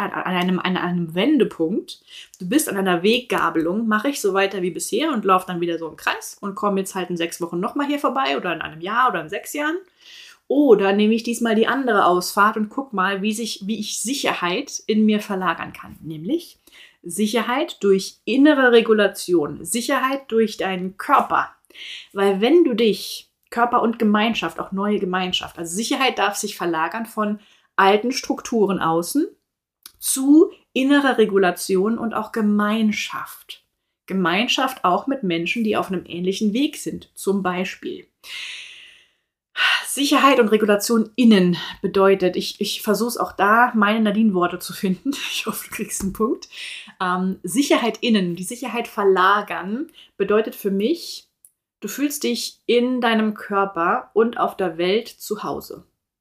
Wendepunkt, du bist an einer Weggabelung. Mache ich so weiter wie bisher und laufe dann wieder so im Kreis und komme jetzt halt in 6 Wochen nochmal hier vorbei oder in einem Jahr oder in 6 Jahren. Oder nehme ich diesmal die andere Ausfahrt und guck mal, wie ich Sicherheit in mir verlagern kann. Nämlich Sicherheit durch innere Regulation, Sicherheit durch deinen Körper. Weil wenn du dich, Körper und Gemeinschaft, auch neue Gemeinschaft, also Sicherheit darf sich verlagern von alten Strukturen außen zu innerer Regulation und auch Gemeinschaft. Gemeinschaft auch mit Menschen, die auf einem ähnlichen Weg sind, zum Beispiel. Sicherheit und Regulation innen bedeutet, ich versuche es auch da, meine Nadine-Worte zu finden. Ich hoffe, du kriegst einen Punkt. Sicherheit innen, die Sicherheit verlagern, bedeutet für mich, du fühlst dich in deinem Körper und auf der Welt zu Hause.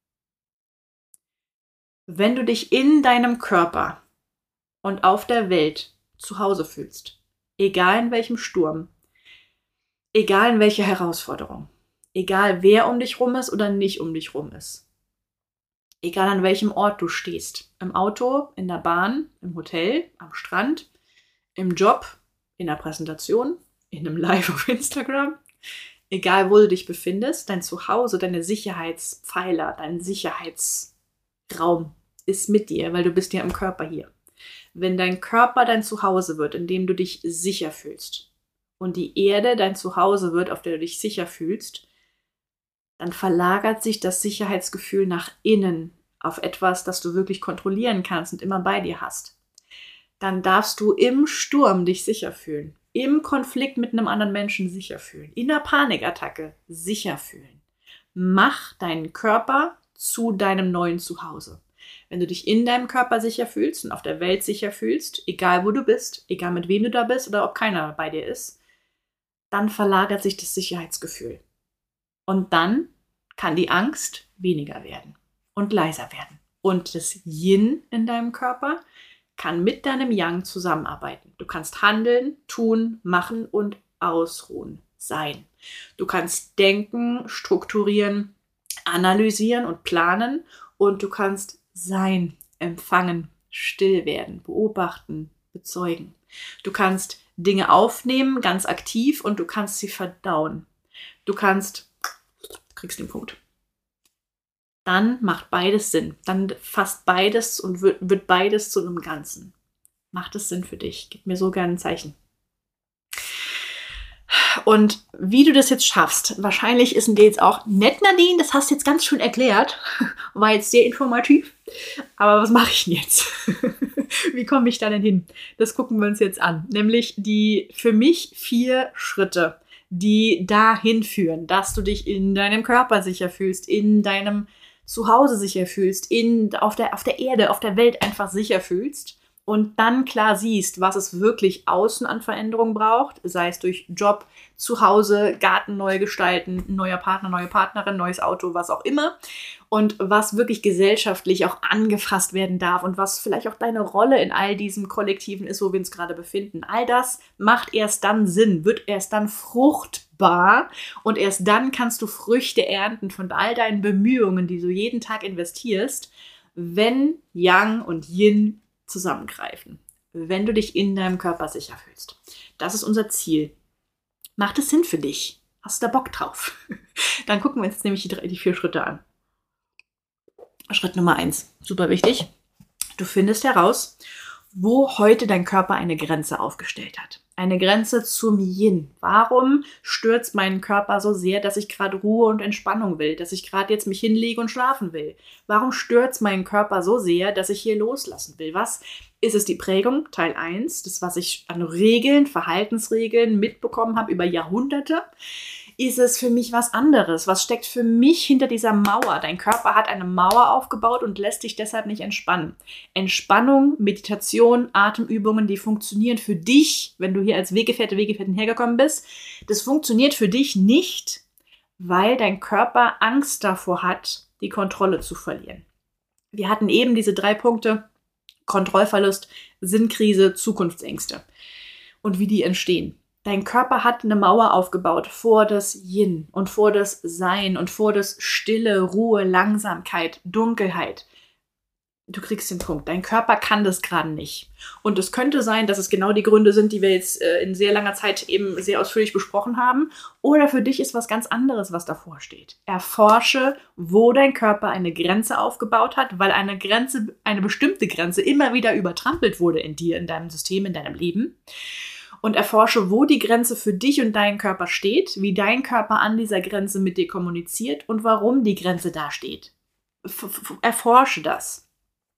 Wenn du dich in deinem Körper und auf der Welt zu Hause fühlst, egal in welchem Sturm, egal in welcher Herausforderung, egal wer um dich rum ist oder nicht um dich rum ist, egal an welchem Ort du stehst, im Auto, in der Bahn, im Hotel, am Strand, im Job, in der Präsentation, in einem Live auf Instagram, egal wo du dich befindest, dein Zuhause, deine Sicherheitspfeiler, dein Sicherheitsraum ist mit dir, weil du bist ja im Körper hier. Wenn dein Körper dein Zuhause wird, in dem du dich sicher fühlst und die Erde dein Zuhause wird, auf der du dich sicher fühlst, dann verlagert sich das Sicherheitsgefühl nach innen auf etwas, das du wirklich kontrollieren kannst und immer bei dir hast. Dann darfst du im Sturm dich sicher fühlen, im Konflikt mit einem anderen Menschen sicher fühlen, in der Panikattacke sicher fühlen. Mach deinen Körper zu deinem neuen Zuhause. Wenn du dich in deinem Körper sicher fühlst und auf der Welt sicher fühlst, egal wo du bist, egal mit wem du da bist oder ob keiner bei dir ist, dann verlagert sich das Sicherheitsgefühl. Und dann kann die Angst weniger werden und leiser werden. Und das Yin in deinem Körper kann mit deinem Yang zusammenarbeiten. Du kannst handeln, tun, machen und ausruhen, sein. Du kannst denken, strukturieren, analysieren und planen und du kannst sein, empfangen, still werden, beobachten, bezeugen. Du kannst Dinge aufnehmen, ganz aktiv, und du kannst sie verdauen. Du kriegst den Punkt. Dann macht beides Sinn. Dann fasst beides und wird beides zu einem Ganzen. Macht es Sinn für dich? Gib mir so gerne ein Zeichen. Und wie du das jetzt schaffst, wahrscheinlich ist dir jetzt auch nett, Nadine, das hast du jetzt ganz schön erklärt, war jetzt sehr informativ, aber was mache ich denn jetzt? Wie komme ich da denn hin? Das gucken wir uns jetzt an, nämlich die für mich 4 Schritte, die dahin führen, dass du dich in deinem Körper sicher fühlst, in deinem Zuhause sicher fühlst, auf der Erde, auf der Welt einfach sicher fühlst. Und dann klar siehst, was es wirklich außen an Veränderungen braucht, sei es durch Job, Zuhause, Garten neu gestalten, neuer Partner, neue Partnerin, neues Auto, was auch immer. Und was wirklich gesellschaftlich auch angefasst werden darf und was vielleicht auch deine Rolle in all diesem Kollektiven ist, wo wir uns gerade befinden. All das macht erst dann Sinn, wird erst dann fruchtbar und erst dann kannst du Früchte ernten von all deinen Bemühungen, die du jeden Tag investierst, wenn Yang und Yin zusammengreifen, wenn du dich in deinem Körper sicher fühlst. Das ist unser Ziel. Macht es Sinn für dich? Hast du da Bock drauf? Dann gucken wir uns nämlich die 4 Schritte an. Schritt Nummer 1, super wichtig. Du findest heraus, wo heute dein Körper eine Grenze aufgestellt hat. Eine Grenze zum Yin. Warum stürzt meinen Körper so sehr, dass ich gerade Ruhe und Entspannung will, dass ich gerade jetzt mich hinlege und schlafen will? Warum stürzt meinen Körper so sehr, dass ich hier loslassen will? Was ist es, die Prägung? Teil 1, das, was ich an Regeln, Verhaltensregeln mitbekommen habe über Jahrhunderte. Ist es für mich was anderes? Was steckt für mich hinter dieser Mauer? Dein Körper hat eine Mauer aufgebaut und lässt dich deshalb nicht entspannen. Entspannung, Meditation, Atemübungen, die funktionieren für dich, wenn du hier als Weggefährtin hergekommen bist. Das funktioniert für dich nicht, weil dein Körper Angst davor hat, die Kontrolle zu verlieren. Wir hatten eben diese 3 Punkte: Kontrollverlust, Sinnkrise, Zukunftsängste und wie die entstehen. Dein Körper hat eine Mauer aufgebaut vor das Yin und vor das Sein und vor das Stille, Ruhe, Langsamkeit, Dunkelheit. Du kriegst den Punkt. Dein Körper kann das gerade nicht. Und es könnte sein, dass es genau die Gründe sind, die wir jetzt in sehr langer Zeit eben sehr ausführlich besprochen haben. Oder für dich ist was ganz anderes, was davor steht. Erforsche, wo dein Körper eine Grenze aufgebaut hat, weil eine bestimmte Grenze immer wieder übertrampelt wurde in dir, in deinem System, in deinem Leben. Und erforsche, wo die Grenze für dich und deinen Körper steht, wie dein Körper an dieser Grenze mit dir kommuniziert und warum die Grenze da steht. Erforsche das.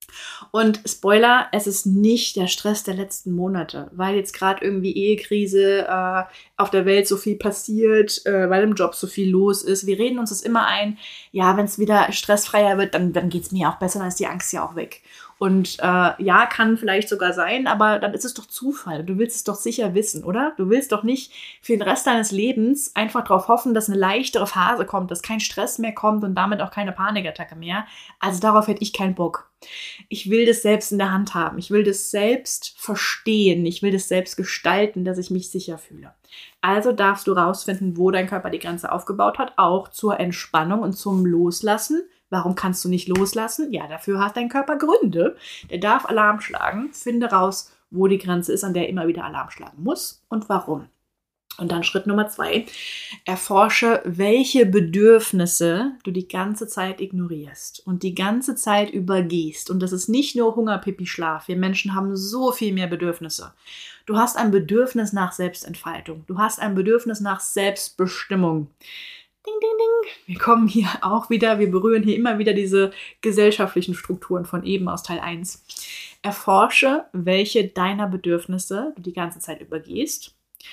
Und Spoiler, es ist nicht der Stress der letzten Monate, weil jetzt gerade irgendwie Ehekrise, auf der Welt so viel passiert, weil im Job so viel los ist. Wir reden uns das immer ein, ja, wenn es wieder stressfreier wird, dann geht es mir auch besser, dann ist die Angst ja auch weg. Und ja, kann vielleicht sogar sein, aber dann ist es doch Zufall. Du willst es doch sicher wissen, oder? Du willst doch nicht für den Rest deines Lebens einfach darauf hoffen, dass eine leichtere Phase kommt, dass kein Stress mehr kommt und damit auch keine Panikattacke mehr. Also darauf hätte ich keinen Bock. Ich will das selbst in der Hand haben. Ich will das selbst verstehen. Ich will das selbst gestalten, dass ich mich sicher fühle. Also darfst du rausfinden, wo dein Körper die Grenze aufgebaut hat, auch zur Entspannung und zum Loslassen. Warum kannst du nicht loslassen? Ja, dafür hat dein Körper Gründe. Der darf Alarm schlagen. Finde raus, wo die Grenze ist, an der er immer wieder Alarm schlagen muss und warum. Und dann Schritt Nummer 2. Erforsche, welche Bedürfnisse du die ganze Zeit ignorierst und die ganze Zeit übergehst. Und das ist nicht nur Hunger, Pipi, Schlaf. Wir Menschen haben so viel mehr Bedürfnisse. Du hast ein Bedürfnis nach Selbstentfaltung. Du hast ein Bedürfnis nach Selbstbestimmung. ding, ding, ding. Wir kommen hier auch wieder, wir berühren hier immer wieder diese gesellschaftlichen Strukturen von eben aus Teil 1. Erforsche, welche deiner Bedürfnisse du die ganze Zeit übergehst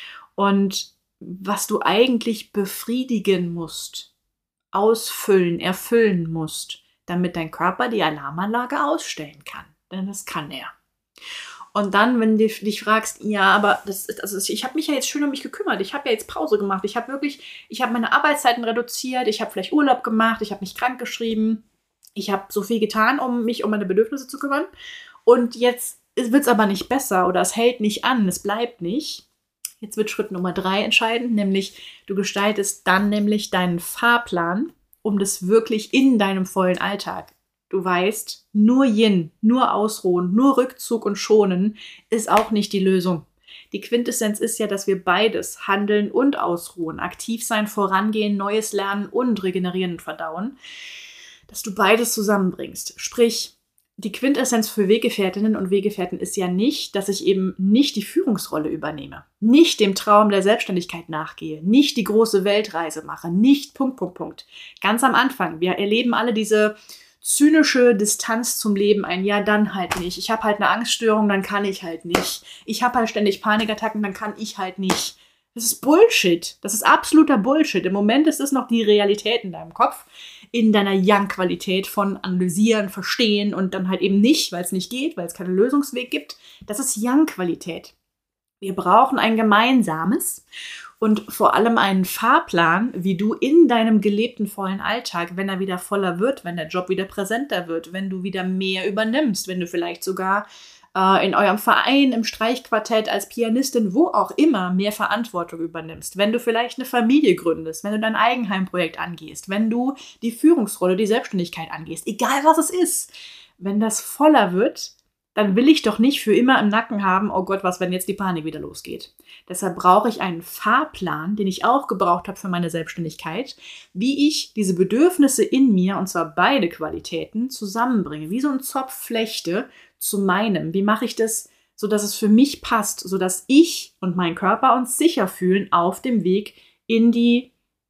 und was du eigentlich befriedigen musst, ausfüllen, erfüllen musst, damit dein Körper die Alarmanlage ausstellen kann. Denn das kann er. Und dann, wenn du dich fragst, ja, aber ich habe mich ja jetzt schön um mich gekümmert, ich habe ja jetzt Pause gemacht, ich habe meine Arbeitszeiten reduziert, ich habe vielleicht Urlaub gemacht, ich habe mich krank geschrieben, ich habe so viel getan, um mich um meine Bedürfnisse zu kümmern. Und jetzt wird es aber nicht besser oder es hält nicht an, es bleibt nicht. Jetzt wird Schritt Nummer 3 entscheidend, nämlich du gestaltest dann nämlich deinen Fahrplan, um das wirklich in deinem vollen Alltag. Du weißt, nur Yin, nur Ausruhen, nur Rückzug und Schonen ist auch nicht die Lösung. Die Quintessenz ist ja, dass wir beides, handeln und ausruhen, aktiv sein, vorangehen, Neues lernen und regenerieren und verdauen, dass du beides zusammenbringst. Sprich, die Quintessenz für Weggefährtinnen und Weggefährten ist ja nicht, dass ich eben nicht die Führungsrolle übernehme, nicht dem Traum der Selbstständigkeit nachgehe, nicht die große Weltreise mache, nicht ... Ganz am Anfang, wir erleben alle diese zynische Distanz zum Leben ein, ja, dann halt nicht. Ich habe halt eine Angststörung, dann kann ich halt nicht. Ich habe halt ständig Panikattacken, dann kann ich halt nicht. Das ist Bullshit. Das ist absoluter Bullshit. Im Moment ist es noch die Realität in deinem Kopf, in deiner Yang-Qualität von analysieren, verstehen und dann halt eben nicht, weil es nicht geht, weil es keinen Lösungsweg gibt. Das ist Yang-Qualität. Wir brauchen ein gemeinsames und vor allem einen Fahrplan, wie du in deinem gelebten vollen Alltag, wenn er wieder voller wird, wenn der Job wieder präsenter wird, wenn du wieder mehr übernimmst, wenn du vielleicht sogar in eurem Verein, im Streichquartett, als Pianistin, wo auch immer, mehr Verantwortung übernimmst, wenn du vielleicht eine Familie gründest, wenn du dein Eigenheimprojekt angehst, wenn du die Führungsrolle, die Selbstständigkeit angehst, egal was es ist, wenn das voller wird, dann will ich doch nicht für immer im Nacken haben, oh Gott, was, wenn jetzt die Panik wieder losgeht. Deshalb brauche ich einen Fahrplan, den ich auch gebraucht habe für meine Selbstständigkeit, wie ich diese Bedürfnisse in mir, und zwar beide Qualitäten, zusammenbringe, wie so ein Zopf Flechte zu meinem. Wie mache ich das, sodass es für mich passt, sodass ich und mein Körper uns sicher fühlen auf dem Weg in die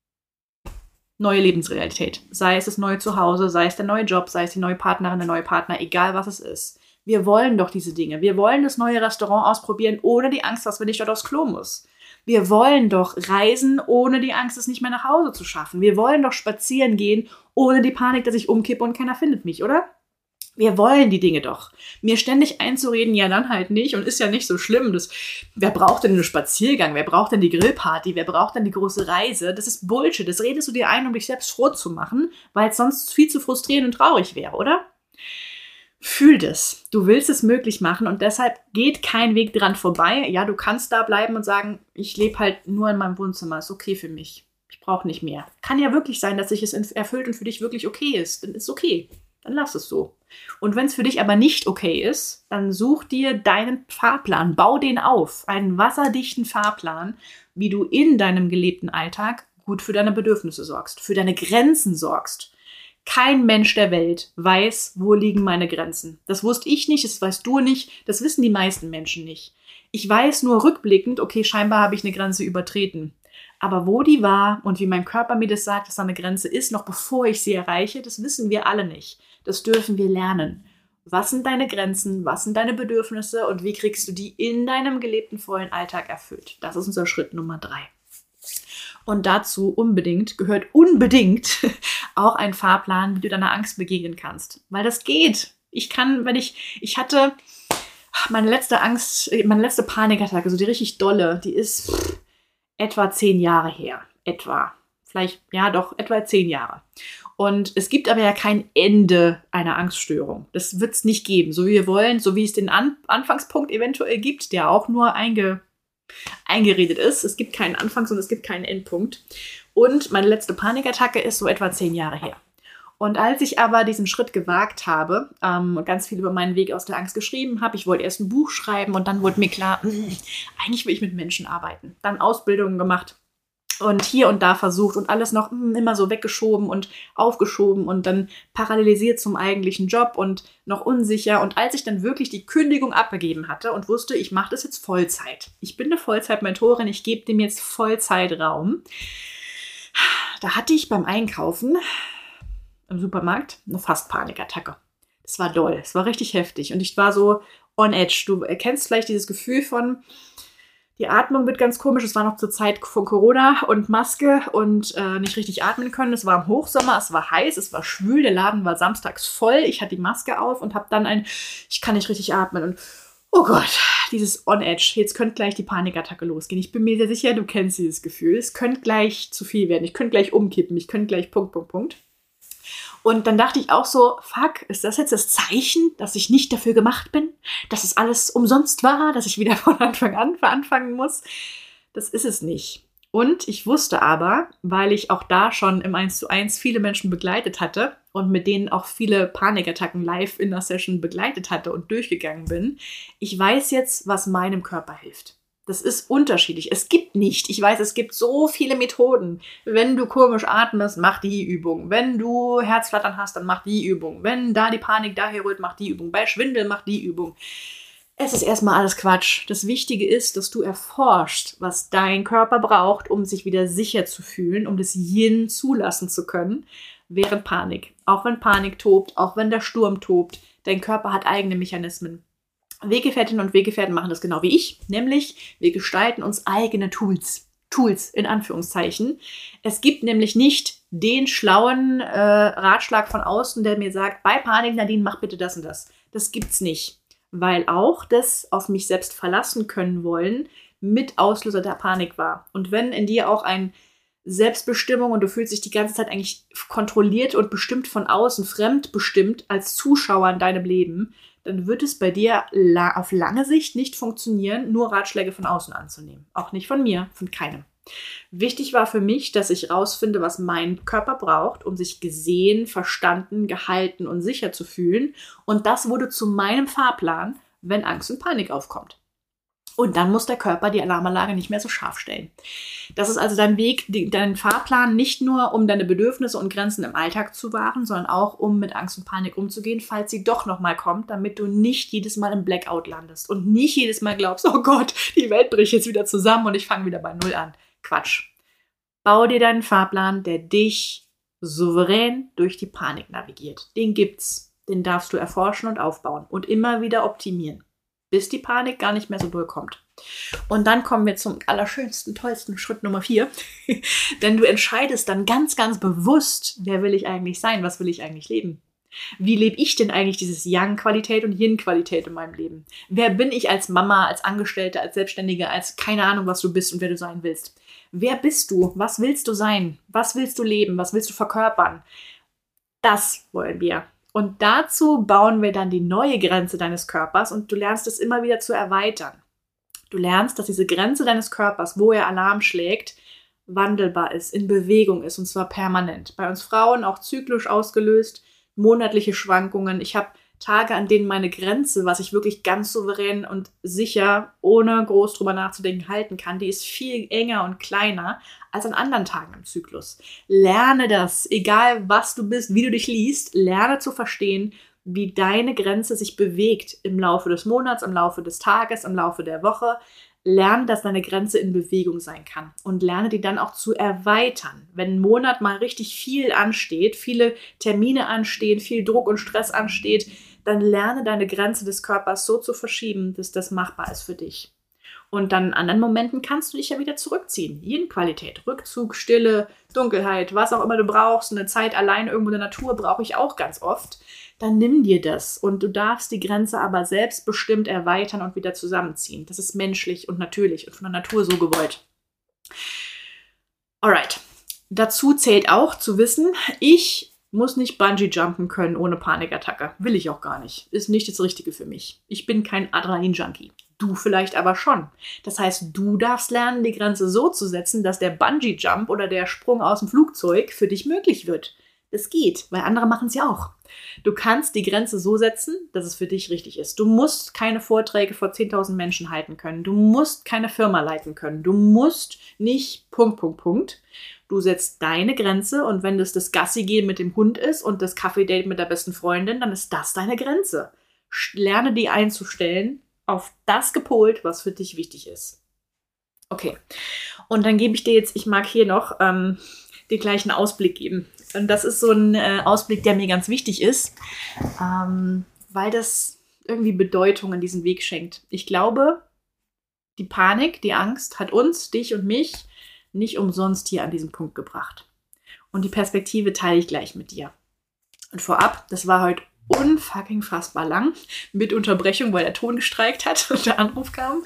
neue Lebensrealität. Sei es das neue Zuhause, sei es der neue Job, sei es die neue Partnerin, der neue Partner, egal was es ist. Wir wollen doch diese Dinge. Wir wollen das neue Restaurant ausprobieren, ohne die Angst, dass wir nicht dort aufs Klo muss. Wir wollen doch reisen, ohne die Angst, es nicht mehr nach Hause zu schaffen. Wir wollen doch spazieren gehen, ohne die Panik, dass ich umkippe und keiner findet mich, oder? Wir wollen die Dinge doch. Mir ständig einzureden, ja dann halt nicht und ist ja nicht so schlimm. Wer braucht denn einen Spaziergang? Wer braucht denn die Grillparty? Wer braucht denn die große Reise? Das ist Bullshit. Das redest du dir ein, um dich selbst froh zu machen, weil es sonst viel zu frustrierend und traurig wäre, oder? Fühl das. Du willst es möglich machen und deshalb geht kein Weg dran vorbei. Ja, du kannst da bleiben und sagen, ich lebe halt nur in meinem Wohnzimmer. Ist okay für mich. Ich brauche nicht mehr. Kann ja wirklich sein, dass sich es erfüllt und für dich wirklich okay ist. Dann ist okay. Dann lass es so. Und wenn es für dich aber nicht okay ist, dann such dir deinen Fahrplan. Bau den auf. Einen wasserdichten Fahrplan, wie du in deinem gelebten Alltag gut für deine Bedürfnisse sorgst, für deine Grenzen sorgst. Kein Mensch der Welt weiß, wo liegen meine Grenzen. Das wusste ich nicht, das weißt du nicht, das wissen die meisten Menschen nicht. Ich weiß nur rückblickend, okay, scheinbar habe ich eine Grenze übertreten. Aber wo die war und wie mein Körper mir das sagt, dass da eine Grenze ist, noch bevor ich sie erreiche, das wissen wir alle nicht. Das dürfen wir lernen. Was sind deine Grenzen, was sind deine Bedürfnisse und wie kriegst du die in deinem gelebten vollen Alltag erfüllt? Das ist unser Schritt Nummer 3. Und dazu gehört unbedingt auch ein Fahrplan, wie du deiner Angst begegnen kannst. Weil das geht. Ich hatte meine letzte Panikattacke, so die richtig dolle, die ist etwa 10 Jahre her. Etwa 10 Jahre. Und es gibt aber ja kein Ende einer Angststörung. Das wird es nicht geben. So wie wir wollen, so wie es den Anfangspunkt eventuell gibt, der auch nur eingeredet ist. Es gibt keinen Anfangs- und es gibt keinen Endpunkt. Und meine letzte Panikattacke ist so etwa 10 Jahre her. Und als ich aber diesen Schritt gewagt habe und ganz viel über meinen Weg aus der Angst geschrieben habe, ich wollte erst ein Buch schreiben und dann wurde mir klar, eigentlich will ich mit Menschen arbeiten. Dann Ausbildungen gemacht und hier und da versucht und alles noch immer so weggeschoben und aufgeschoben und dann parallelisiert zum eigentlichen Job und noch unsicher. Und als ich dann wirklich die Kündigung abgegeben hatte und wusste, ich mache das jetzt Vollzeit. Ich bin eine Vollzeit-Mentorin, ich gebe dem jetzt Vollzeitraum. da hatte ich beim Einkaufen im Supermarkt eine fast Panikattacke. Es war doll, es war richtig heftig und ich war so on edge. Du erkennst vielleicht dieses Gefühl von, die Atmung wird ganz komisch. Es war noch zur Zeit von Corona und Maske und nicht richtig atmen können. Es war im Hochsommer, es war heiß, es war schwül. Der Laden war samstags voll. Ich hatte die Maske auf und habe dann ich kann nicht richtig atmen. Und oh Gott, dieses On-Edge. Jetzt könnte gleich die Panikattacke losgehen. Ich bin mir sehr sicher, du kennst dieses Gefühl. Es könnte gleich zu viel werden. Ich könnte gleich umkippen. Ich könnte gleich Punkt. Und dann dachte ich auch so, fuck, ist das jetzt das Zeichen, dass ich nicht dafür gemacht bin? Dass es alles umsonst war, dass ich wieder von Anfang an anfangen muss? Das ist es nicht. Und ich wusste aber, weil ich auch da schon im 1:1 viele Menschen begleitet hatte und mit denen auch viele Panikattacken live in der Session begleitet hatte und durchgegangen bin, ich weiß jetzt, was meinem Körper hilft. Das ist unterschiedlich. Ich weiß, es gibt so viele Methoden. Wenn du komisch atmest, mach die Übung. Wenn du Herzflattern hast, dann mach die Übung. Wenn da die Panik daher rührt, mach die Übung. Bei Schwindel, mach die Übung. Es ist erstmal alles Quatsch. Das Wichtige ist, dass du erforschst, was dein Körper braucht, um sich wieder sicher zu fühlen, um das Yin zulassen zu können, während Panik. Auch wenn Panik tobt, auch wenn der Sturm tobt, dein Körper hat eigene Mechanismen. Weggefährtinnen und Weggefährten machen das genau wie ich, nämlich wir gestalten uns eigene Tools in Anführungszeichen. Es gibt nämlich nicht den schlauen Ratschlag von außen, der mir sagt, bei Panik, Nadine, mach bitte das und das. Das gibt's nicht, weil auch das auf mich selbst verlassen können wollen mit Auslöser der Panik war. Und wenn in dir auch ein Selbstbestimmung und du fühlst dich die ganze Zeit eigentlich kontrolliert und bestimmt von außen, fremdbestimmt als Zuschauer in deinem Leben, dann wird es bei dir auf lange Sicht nicht funktionieren, nur Ratschläge von außen anzunehmen. Auch nicht von mir, von keinem. Wichtig war für mich, dass ich rausfinde, was mein Körper braucht, um sich gesehen, verstanden, gehalten und sicher zu fühlen. Und das wurde zu meinem Fahrplan, wenn Angst und Panik aufkommt. Und dann muss der Körper die Alarmanlage nicht mehr so scharf stellen. Das ist also dein Weg, dein Fahrplan, nicht nur um deine Bedürfnisse und Grenzen im Alltag zu wahren, sondern auch um mit Angst und Panik umzugehen, falls sie doch nochmal kommt, damit du nicht jedes Mal im Blackout landest und nicht jedes Mal glaubst, oh Gott, die Welt bricht jetzt wieder zusammen und ich fange wieder bei Null an. Quatsch. Bau dir deinen Fahrplan, der dich souverän durch die Panik navigiert. Den gibt's. Den darfst du erforschen und aufbauen und immer wieder optimieren, bis die Panik gar nicht mehr so doll kommt. Und dann kommen wir zum allerschönsten, tollsten Schritt Nummer 4. Denn du entscheidest dann ganz, ganz bewusst, wer will ich eigentlich sein, was will ich eigentlich leben? Wie lebe ich denn eigentlich dieses Yang-Qualität und Yin-Qualität in meinem Leben? Wer bin ich als Mama, als Angestellte, als Selbstständige, als keine Ahnung, was du bist und wer du sein willst? Wer bist du? Was willst du sein? Was willst du leben? Was willst du verkörpern? Das wollen wir. Und dazu bauen wir dann die neue Grenze deines Körpers und du lernst es immer wieder zu erweitern. Du lernst, dass diese Grenze deines Körpers, wo er Alarm schlägt, wandelbar ist, in Bewegung ist und zwar permanent. Bei uns Frauen auch zyklisch ausgelöst, monatliche Schwankungen. Ich habe Tage, an denen meine Grenze, was ich wirklich ganz souverän und sicher, ohne groß drüber nachzudenken, halten kann, die ist viel enger und kleiner als an anderen Tagen im Zyklus. Lerne das, egal was du bist, wie du dich liest, lerne zu verstehen, wie deine Grenze sich bewegt im Laufe des Monats, im Laufe des Tages, im Laufe der Woche. Lerne, dass deine Grenze in Bewegung sein kann und lerne die dann auch zu erweitern. Wenn ein Monat mal richtig viel ansteht, viele Termine anstehen, viel Druck und Stress ansteht, dann lerne deine Grenze des Körpers so zu verschieben, dass das machbar ist für dich. Und dann in anderen Momenten kannst du dich ja wieder zurückziehen. Yin-Qualität, Rückzug, Stille, Dunkelheit, was auch immer du brauchst, eine Zeit allein irgendwo in der Natur brauche ich auch ganz oft. Dann nimm dir das und du darfst die Grenze aber selbstbestimmt erweitern und wieder zusammenziehen. Das ist menschlich und natürlich und von der Natur so gewollt. Alright. Dazu zählt auch zu wissen, ich muss nicht Bungee-Jumpen können ohne Panikattacke. Will ich auch gar nicht. Ist nicht das Richtige für mich. Ich bin kein Adrenalin-Junkie. Du vielleicht aber schon. Das heißt, du darfst lernen, die Grenze so zu setzen, dass der Bungee-Jump oder der Sprung aus dem Flugzeug für dich möglich wird. Das geht, weil andere machen es ja auch. Du kannst die Grenze so setzen, dass es für dich richtig ist. Du musst keine Vorträge vor 10.000 Menschen halten können. Du musst keine Firma leiten können. Du musst nicht ... Du setzt deine Grenze und wenn das Gassi-Gehen mit dem Hund ist und das Kaffee-Date mit der besten Freundin, dann ist das deine Grenze. Lerne die einzustellen, auf das gepolt, was für dich wichtig ist. Okay, und dann gebe ich dir jetzt, ich mag hier noch dir gleich einen Ausblick geben. Und das ist so ein Ausblick, der mir ganz wichtig ist, weil das irgendwie Bedeutung in diesen Weg schenkt. Ich glaube, die Panik, die Angst hat uns, dich und mich, nicht umsonst hier an diesen Punkt gebracht. Und die Perspektive teile ich gleich mit dir. Und vorab, das war heute unfucking fassbar lang, mit Unterbrechung, weil der Ton gestreikt hat und der Anruf kam.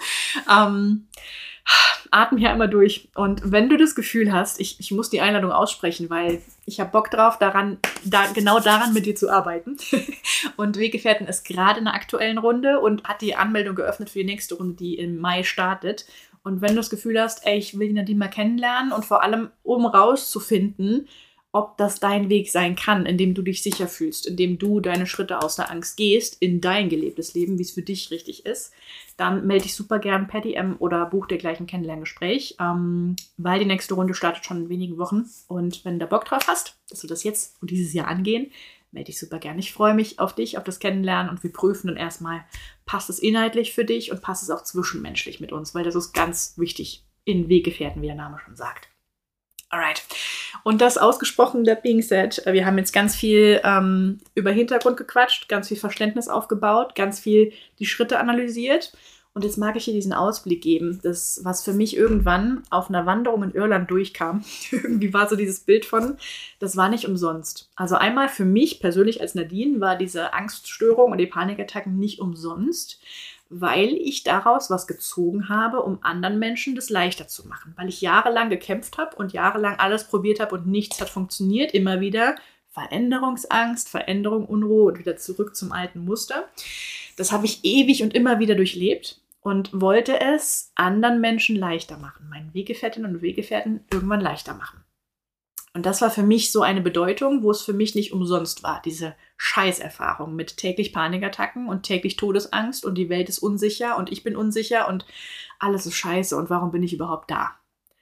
Atme hier einmal durch. Und wenn du das Gefühl hast, ich muss die Einladung aussprechen, weil ich habe Bock drauf, genau daran mit dir zu arbeiten. Und Weggefährten ist gerade in der aktuellen Runde und hat die Anmeldung geöffnet für die nächste Runde, die im Mai startet. Und wenn du das Gefühl hast, ich will die Nadine mal kennenlernen und vor allem, um rauszufinden, ob das dein Weg sein kann, in dem du dich sicher fühlst, in dem du deine Schritte aus der Angst gehst, in dein gelebtes Leben, wie es für dich richtig ist, dann melde dich super gern per DM oder buch dir gleich ein Kennenlerngespräch, weil die nächste Runde startet schon in wenigen Wochen. Und wenn du da Bock drauf hast, dass wir das jetzt und dieses Jahr angehen, melde dich super gern. Ich freue mich auf dich, auf das Kennenlernen und wir prüfen dann erstmal, passt es inhaltlich für dich und passt es auch zwischenmenschlich mit uns, weil das ist ganz wichtig in Weggefährten, wie der Name schon sagt. Alright. Und das ausgesprochen, that being said, wir haben jetzt ganz viel über Hintergrund gequatscht, ganz viel Verständnis aufgebaut, ganz viel die Schritte analysiert. Und jetzt mag ich hier diesen Ausblick geben, das, was für mich irgendwann auf einer Wanderung in Irland durchkam. Irgendwie war so dieses Bild von, das war nicht umsonst. Also einmal für mich persönlich als Nadine war diese Angststörung und die Panikattacken nicht umsonst, weil ich daraus was gezogen habe, um anderen Menschen das leichter zu machen. Weil ich jahrelang gekämpft habe und jahrelang alles probiert habe und nichts hat funktioniert. Immer wieder Veränderungsangst, Veränderung, Unruhe und wieder zurück zum alten Muster. Das habe ich ewig und immer wieder durchlebt und wollte es anderen Menschen leichter machen. Meinen Weggefährtinnen und Weggefährten irgendwann leichter machen. Und das war für mich so eine Bedeutung, wo es für mich nicht umsonst war, diese Scheißerfahrung mit täglich Panikattacken und täglich Todesangst und die Welt ist unsicher und ich bin unsicher und alles ist scheiße und warum bin ich überhaupt da?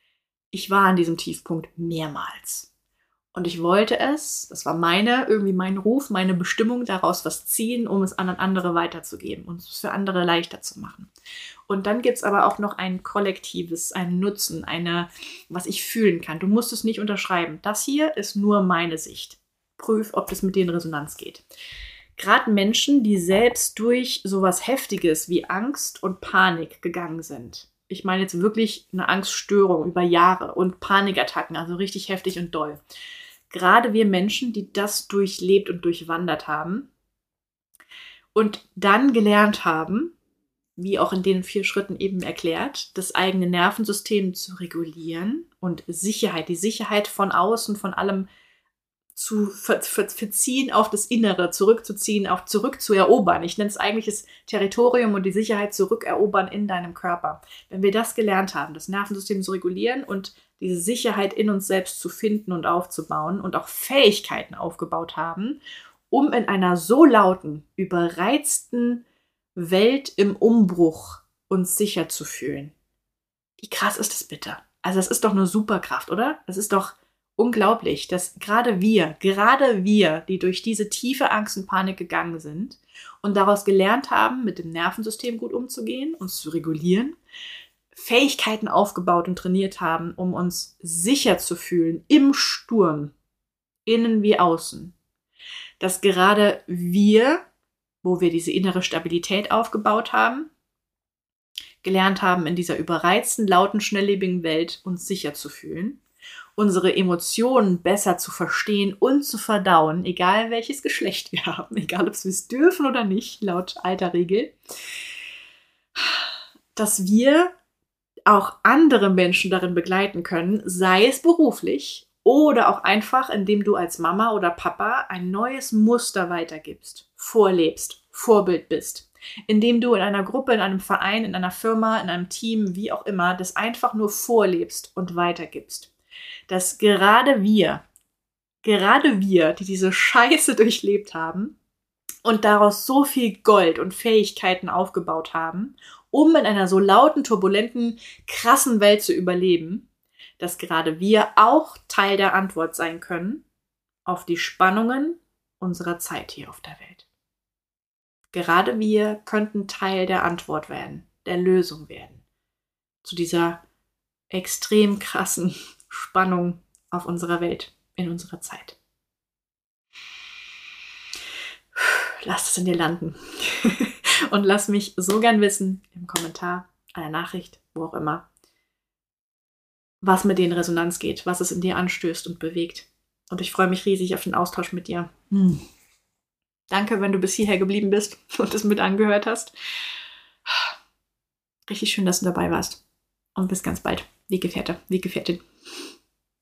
Ich war an diesem Tiefpunkt mehrmals. Und ich wollte es, das war irgendwie mein Ruf, meine Bestimmung, daraus was ziehen, um es an andere weiterzugeben und es für andere leichter zu machen. Und dann gibt es aber auch noch ein kollektives, einen Nutzen, was ich fühlen kann. Du musst es nicht unterschreiben. Das hier ist nur meine Sicht. Prüf, ob das mit dir in Resonanz geht. Gerade Menschen, die selbst durch sowas Heftiges wie Angst und Panik gegangen sind. Ich meine jetzt wirklich eine Angststörung über Jahre und Panikattacken, also richtig heftig und doll. Gerade wir Menschen, die das durchlebt und durchwandert haben und dann gelernt haben, wie auch in den 4 Schritten eben erklärt, das eigene Nervensystem zu regulieren und die Sicherheit von außen, von allem zu verziehen auf das Innere, zurückzuziehen, auch zurückzuerobern. Ich nenne es eigentlich das Territorium und die Sicherheit zurückerobern in deinem Körper. Wenn wir das gelernt haben, das Nervensystem zu regulieren und diese Sicherheit in uns selbst zu finden und aufzubauen und auch Fähigkeiten aufgebaut haben, um in einer so lauten, überreizten Welt im Umbruch uns sicher zu fühlen. Wie krass ist das bitte? Also das ist doch eine Superkraft, oder? Das ist doch unglaublich, dass gerade wir, die durch diese tiefe Angst und Panik gegangen sind und daraus gelernt haben, mit dem Nervensystem gut umzugehen, uns zu regulieren, Fähigkeiten aufgebaut und trainiert haben, um uns sicher zu fühlen im Sturm, innen wie außen. Dass gerade wir, wo wir diese innere Stabilität aufgebaut haben, gelernt haben, in dieser überreizten, lauten, schnelllebigen Welt uns sicher zu fühlen, unsere Emotionen besser zu verstehen und zu verdauen, egal welches Geschlecht wir haben, egal ob wir es dürfen oder nicht, laut alter Regel, dass wir auch andere Menschen darin begleiten können, sei es beruflich oder auch einfach, indem du als Mama oder Papa ein neues Muster weitergibst, vorlebst, Vorbild bist, indem du in einer Gruppe, in einem Verein, in einer Firma, in einem Team, wie auch immer, das einfach nur vorlebst und weitergibst. Dass gerade wir, die diese Scheiße durchlebt haben und daraus so viel Gold und Fähigkeiten aufgebaut haben, um in einer so lauten, turbulenten, krassen Welt zu überleben, dass gerade wir auch Teil der Antwort sein können auf die Spannungen unserer Zeit hier auf der Welt. Gerade wir könnten Teil der Antwort werden, der Lösung werden, zu dieser extrem krassen Spannung auf unserer Welt, in unserer Zeit. Lass es in dir landen. Und lass mich so gern wissen, im Kommentar, einer Nachricht, wo auch immer, was mit dir in Resonanz geht, was es in dir anstößt und bewegt. Und ich freue mich riesig auf den Austausch mit dir. Danke, wenn du bis hierher geblieben bist und es mit angehört hast. Richtig schön, dass du dabei warst. Und bis ganz bald. Weggefährte, Weggefährtin.